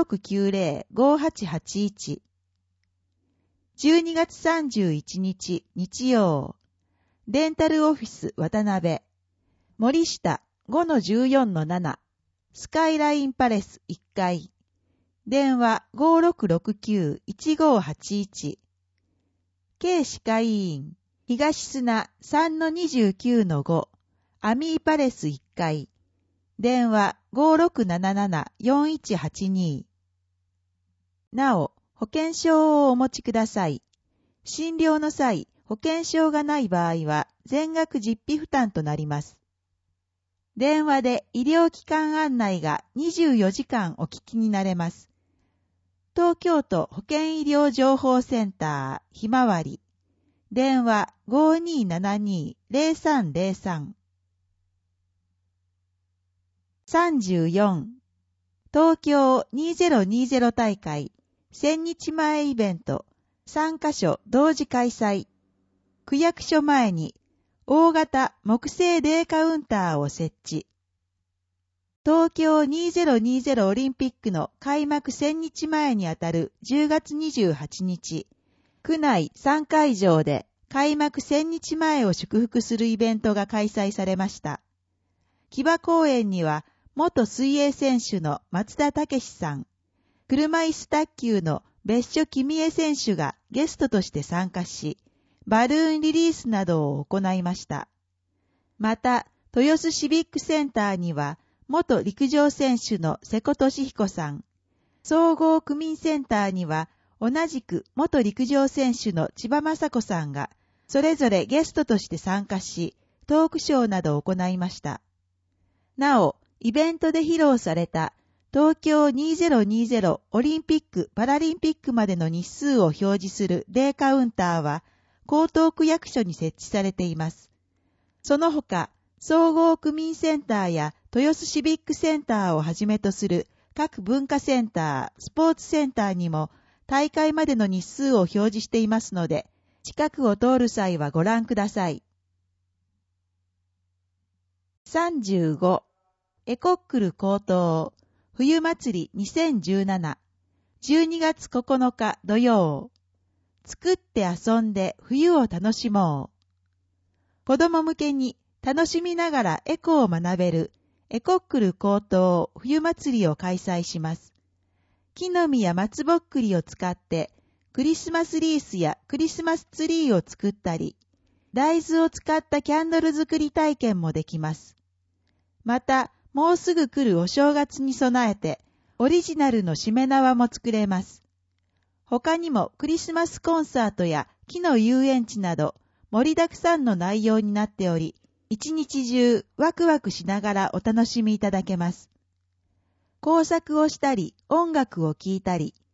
5690-5881。12月31日日曜。デンタルオフィス渡辺。森下 5-14-7。スカイラインパレス1階。電話 5669-1581。K 歯科医院、東砂 3-29-5。アミーパレス1階。電話 5677-4182。なお、保険証をお持ちください。診療の際、保険証がない場合は、全額実費負担となります。電話で医療機関案内が24時間お聞きになれます。東京都保健医療情報センターひまわり。電話 5272-0303。34. 東京2020大会1000日前イベント3カ所同時開催。区役所前に大型木製デーカウンターを設置。東京2020オリンピックの開幕1000日前にあたる10月28日、区内3会場で開幕1000日前を祝福するイベントが開催されました。木場公園には元水泳選手の松田武さん、車椅子卓球の別所君江選手がゲストとして参加し、バルーンリリースなどを行いました。また、豊洲シビックセンターには、元陸上選手の瀬古利彦さん、総合区民センターには、同じく元陸上選手の千葉雅子さんが、それぞれゲストとして参加し、トークショーなどを行いました。なお、イベントで披露された、東京2020オリンピック・パラリンピックまでの日数を表示するデーカウンターは、江東区役所に設置されています。その他、総合区民センターや豊洲シビックセンターをはじめとする各文化センター、スポーツセンターにも大会までの日数を表示していますので、近くを通る際はご覧ください。35. エコックル高等冬祭り2017 12月9日土曜。作って遊んで冬を楽しもう。子供向けに楽しみながらエコを学べるエコックル高等冬祭りを開催します。木の実や松ぼっくりを使ってクリスマスリースやクリスマスツリーを作ったり、大豆を使ったキャンドル作り体験もできます。また、もうすぐ来るお正月に備えてオリジナルのしめ縄も作れます。他にもクリスマスコンサートや木の遊園地など盛りだくさんの内容になっており、一日中ワクワクしながらお楽しみいただけます。工作をしたり、音楽を聴いたり、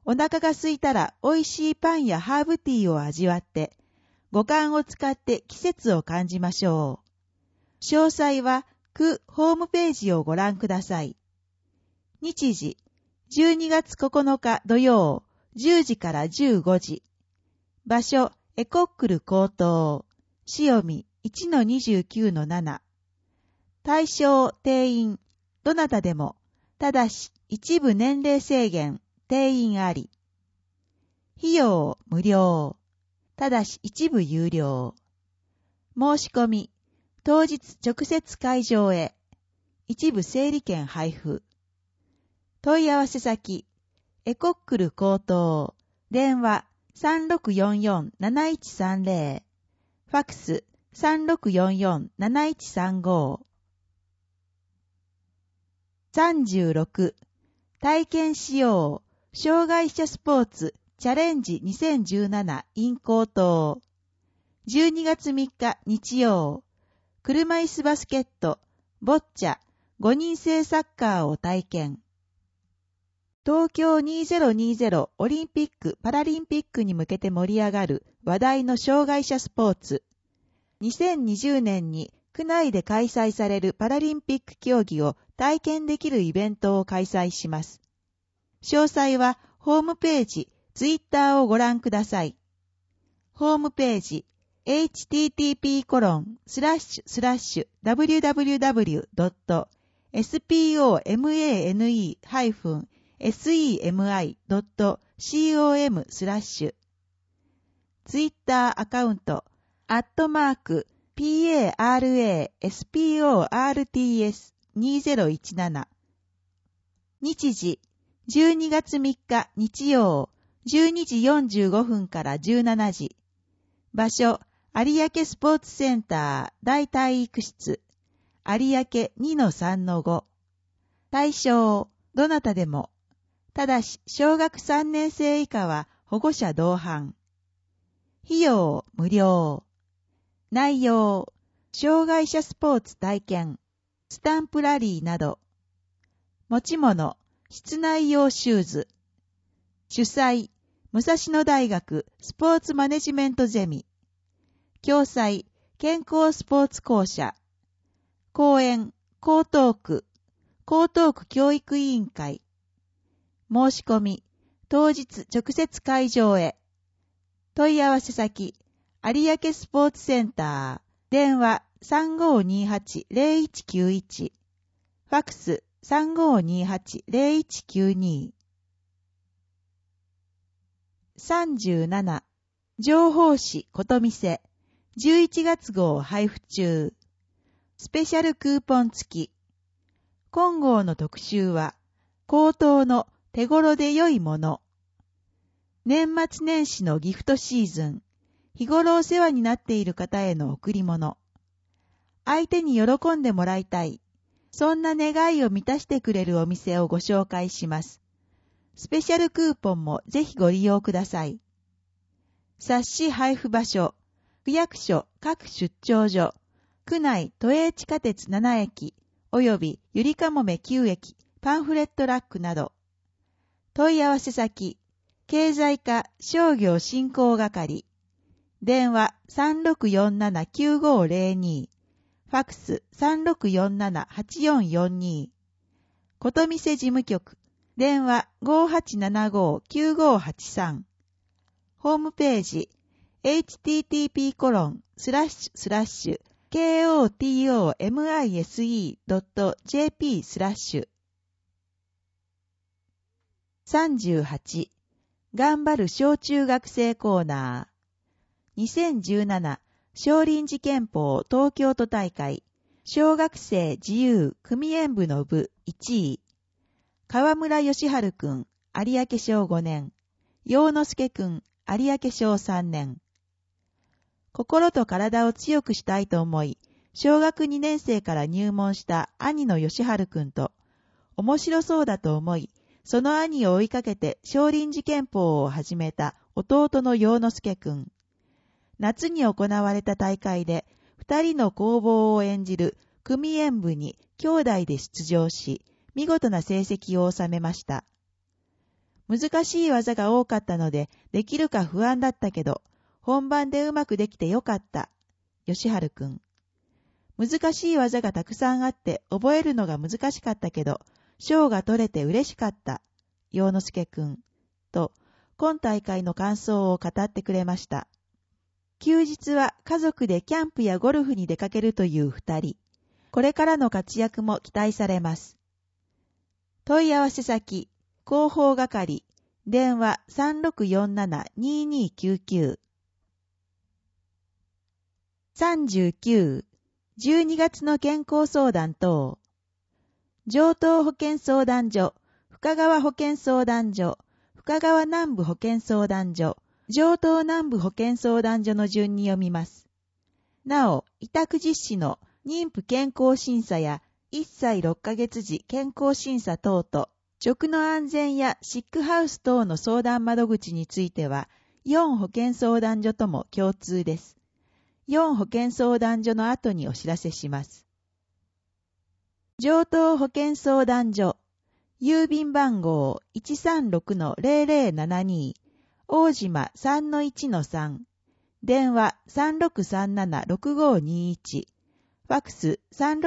お腹が空いたら美味しいパンやハーブティーを味わって、五感を使って季節を感じましょう。詳細は区ホームページをご覧ください。日時、12月9日土曜、10時から15時。場所、エコックル高等。潮見 1-29-7。対象、定員、どなたでも、ただし一部年齢制限、定員あり。費用、無料。ただし一部有料。申し込み、当日直接会場へ。一部整理券配布。問い合わせ先、エコックル高等。電話、3644-7130。ファクス、3644-7135。36. 体験しよう。障害者スポーツチャレンジ2017 in 高等。12月3日日曜。車椅子バスケット、ボッチャ、5人制サッカーを体験。東京2020オリンピック・パラリンピックに向けて盛り上がる話題の障害者スポーツ。2020年に区内で開催されるパラリンピック競技を体験できるイベントを開催します。詳細はホームページ、ツイッターをご覧ください。ホームページ、http://www.spomane-semi.com/ツイッターアカウント、@parasports2017 日時、12月3日日曜、12時45分から17時。場所、有明スポーツセンター大体育室、有明 2-3-5。対象、どなたでも。ただし、小学3年生以下は保護者同伴。費用、無料。内容、障害者スポーツ体験、スタンプラリーなど。持ち物、室内用シューズ。主催、武蔵野大学スポーツマネジメントゼミ。共催、健康スポーツ公社。講演、江東区教育委員会。申し込み、当日直接会場へ。問い合わせ先、有明スポーツセンター。電話、3528-0191。ファクス、3528-0192。37. 情報誌ことみせ11月号配布中。スペシャルクーポン付き。今号の特集は、高等の手頃で良いもの。年末年始のギフトシーズン。日頃お世話になっている方への贈り物。相手に喜んでもらいたい。そんな願いを満たしてくれるお店をご紹介します。スペシャルクーポンもぜひご利用ください。冊子配布場所、区役所各出張所、区内都営地下鉄7駅、およびゆりかもめ9駅、パンフレットラックなど。問い合わせ先、経済課商業振興係。電話 3647-9502。ファクス 3647-8442。ことみせ事務局。電話 5875-9583。ホームページ http://kotomise.jp/ 38. 頑張る小中学生コーナー。2017少林寺拳法東京都大会小学生自由組演部の部1位。河村義治くん、有明小5年。陽之介くん、有明小3年。心と体を強くしたいと思い、小学2年生から入門した兄の義治くんと、面白そうだと思い、その兄を追いかけて少林寺拳法を始めた弟の陽之介くん。夏に行われた大会で、二人の攻防を演じる組演部に兄弟で出場し、見事な成績を収めました。 難しい技が多かったので、できるか不安だったけど、本番でうまくできてよかった。吉春くん。難しい技がたくさんあって覚えるのが難しかったけど、賞が取れて嬉しかった。陽之介くん。と、今大会の感想を語ってくれました。休日は家族でキャンプやゴルフに出かけるという2人。これからの活躍も期待されます。問い合わせ先、広報係、電話 3647-2299。39、12月の健康相談等。城東保健相談所、深川保健相談所、深川南部保健相談所、城東南部保健相談所の順に読みます。なお、委託実施の妊婦健康審査や1歳6ヶ月時健康審査等と、食の安全やシックハウス等の相談窓口については、4保健相談所とも共通です。4保健相談所の後にお知らせします。城東保健相談所、郵便番号 136-0072、大島 3-1-3、電話 3637-6521、ファックス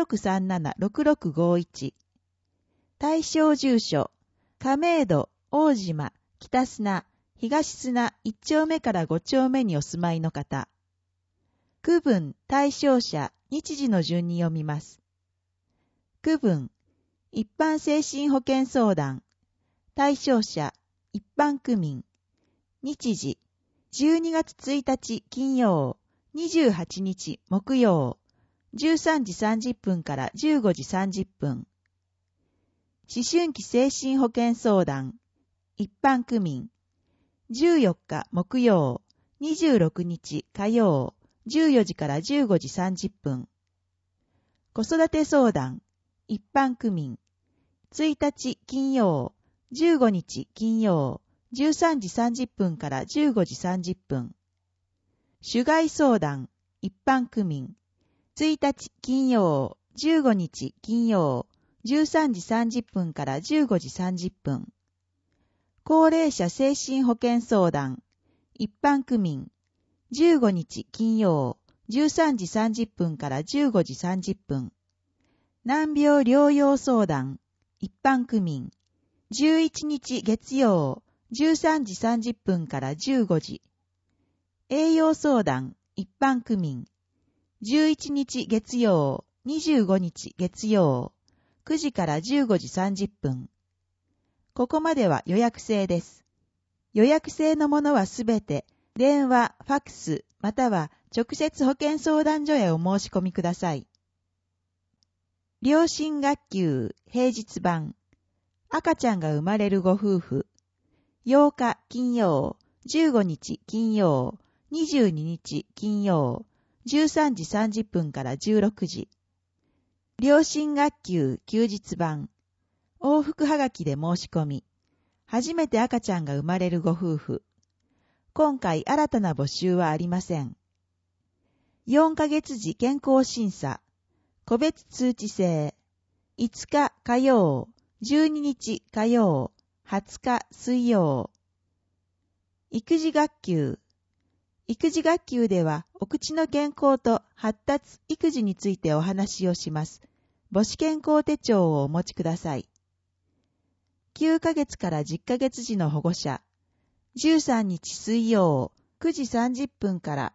3637-6651。対象住所、亀戸、大島、北砂、東砂1丁目から5丁目にお住まいの方。区分、対象者、日時の順に読みます。区分、一般精神保健相談。対象者、一般区民。日時、12月1日金曜、28日木曜、13時30分から15時30分。思春期精神保健相談。一般区民。14日木曜、26日火曜、14時から15時30分。子育て相談。一般区民。1日金曜、15日金曜、13時30分から15時30分。種害相談。一般区民。1日金曜、15日金曜、13時30分から15時30分。高齢者精神保健相談。一般区民。15日金曜、13時30分から15時30分。難病療養相談。一般区民。11日月曜、13時30分から15時。栄養相談。一般区民。11日月曜、25日月曜、9時から15時30分。ここまでは予約制です。予約制のものはすべて、電話、ファックス、または直接保健相談所へお申し込みください。両親学級平日版。赤ちゃんが生まれるご夫婦。8日金曜、15日金曜、22日金曜、13時30分から16時。両親学級休日版。往復はがきで申し込み。初めて赤ちゃんが生まれるご夫婦。今回新たな募集はありません。4ヶ月時健康審査。個別通知制。5日火曜、12日火曜、20日水曜。育児学級。育児学級ではお口の健康と発達育児についてお話をします。母子健康手帳をお持ちください。9ヶ月から10ヶ月時の保護者。13日水曜9時30分から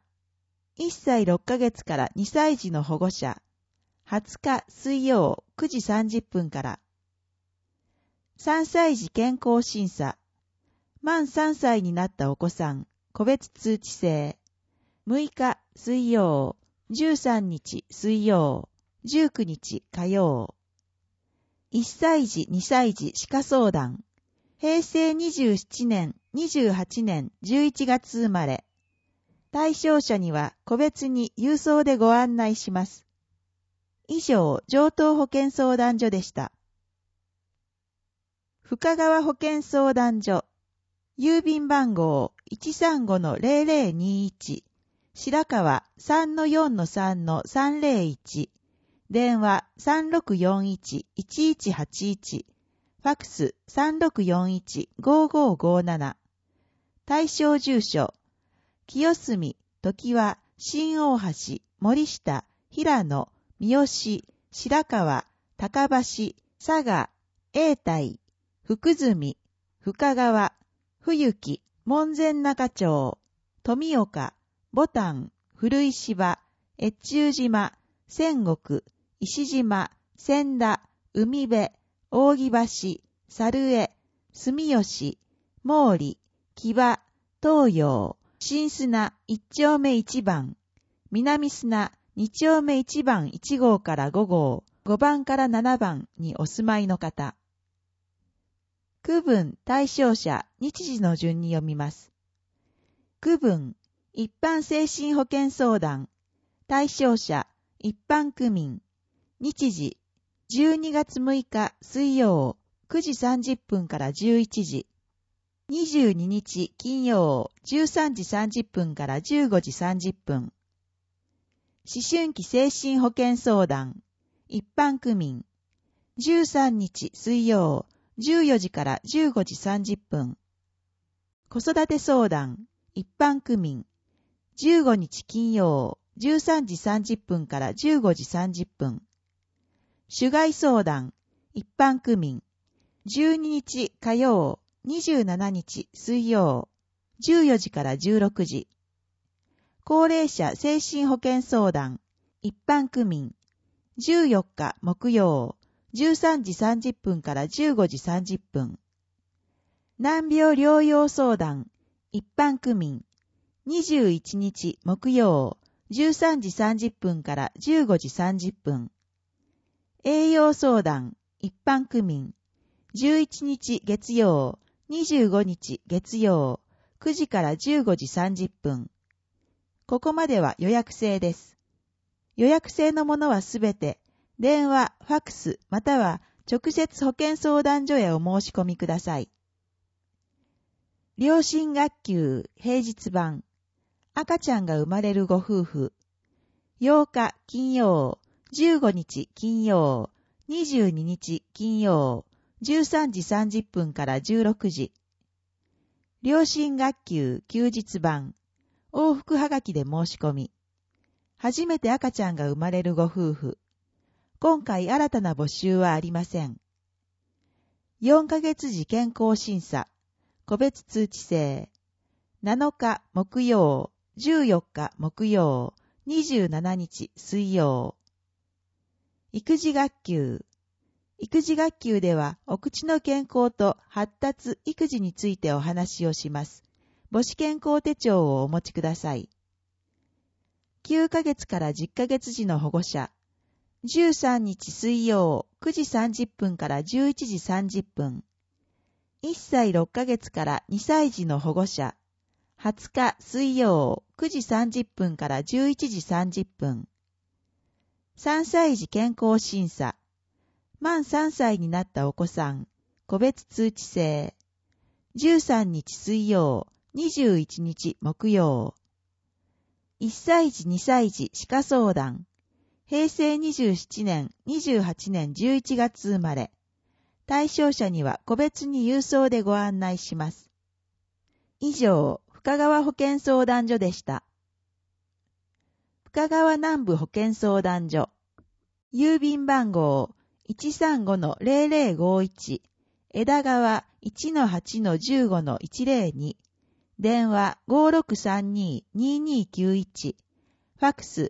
1歳6ヶ月から2歳児の保護者。20日水曜9時30分から3歳児健康審査。満3歳になったお子さん。個別通知制。6日水曜、13日水曜、19日火曜。1歳児、2歳児歯科相談。平成27年、28年11月生まれ。対象者には個別に郵送でご案内します。以上、城東保健相談所でした。深川保健相談所。郵便番号 135-0021 白川 3-4-3-301 電話 3641-1181 フファクス 3641-5557。対象住所、清澄、常盤、新大橋、森下、平野、三好、白川、高橋、佐賀、永代、福住、深川、冬木、門前仲町、富岡、牡丹、古石芝、越中島、仙石、石島、千田、海辺、扇橋、猿江、住吉、毛利、木場、東洋、新砂1丁目1番、南砂2丁目1番1号から5号、5番から7番にお住まいの方。区分対象者日時の順に読みます。区分一般精神保健相談対象者一般区民日時12月6日水曜9時30分から11時22日金曜13時30分から15時30分思春期精神保健相談一般区民13日水曜14時から15時30分子育て相談一般区民15日金曜13時30分から15時30分種害相談一般区民12日火曜27日水曜14時から16時高齢者精神保健相談一般区民14日木曜13時30分から15時30分難病療養相談一般区民21日木曜13時30分から15時30分栄養相談一般区民11日月曜25日月曜9時から15時30分ここまでは予約制です。予約制のものはすべて電話、ファクスまたは直接保健相談所へお申し込みください。両親学級平日版赤ちゃんが生まれるご夫婦8日金曜15日金曜22日金曜13時30分から16時両親学級休日版往復はがきで申し込み初めて赤ちゃんが生まれるご夫婦今回新たな募集はありません。4ヶ月時健康審査個別通知制7日木曜14日木曜27日水曜育児学級育児学級ではお口の健康と発達育児についてお話をします。母子健康手帳をお持ちください。9ヶ月から10ヶ月時の保護者13日水曜9時30分から11時30分1歳6ヶ月から2歳児の保護者20日水曜9時30分から11時30分3歳児健康審査満3歳になったお子さん個別通知制13日水曜21日木曜1歳児2歳児歯科相談平成27年28年11月生まれ対象者には個別に郵送でご案内します。以上深川保健相談所でした。深川南部保健相談所郵便番号 135-0051 枝川 1-8-15-102 電話 5632-2291 ファクス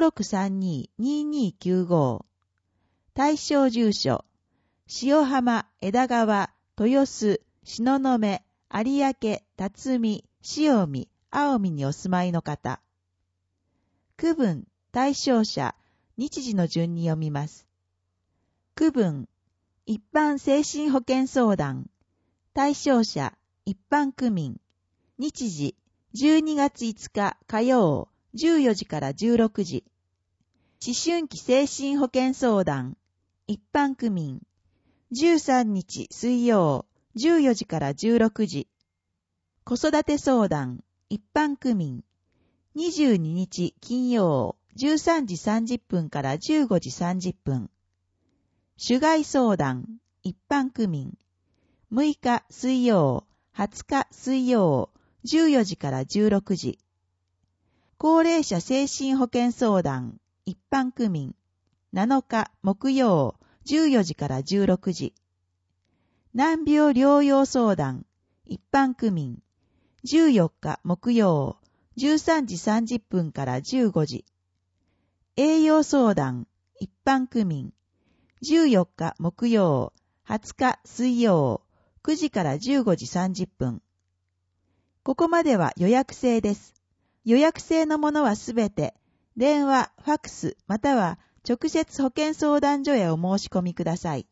5632-2295 対象住所塩浜、枝川、豊洲、東雲、有明、辰巳、塩見、青海にお住まいの方区分、対象者、日時の順に読みます。区分、一般精神保健相談対象者、一般区民日時、12月5日火曜14時から16時思春期精神保健相談一般区民13日水曜14時から16時子育て相談一般区民22日金曜13時30分から15時30分種害相談一般区民。6日水曜、20日水曜、14時から16時。高齢者精神保健相談、一般区民。7日木曜、14時から16時。難病療養相談、一般区民。14日木曜、13時30分から15時。栄養相談、一般区民。14日木曜、20日水曜、9時から15時30分。ここまでは予約制です。予約制のものはすべて、電話、ファクス、または直接保健相談所へお申し込みください。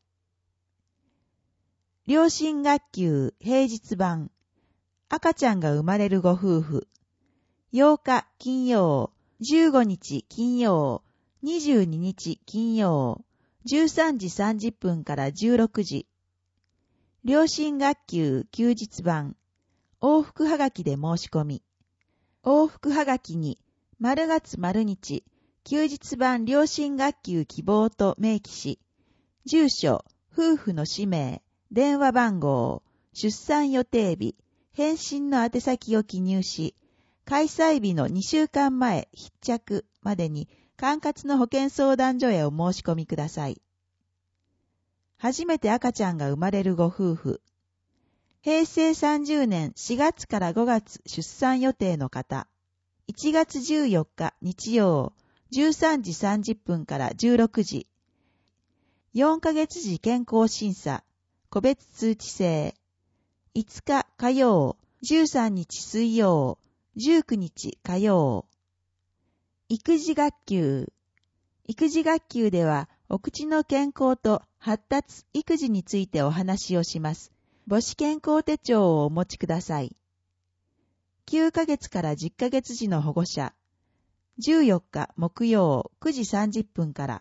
両親学級平日版。赤ちゃんが生まれるご夫婦。8日金曜、15日金曜、22日金曜、13時30分から16時。両親学級休日版。往復はがきで申し込み。往復はがきに、丸月丸日、休日版両親学級希望と明記し、住所、夫婦の氏名、電話番号、出産予定日、返信の宛先を記入し、開催日の2週間前必着までに管轄の保健相談所へお申し込みください。初めて赤ちゃんが生まれるご夫婦。平成30年4月から5月出産予定の方。1月14日日曜、13時30分から16時。4ヶ月時健康審査、個別通知制。5日火曜、13日水曜、19日火曜。育児学級。育児学級では、お口の健康と発達、育児についてお話をします。母子健康手帳をお持ちください。9ヶ月から10ヶ月時の保護者。14日木曜9時30分から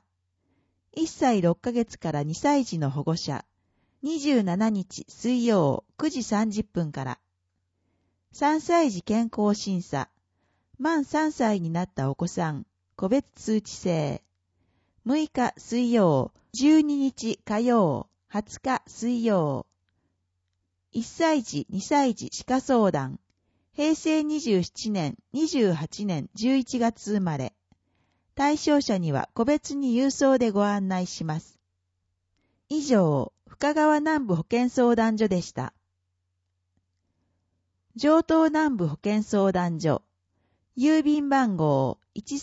。1歳6ヶ月から2歳児の保護者。27日水曜9時30分から。3歳児健康審査。満3歳になったお子さん、個別通知制。6日水曜、12日火曜、20日水曜。1歳児、2歳児歯科相談。平成27年、28年11月生まれ。対象者には個別に郵送でご案内します。以上、深川南部保健相談所でした。城東南部保健相談所。郵便番号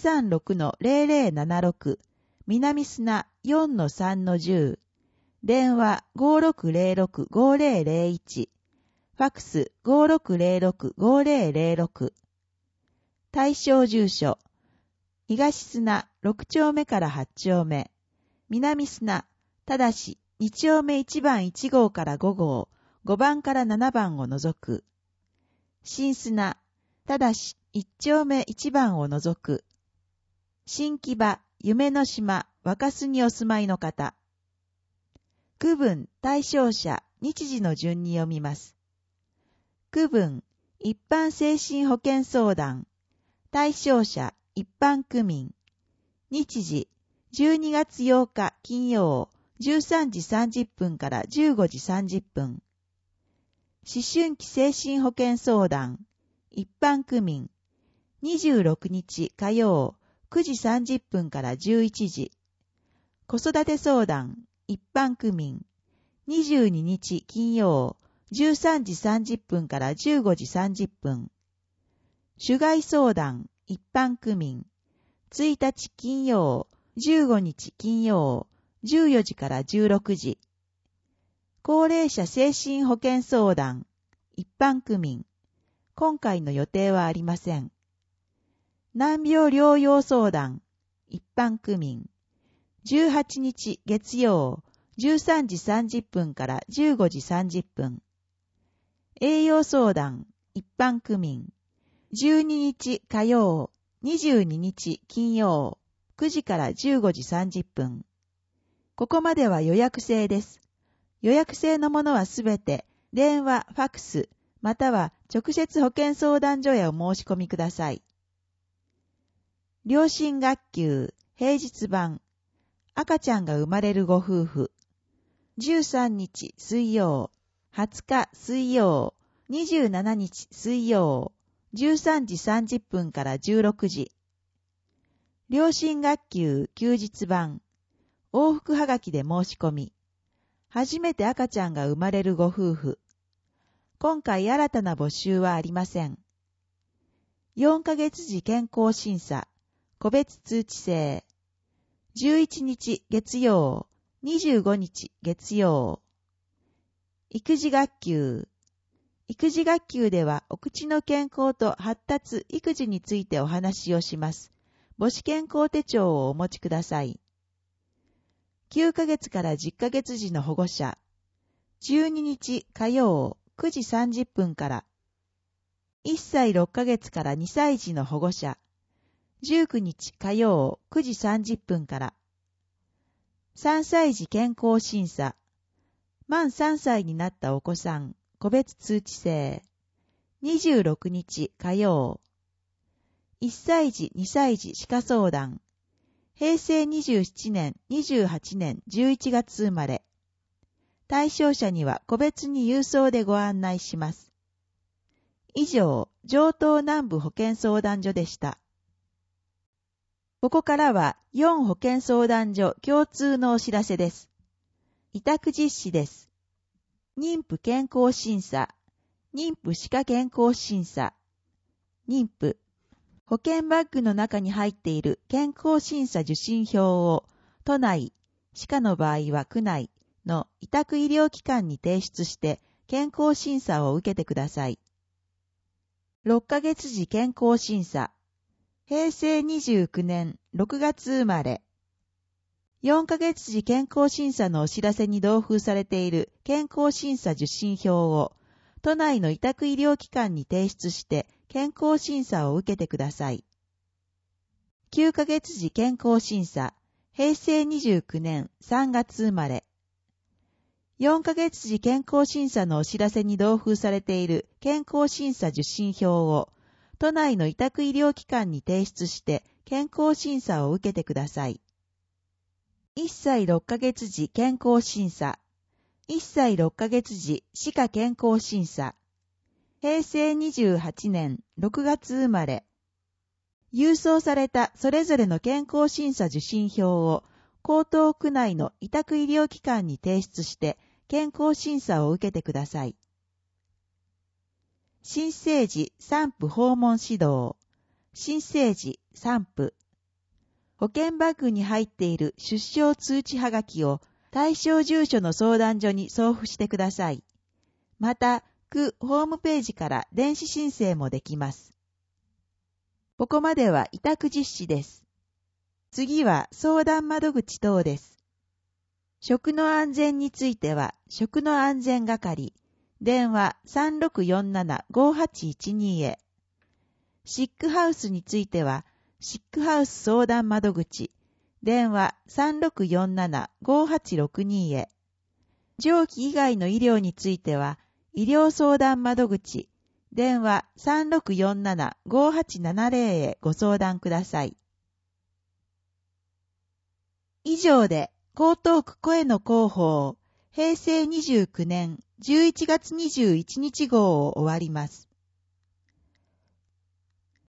136-0076 南砂 4-3-10 電話 5606-5001 ファクス 5606-5006 対象住所東砂6丁目から8丁目南砂ただし2丁目1番1号から5号5番から7番を除く新砂ただし1丁目1番を除く。新木場、夢の島、若洲にお住まいの方。区分、対象者、日時の順に読みます。区分、一般精神保健相談。対象者、一般区民。日時、12月8日金曜、13時30分から15時30分。思春期精神保健相談。一般区民。26日火曜9時30分から11時。子育て相談一般区民。22日金曜13時30分から15時30分。種害相談一般区民。1日金曜15日金曜14時から16時。高齢者精神保健相談一般区民。今回の予定はありません。難病療養相談、一般区民。18日月曜、13時30分から15時30分。栄養相談、一般区民。12日火曜、22日金曜、9時から15時30分。ここまでは予約制です。予約制のものはすべて、電話、ファクス、または直接保健相談所へお申し込みください。両親学級平日版赤ちゃんが生まれるご夫婦 13日水曜、20日水曜、27日水曜、13時30分から16時。両親学級休日版、往復はがきで申し込み。初めて赤ちゃんが生まれるご夫婦。今回新たな募集はありません。4ヶ月時健康審査、個別通知制。11日月曜、25日月曜。育児学級。育児学級ではお口の健康と発達、育児についてお話をします。母子健康手帳をお持ちください。9ヶ月から10ヶ月時の保護者。12日火曜9時30分から。1歳6ヶ月から2歳児の保護者。19日火曜9時30分から。3歳児健康審査。満3歳になったお子さん、個別通知制。26日火曜。1歳児2歳児歯科相談。平成27年、28年11月生まれ。対象者には個別に郵送でご案内します。以上、城東南部保健相談所でした。ここからは4保健相談所共通のお知らせです。委託実施です。妊婦健康審査、妊婦歯科健康審査、妊婦。保険バッグの中に入っている健康審査受診票を都内、歯科の場合は区内の委託医療機関に提出して健康審査を受けてください。6ヶ月時健康審査。平成29年6月生まれ。4ヶ月時健康審査のお知らせに同封されている健康審査受診票を都内の委託医療機関に提出して健康審査を受けてください。9ヶ月時健康審査。平成29年3月生まれ。4ヶ月時健康審査のお知らせに同封されている健康審査受診票を都内の委託医療機関に提出して健康審査を受けてください。1歳6ヶ月時健康審査。1歳6ヶ月時歯科健康審査。平成28年6月生まれ。郵送されたそれぞれの健康審査受診票を江東区内の委託医療機関に提出して健康審査を受けてください。新生児産婦訪問指導。新生児産婦。保険バッグに入っている出生通知はがきを対象住所の相談所に送付してください。また、区ホームページから電子申請もできます。ここまでは委託実施です。次は相談窓口等です。食の安全については、食の安全係、電話 3647-5812 へ。シックハウスについては、シックハウス相談窓口、電話 3647-5862 へ。上記以外の医療については、医療相談窓口、電話 3647-5870 へご相談ください。以上で、江東区声の広報、平成29年11月21日号を終わります。